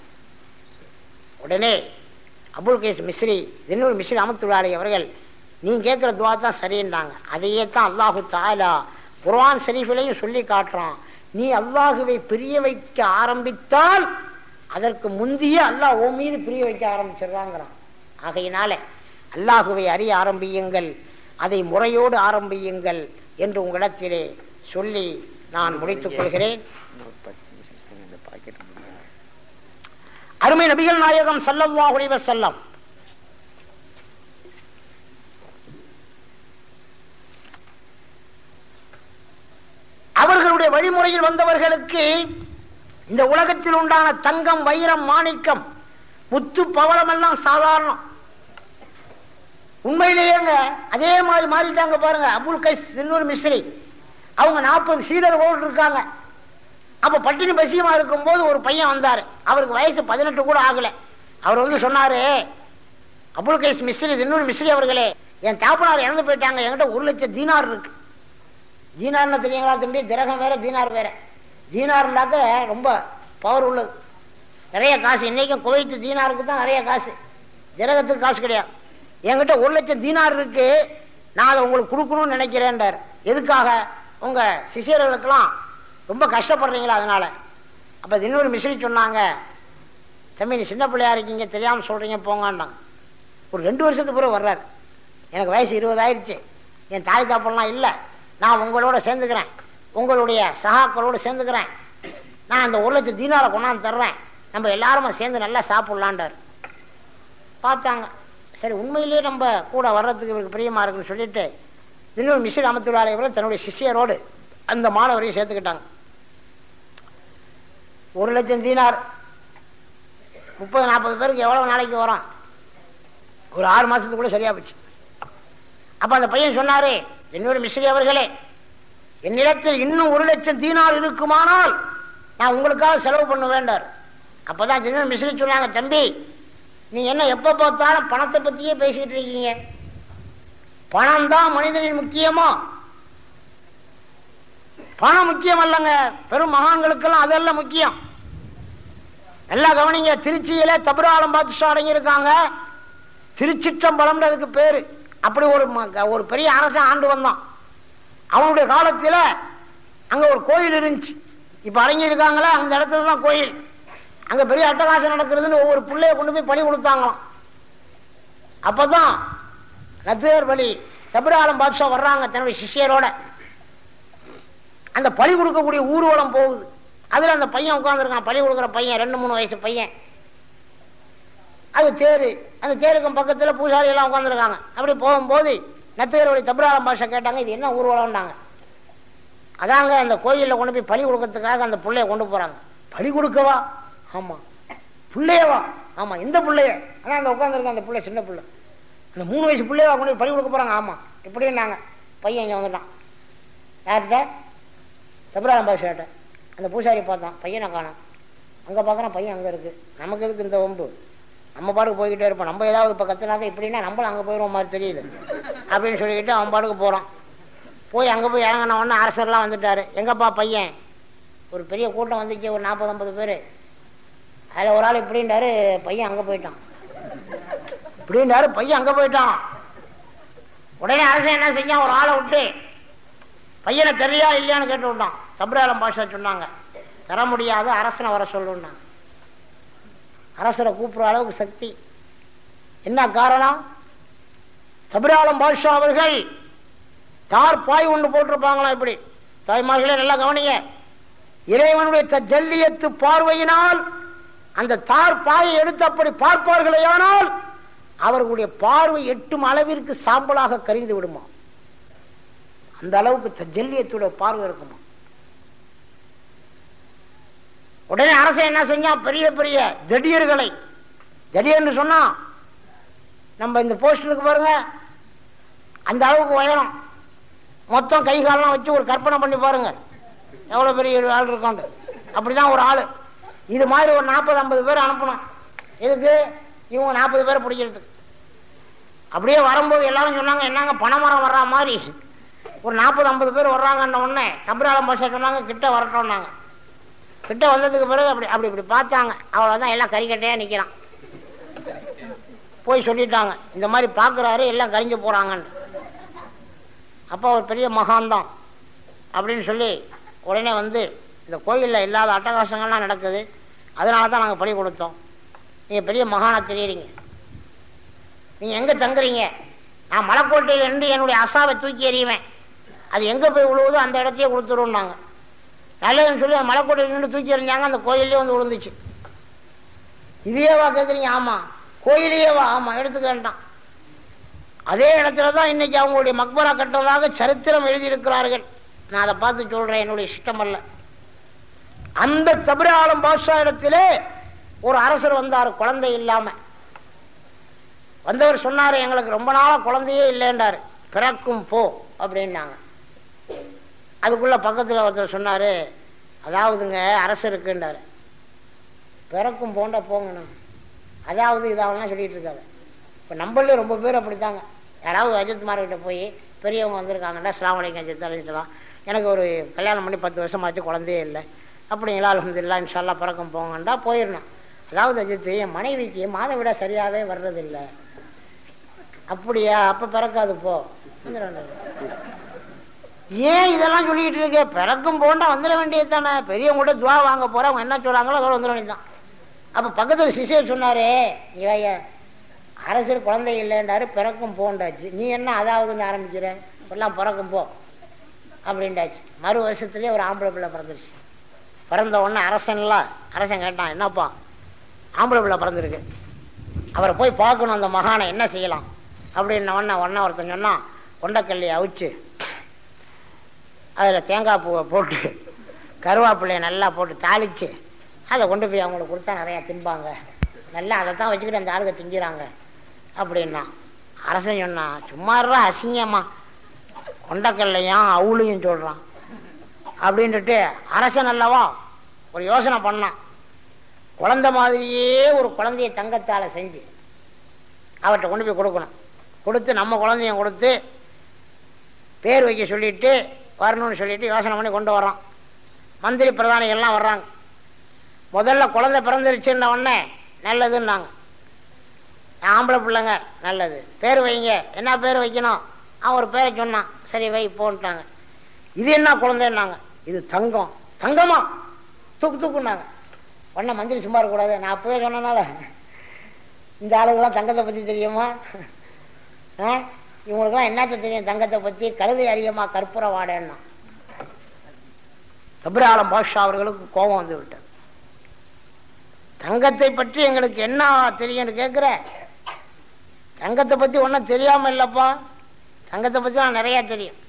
உடனே அபுல் கைஸ் மிஸ்ரி இன்னொரு மிஸ்ரி ரஹ்மத்துல்லாஹி அலைஹி அவர்கள், நீ கேட்கிற துஆ தான் சரின்றாங்க. அதையே தான் அல்லாஹு தஆலா குர்ஆன் ஷரீஃபிலையும் சொல்லி காட்டுறான். நீ அல்லாஹுவை பிரிய வைக்க ஆரம்பித்தால் அதற்கு முந்திய அல்லாஹ் உன் மீது பிரிய வைக்க ஆரம்பிச்சிடுறாங்கிறான். ஆகையினால அல்லாஹுவை அறிய ஆரம்பியுங்கள், அதை முறையோடு ஆரம்பியுங்கள் என்று உங்களிடத்திலே சொல்லி நான் முடித்துக் கொள்கிறேன். அருமை நபிகள் நாயகம் ஸல்லல்லாஹு அலைஹி வஸல்லம் அவர்களுடைய வழிமுறையில் வந்தவர்களுக்கு இந்த உலகத்தில் உண்டான தங்கம், வைரம், மாணிக்கம், முத்து, பவளம் எல்லாம் சாதாரணம். உண்மையிலேயேங்க அதே மாதிரி மாறிட்டாங்க பாருங்க. அபுல் கைஸ் இன்னொரு மிஸ்ரி அவங்க நாற்பது சீடர்களோடு இருக்காங்க. அப்ப பட்டினி பசியமா இருக்கும் போது ஒரு பையன் வந்தாரு. அவருக்கு வயசு பதினெட்டு கூட ஆகல. அவர் வந்து சொன்னாரு, அபுல் கைஸ் மிஸ்ரி இன்னொரு மிஸ்ரி அவர்களே, என் தாப்பனார் இறந்து போயிட்டாங்க, என்கிட்ட ஒரு லட்சம் தீனார் இருக்கு. தீனார்னு தெரியுங்களா தம்பி? திரகம் வேற தீனார் வேற. தீனார்னாக்க ரொம்ப பவர் உள்ளது, நிறைய காசு. இன்னைக்கும் குவைத்து தீனாருக்கு தான் நிறைய காசு, திரகத்துக்கு காசு கிடையாது. என்கிட்ட ஒரு லட்சம் தீனார் இருக்கு, நான் அதை உங்களுக்கு கொடுக்கணும்னு நினைக்கிறேன்டார். எதுக்காக? உங்க சிஷியர்களுக்கெல்லாம் ரொம்ப கஷ்டப்படுறீங்களா அதனால. அப்ப இன்னொரு மிஸ்ரி சொன்னாங்க, தம்பி நீ சின்ன பிள்ளையா இருக்கீங்க, தெரியாம சொல்றீங்க போங்கன்னாங்க. ஒரு ரெண்டு வருஷத்துக்கு பிறகு வர்றாரு. எனக்கு வயசு இருபதாயிருச்சு, என் தாய் தாப்பெல்லாம் இல்லை, நான் உங்களோட சேர்ந்துக்கிறேன், உங்களுடைய சகாக்களோடு சேர்ந்துக்கிறேன், நான் அந்த ஒரு லட்சம் தீனாரை கொண்டாந்து தர்றேன், நம்ம எல்லாருமே சேர்ந்து நல்லா சாப்பிட்லான்டார். பார்த்தாங்க, சரி உண்மையிலேயே நம்ம கூட வர்றதுக்கு இவருக்கு பிரியமாக இருக்குன்னு சொல்லிட்டு இன்னொரு மிஸ்ரி ரஹ்மத்துல்லாஹி அலைஹி தன்னுடைய சிஷ்யரோடு அந்த மாணவரையும் சேர்த்துக்கிட்டாங்க. ஒரு லட்சம் தீனார் முப்பது நாற்பது பேருக்கு எவ்வளவு நாளைக்கு வரும்? ஒரு ஆறு மாசத்துக்கு கூட சரியா போச்சு. அப்ப அந்த பையன் சொன்னாரு, என்னோட மிஸ்ரி அவர்களே, என்னிடத்தில் இன்னும் ஒரு லட்சம் தீனார் இருக்குமானால் நான் உங்களுக்காக செலவு பண்ண வேண்டார். அப்பதான் இன்னொரு மிஸ்ரி சொன்னாங்க, தம்பி நீ என்ன எப்ப பார்த்தாலும் பணத்தை பத்தியே பேசிக்கிட்டு இருக்கீங்க, பணம் தான் மனிதனின் முக்கியமா? பணம் முக்கியம் அல்லங்க, பெரும் மகான்களுக்கெல்லாம் அதெல்லாம் முக்கியம். நல்லா கவனிங்க, திருச்சியில தபுராலம் பாதுஷா அடங்கி இருக்காங்க, திருச்சிற்றம்பலம் அதுக்கு பேரு. அப்படி ஒரு ஒரு பெரிய அரசன் ஆண்டு வந்தான். அவனுடைய காலத்துல அங்க ஒரு கோயில் இருந்துச்சு. இப்ப அடங்கி இருக்காங்களே அந்த இடத்துல தான் கோயில். அங்க பெரிய அட்டகாசம் நடக்கிறதுன்னு ஒவ்வொரு பிள்ளைய கொண்டு போய் பலி கொடுத்தாங்களாம். அப்பதான் நத்தேர் வழி தபுராலம் பாதுஷா வர்றாங்க தன்னுடைய சிஷ்யரோட. அந்த பலி கொடுக்கக்கூடிய ஊர்வலம் போகுது. அதுல அந்த பையன் உட்கார்ந்துருக்கான், பலி கொடுக்குற பையன், ரெண்டு மூணு வயசு பையன். அது தேரு, அந்த தேருக்கும் பக்கத்துல பூசாரி எல்லாம் உட்காந்துருக்காங்க. அப்படி போகும்போது நத்தேர் வழி தபுராலம் பாதுஷா கேட்டாங்க, இது என்ன ஊர்வலம்னாங்க. அதாங்க அந்த கோயில்ல கொண்டு போய் பலி கொடுக்கறதுக்காக அந்த பிள்ளைய கொண்டு போறாங்க. பலி கொடுக்கவா? ஆமா. பிள்ளையவா? ஆமா. இந்த பிள்ளைய அதான் அந்த உட்காந்துருக்க அந்த பிள்ளை, சின்ன பிள்ளை, அந்த மூணு வயசு பிள்ளையவா கொண்டு போய் பலி கொடுக்க போறாங்க. ஆமா. இப்படின்னாங்க. பையன் இங்க வந்துட்டான். யார்கிட்ட? தபுராலம் பாதுஷாட்ட. அந்த பூசாரி பார்த்தான், பையனை காணோம். அங்க பாக்குறான், பையன் அங்க இருக்கு. நமக்கு எதுக்கு இந்த ஒம்பு, நம்ம பாட்டுக்கு போய்கிட்டே இருப்போம். நம்ம ஏதாவது இப்ப கத்துனாக்க இப்படின்னா நம்மளும் அங்க போயிடுவோம் மாதிரி தெரியுது அப்படின்னு சொல்லிக்கிட்டு அவன் பாட்டுக்கு போறான். போய் அங்க போய் இறங்கின உடனே அரசர்லாம் வந்துட்டாரு. எங்கப்பா பையன்? ஒரு பெரிய கூட்டம் வந்துச்சு, ஒரு நாற்பது ஐம்பது பேரு. அதுல ஒரு ஆள் இப்படின்றாரு, பையன் அங்க போயிட்டான். இப்படின்றாரு, பையன் அங்க போயிட்டான். உடனே அரசன் என்ன செஞ்சான், ஒரு ஆளை விட்டு பையனை தெரியா இல்லையான்னு கேட்டு விட்டான். தபுராலம் பாதுஷா சொன்னாங்க, தர முடியாது, அரசனை வர சொல்லுன்னாங்க. அரசரை கூப்பிடுற அளவுக்கு சக்தி. என்ன காரணம்? தபுராலம் பாதுஷா அவர்கள் தார் பாய் ஒன்று போட்டிருப்பாங்களா? இப்படி தாய்மார்களே நல்லா கவனிங்க. இறைவனுடைய தஜல்லியத்து பார்வையினால் அந்த தார் பாயை எடுத்து அப்படி பார்ப்பார்களேயானால் அவர்களுடைய பார்வை எட்டும் அளவிற்கு சாம்பலாக கரிந்து விடுமா. அந்த அளவுக்கு தஜல்லியத்துடைய பார்வை இருக்குமா. உடனே அரசன் என்ன செஞ்சா, பெரிய பெரிய ஜடியர்களை, ஜடியர்னு சொன்னா நம்ம இந்த போஸ்டருக்கு பாருங்க, அந்த அளவுக்கு உயரம், மொத்தம் கை காலெல்லாம் வச்சு ஒரு கற்பனை பண்ணி பாருங்க எவ்வளவு பெரிய ஆள் இருக்காண்டு. அப்படிதான் ஒரு ஆளு. இது மாதிரி ஒரு நாற்பது ஐம்பது பேர் அனுப்பணும். எதுக்கு? இவங்க நாற்பது பேரை பிடிக்கிறதுக்கு. அப்படியே வரும்போது எல்லாரும் சொன்னாங்க, என்னங்க பனைமரம் வர்ற மாதிரி ஒரு நாற்பது ஐம்பது பேர் வர்றாங்கன்ன உடனே தபுராலம் பாதுஷா சொன்னாங்க, கிட்ட வரட்டோம்னாங்க. கிட்ட வந்ததுக்கு பிறகு அப்படி அப்படி இப்படி பார்த்தாங்க. அவ்வளவுதான், எல்லாம் கறிக்கட்டையா நிக்கிறான். போய் சொல்லிட்டாங்க, இந்த மாதிரி பாக்குறாரு, எல்லாம் கரிஞ்சு போறாங்கன்னு. அப்போ ஒரு பெரிய மகான்தான் அப்படின்னு சொல்லி உடனே வந்து, இந்த கோயிலில் இல்லாத அட்டகாசங்கள்லாம் நடக்குது, அதனால தான் நாங்கள் பலி கொடுத்தோம். நீங்கள் பெரிய மகானா தெரியுறீங்க, நீங்கள் எங்கே தங்குறீங்க? நான் மலைக்கோட்டையில் நின்று என்னுடைய அசாவை தூக்கி எறிவேன், அது எங்கே போய் விழுவுதோ அந்த இடத்தையே கொடுத்துருவோம்னாங்க. நல்லதுன்னு சொல்லி அந்த மலைக்கோட்டையில் நின்று தூக்கி எறிஞ்சாங்க. அந்த கோயிலே வந்து விழுந்துச்சு. இதையேவா கேட்குறீங்க? ஆமாம். கோயிலையேவா? ஆமாம். எடுத்துக்க வேண்டாம். அதே இடத்துல தான் இன்னைக்கு அவங்களுடைய மக்பரா கட்டுறதாக சரித்திரம் எழுதியிருக்கிறார்கள். நான் அதை பார்த்து சொல்றேன், என்னுடைய இஷ்டம் அல்ல. அந்த தபுராலம் பாதுஷா இடத்திலே ஒரு அரசர் வந்தார், குழந்தை இல்லாம வந்தவர். சொன்னாரு, எங்களுக்கு ரொம்ப நாளா குழந்தையே இல்லைன்றாரு. பிறக்கும் போ அப்படின்னாங்க. அதுக்குள்ள பக்கத்துல ஒருத்தர் சொன்னாரு, அதாவதுங்க அரசருக்குன்றாரு, பிறக்கும் போண்டா போங்கண்ணா, அதாவது இதாவெல்லாம் சொல்லிட்டு இருக்காரு. இப்ப நம்மளே ரொம்ப பேர் அப்படித்தாங்க. யாராவது அஜித்மார்கிட்ட போய் பெரியவங்க வந்திருக்காங்கடா, அஸ்ஸலாமு அலைக்கும் அஜித் அலிஸ்லாம், எனக்கு ஒரு கல்யாணம் பண்ணி பத்து வருஷமாச்சு குழந்தையே இல்லை, அப்படிங்களா, அல்ஹம்துலில்லாஹ் இன்ஷா அல்லாஹ் பிறக்கம் போங்கண்டா போயிடணும். அதாவது அஜித், என் மனைவிக்கு மாத விட சரியாவே வர்றதில்லை. அப்படியா? அப்ப பிறக்காது போ. ஏன் இதெல்லாம் சொல்லிட்டு இருக்க? பிறக்கும் போண்டா வந்துட வேண்டியது தானே. பெரியவங்கள்ட்ட துவா வாங்க போற, அவங்க என்ன சொல்றாங்களோ அதோட வந்துட வேண்டியதுதான். அப்ப பக்கத்துல சிஷியர் சொன்னாரு, இவைய அரசர் குழந்தை இல்லைன்றாரு, பிறக்கும் போண்டாச்சு, நீ என்ன அதாவதுன்னு ஆரம்பிக்கிற? எல்லாம் பிறக்கும் போ. அப்படின்ட்டாச்சு. மறு வருஷத்துலேயே ஒரு ஆம்பளை பிள்ளை பிறந்துருச்சு. பிறந்த உடனே அரசன்லாம் அரசன் கேட்டான், என்னப்பா ஆம்பளை பிள்ளை பிறந்திருக்கு, அவரை போய் பார்க்கணும், அந்த மகானை என்ன செய்யலாம் அப்படின்ன உடனே உடனே ஒருத்தன் சொன்னான், கொண்டக்கல்லையை அவிச்சு அதில் தேங்காய் பூவை போட்டு கருவேப்பிள்ளையை நல்லா போட்டு தாளித்து அதை கொண்டு போய் அவங்களுக்கு கொடுத்தா நிறையா தின்பாங்க, நல்லா அதை தான் வச்சுக்கிட்டு அந்த ஆளுக திங்கிறாங்க அப்படின்னா. அரசன் சொன்னான், சும்மாறா அசிங்கம்மா, கொண்டக்கல்லையும் அவுளையும் சொல்கிறான் அப்படின்ட்டு அரசன் அல்லவா ஒரு யோசனை பண்ணான். குழந்தை மாதிரியே ஒரு குழந்தைய தங்கத்தால் செஞ்சு அவர்கிட்ட கொண்டு போய் கொடுக்கணும். கொடுத்து நம்ம குழந்தையும் கொடுத்து பேர் வைக்க சொல்லிட்டு வரணும்னு சொல்லிட்டு யோசனை பண்ணி கொண்டு வர்றான். மந்திரி பிரதானிகள்லாம் வர்றாங்க. முதல்ல குழந்தை பிறந்துருச்சுன்ன உடனே நல்லதுன்னாங்க. ஆம்பளை பிள்ளைங்க நல்லது, பேர் வைங்க, என்ன பேர் வைக்கணும், அவன் ஒரு பேரை சொன்னான், சரி வை போன்ட்டாங்க. இது என்ன குழந்தைன்னாங்க, இது தங்கம். தங்கமா, தூக்கு தூக்குனாங்க. உடனே மந்திரி சும்மா இருக்கக்கூடாது, நான் அப்பவே சொன்னனால இந்த ஆளுங்கெல்லாம் தங்கத்தை பற்றி தெரியுமா, ஆ இவங்களுக்குலாம் என்னத்த தெரியும் தங்கத்தை பற்றி, கழுதை அறியமா கற்பூர வாடன்னா. கபிராலம் பாஷா அவர்களுக்கு கோபம் வந்து விட்டது. தங்கத்தை பற்றி எங்களுக்கு என்ன தெரியும்னு கேட்குற, தங்கத்தை பற்றி ஒன்றும் தெரியாமல் இல்லைப்பா, தங்கத்தை பற்றி நான் நிறையா தெரியும்,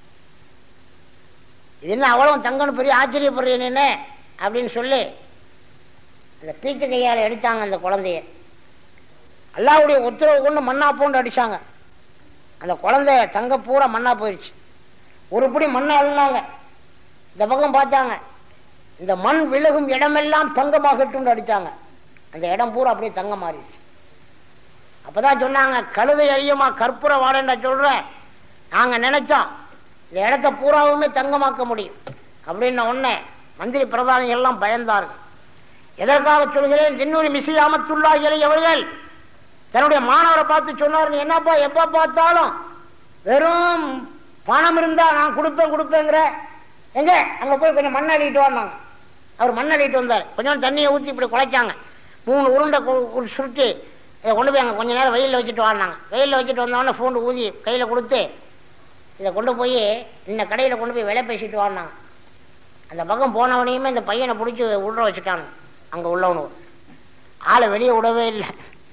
இது என்ன அவ்வளோ தங்கம்னு பெரிய ஆச்சரியப்படுறேன்னு அப்படின்னு சொல்லி அந்த பீச்சை கையால் எடுத்தாங்க அந்த குழந்தைய. அல்லாவுடைய உத்தரவு கொண்டு மண்ணா போண்டு அடித்தாங்க. அந்த குழந்தைய தங்க பூரா மண்ணா போயிடுச்சு. ஒரு பிடி மண்ணை அழுனாங்க. இந்த பக்கம் பார்த்தாங்க, இந்த மண் விலகும் இடமெல்லாம் தங்கமாகட்டும்னு அடித்தாங்க. அந்த இடம் பூரா அப்படியே தங்க மாறிடுச்சு. அப்போதான் சொன்னாங்க, கழுதை அறியமா கற்பூர வாடண்டா சொல்ற, நாங்கள் நினைச்சோம் இந்த இடத்த பூராவுமே தங்கமாக்க முடியும் அப்படின்ன உடனே மந்திரி பிரதானிகள் எல்லாம் பயந்தார்கள். எதற்காக சொல்கிறேன், தின்னூரி மிஸ்ரி ரஹ்மத்துல்லாஹி அலைஹி அவர்கள் தன்னுடைய மாணவரை பார்த்து சொன்னார், நீ என்னப்பா எப்போ பார்த்தாலும் வெறும் பணம் இருந்தா நான் கொடுப்பேன் கொடுப்பேங்கிற, எங்க அங்கே போய் கொஞ்சம் மண் அள்ளிட்டு வந்தாங்க. அவர் மண் அள்ளிட்டு வந்தார். கொஞ்சம் தண்ணியை ஊற்றி இப்படி குழைச்சாங்க. மூணு உருண்டை சுருட்டி இதை கொண்டு போய் அங்கே கொஞ்சம் நேரம் வெயிலில் வச்சுட்டு வாங்கினாங்க. வெயிலில் வச்சுட்டு வந்தோடனே ஃபோன் ஊதி கையில் கொடுத்து இதை கொண்டு போய் இந்த கடையில் கொண்டு போய் விலை பேசிட்டு வாங்கினாங்க. அந்த பக்கம் போனவனையுமே இந்த பையனை பிடிச்சி உள்ள வச்சுட்டாங்க. அங்கே உள்ளவனு ஆளை வெளியே விடவே இல்லை.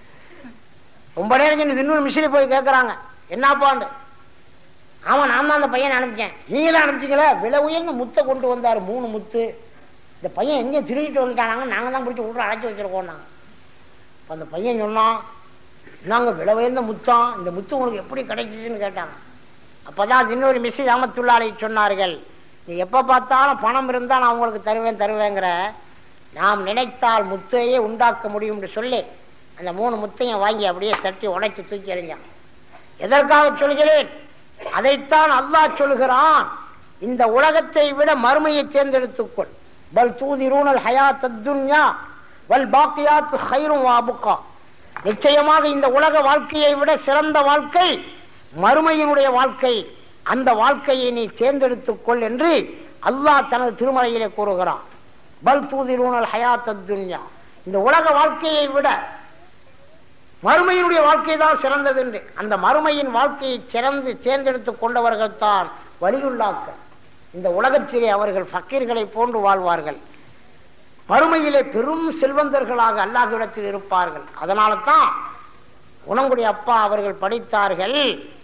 ரொம்ப நேரம் செஞ்சு இன்னொரு மிஷினி போய் கேட்குறாங்க, என்னப்பாண்டு. ஆமாம், நான் தான் அந்த பையனை அனுப்பிச்சேன். நீங்கள் தான் அனுப்பிச்சிங்களா? விலை உயர்ந்த முத்தை கொண்டு வந்தார், மூணு முத்து. இந்த பையன் எங்கேயும் திருடிட்டு வந்துட்டானாங்க, நாங்கள் தான் பிடிச்சி விட்ற அழைச்சி வச்சுருக்கோம். நாங்கள் இப்போ அந்த பையன் சொன்னான், நாங்கள் விலை உயர்ந்த முத்தம், இந்த முத்து உங்களுக்கு எப்படி கிடைச்சிதுன்னு கேட்டாங்க. அப்போ தான் இன்னொரு மிஸ்ரி ரஹ்மத்துல்லாஹி சொன்னார்கள், நீ எப்போ பார்த்தாலும் பணம் இருந்தால் நான் உங்களுக்கு தருவேன் தருவேங்கிற, நாம் நினைத்தால் முத்தையே உண்டாக்க முடியும்னு சொல்லி அந்த மூணு முத்தையும் வாங்கி அப்படியே தட்டி உடைச்சி தூக்கி எறிஞ்சான். எதற்காக சொல்கிறேன், அதைத்தான் அல்லாஹ் சொல்கிறான், இந்த உலகத்தை விட மறுமையை தேர்ந்தெடுத்துக்கொள். பல் தூதிரூனல் ஹயாத்தத் துன்யா வல் பாக்கியாத்து கைரும் வஅபுகா. நிச்சயமாக இந்த உலக வாழ்க்கையை விட சிறந்த வாழ்க்கை மறுமையினுடைய வாழ்க்கை, அந்த வாழ்க்கையை நீ தேர்ந்தெடுத்துக்கொள் என்று அல்லாஹ் தனது திருமறையிலே கூறுகிறான். பல் தூதிரூனல் ஹயாத்தத் துன்யா, இந்த உலக வாழ்க்கையை விட மறுமையினுடைய வாழ்க்கை தான் சிறந்தது என்று. அந்த மறுமையின் வாழ்க்கையை சிறந்து தேர்ந்தெடுத்து கொண்டவர்கள் தான் வலியுல்லாக்கள். இந்த உலகத்திலே அவர்கள் ஃபக்கீர்களை போன்று வாழ்வார்கள், மறுமையிலே பெரும் செல்வந்தர்களாக அல்லாஹ்விடத்தில் இருப்பார்கள். அதனால தான் உணங்குடைய அப்பா அவர்கள் படித்தார்கள்,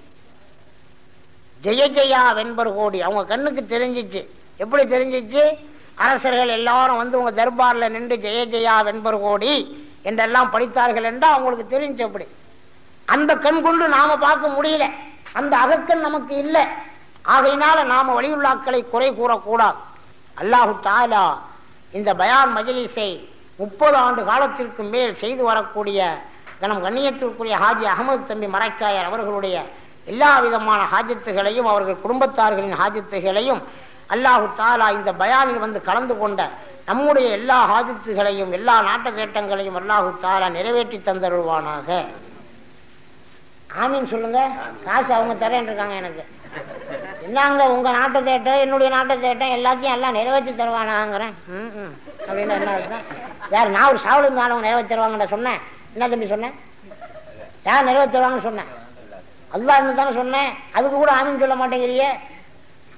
ஜெய ஜெயா வெண்பர் கோடி. அவங்க கண்ணுக்கு தெரிஞ்சிச்சு. எப்படி தெரிஞ்சிச்சு? அரசர்கள் எல்லாரும் வந்து உங்க தர்பாரில் நின்று ஜெய ஜெயா வெண்பர் கோடி என்றெல்லாம் படித்தார்கள் என்றால் அவங்களுக்கு தெரிஞ்சு. அப்படி அந்த கண் கொண்டு நாம பார்க்க முடியல, அந்த அகக்கண் நமக்கு இல்லை. ஆகையினால நாம வலியுல்லாக்களை குறை கூறக்கூடாது. அல்லாஹு தஆலா இந்த பயான் மஜ்லிஸை முப்பது ஆண்டு காலத்திற்கு மேல் செய்து வரக்கூடிய நம் கண்ணியத்திற்குரிய ஹாஜி அகமது தம்பி மரைக்காயர் அவர்களுடைய எல்லா விதமான ஹாஜத்துகளையும் அவர்கள் குடும்பத்தார்களின் ஹாஜத்துகளையும் அல்லாஹு தஆலா இந்த பயானில் வந்து கலந்து கொண்ட நம்முடைய எல்லா ஹாஜத்துகளையும் எல்லா நாட்ட தேட்டங்களையும் அல்லாஹு தஆலா நிறைவேற்றி தந்தருள்வானாக. ஆமீன் சொல்லுங்க. காசு அவங்க தரேன் இருக்காங்க எனக்கு. என்னங்க உங்க நாட்டை தேட்டம் என்னுடைய நாட்டை தேட்டம் எல்லாத்தையும் எல்லாம் நிறைவேற்றி தருவானாங்கிறேன். ம் ம் அப்படின்னு என்ன அர்த்தம்? யார் நான் ஒரு சாவலும் தானவங்க நிறைவேற்றி தருவாங்கன்னு சொன்னேன். என்ன தம்பி சொன்னேன்? யார் நிறைவேற்றி தருவாங்கன்னு சொன்னேன்? அல்லாஹ்னு தானே சொன்னேன். அதுக்கு கூட ஆமீன் சொல்ல மாட்டேங்கிறியே.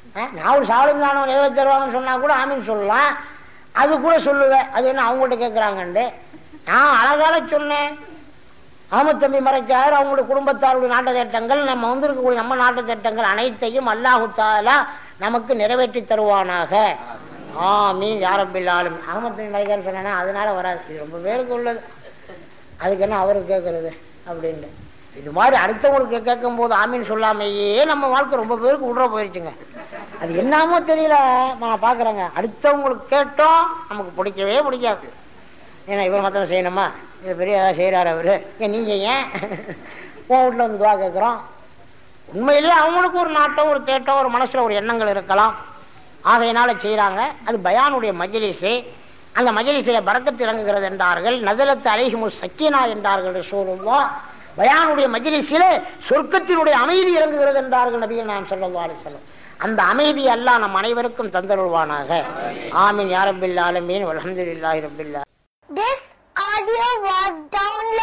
நான் ஒரு சாவலும் தானோ நிறைவேற்றி தருவாங்கன்னு சொன்னா கூட ஆமீன் சொல்லலாம், அது கூட சொல்லுவேன். அது என்ன அவங்கள்ட்ட கேட்குறாங்கண்டு. நான் அழகால சொன்னேன், அகமது தம்பி மறைச்சார் அவங்களுடைய குடும்பத்தாருடைய நாட்டு திட்டங்கள், நம்ம வந்திருக்கக்கூடிய நம்ம நாட்டு திட்டங்கள் அனைத்தையும் அல்லாஹு தஆலா நமக்கு நிறைவேற்றி தருவானாக. ஆமீன் யா ரப்பில் ஆலமீன். அகமது தம்பி மறைச்சார் சொன்னா அதனால வராது, இது ரொம்ப பேருக்கு உள்ளது, அதுக்கு என்ன அவருக்கு கேட்கறது அப்படின்னு. இது மாதிரி அடுத்தவங்களுக்கு கேட்கும் போது ஆமீன் சொல்லாமையே நம்ம வாழ்க்கை ரொம்ப பேருக்கு விட்ற போயிருச்சுங்க. அது என்னமோ தெரியல, நான் பார்க்குறேங்க. அடுத்தவங்களுக்கு கேட்டோம் நமக்கு பிடிக்கவே பிடிக்காது. ஏன்னா இவர் மாத்திரம் செய்யணுமா, இது பெரிய செய்கிறார் அவர், ஏன் நீங்கள் ஏன் உன் வீட்டில் வந்து துவா கேட்குறோம். உண்மையிலேயே அவங்களுக்கு ஒரு நாட்டம் ஒரு தேட்டம் ஒரு மனசில் ஒரு எண்ணங்கள் இருக்கலாம், ஆகையினால செய்கிறாங்க. அது பயானுடைய மஜ்லிஸு. அந்த மஜ்லிஸில் பரக்கத்து இறங்குகிறது என்றார்கள். நஸலத் அலைஹிமுஸ் ஸக்கீனா என்றார்கள் ரசூலுல்லாஹ். பயானுடைய மஜ்லிஸிலே சொர்க்கத்தினுடைய அமைதி இறங்குகிறது என்றார்கள் நபிகள் நாயகம் ஸல்லல்லாஹு அலைஹி வஸல்லம். அந்த அமைதி அல்லாஹ் நம் அனைவருக்கும் தந்தருள்வானாக. ஆமீன் யா ரப்பில் ஆலமீன் வல்ஹம்துலில்லாஹி ரப்பில் ஆலமீன். This audio was downloaded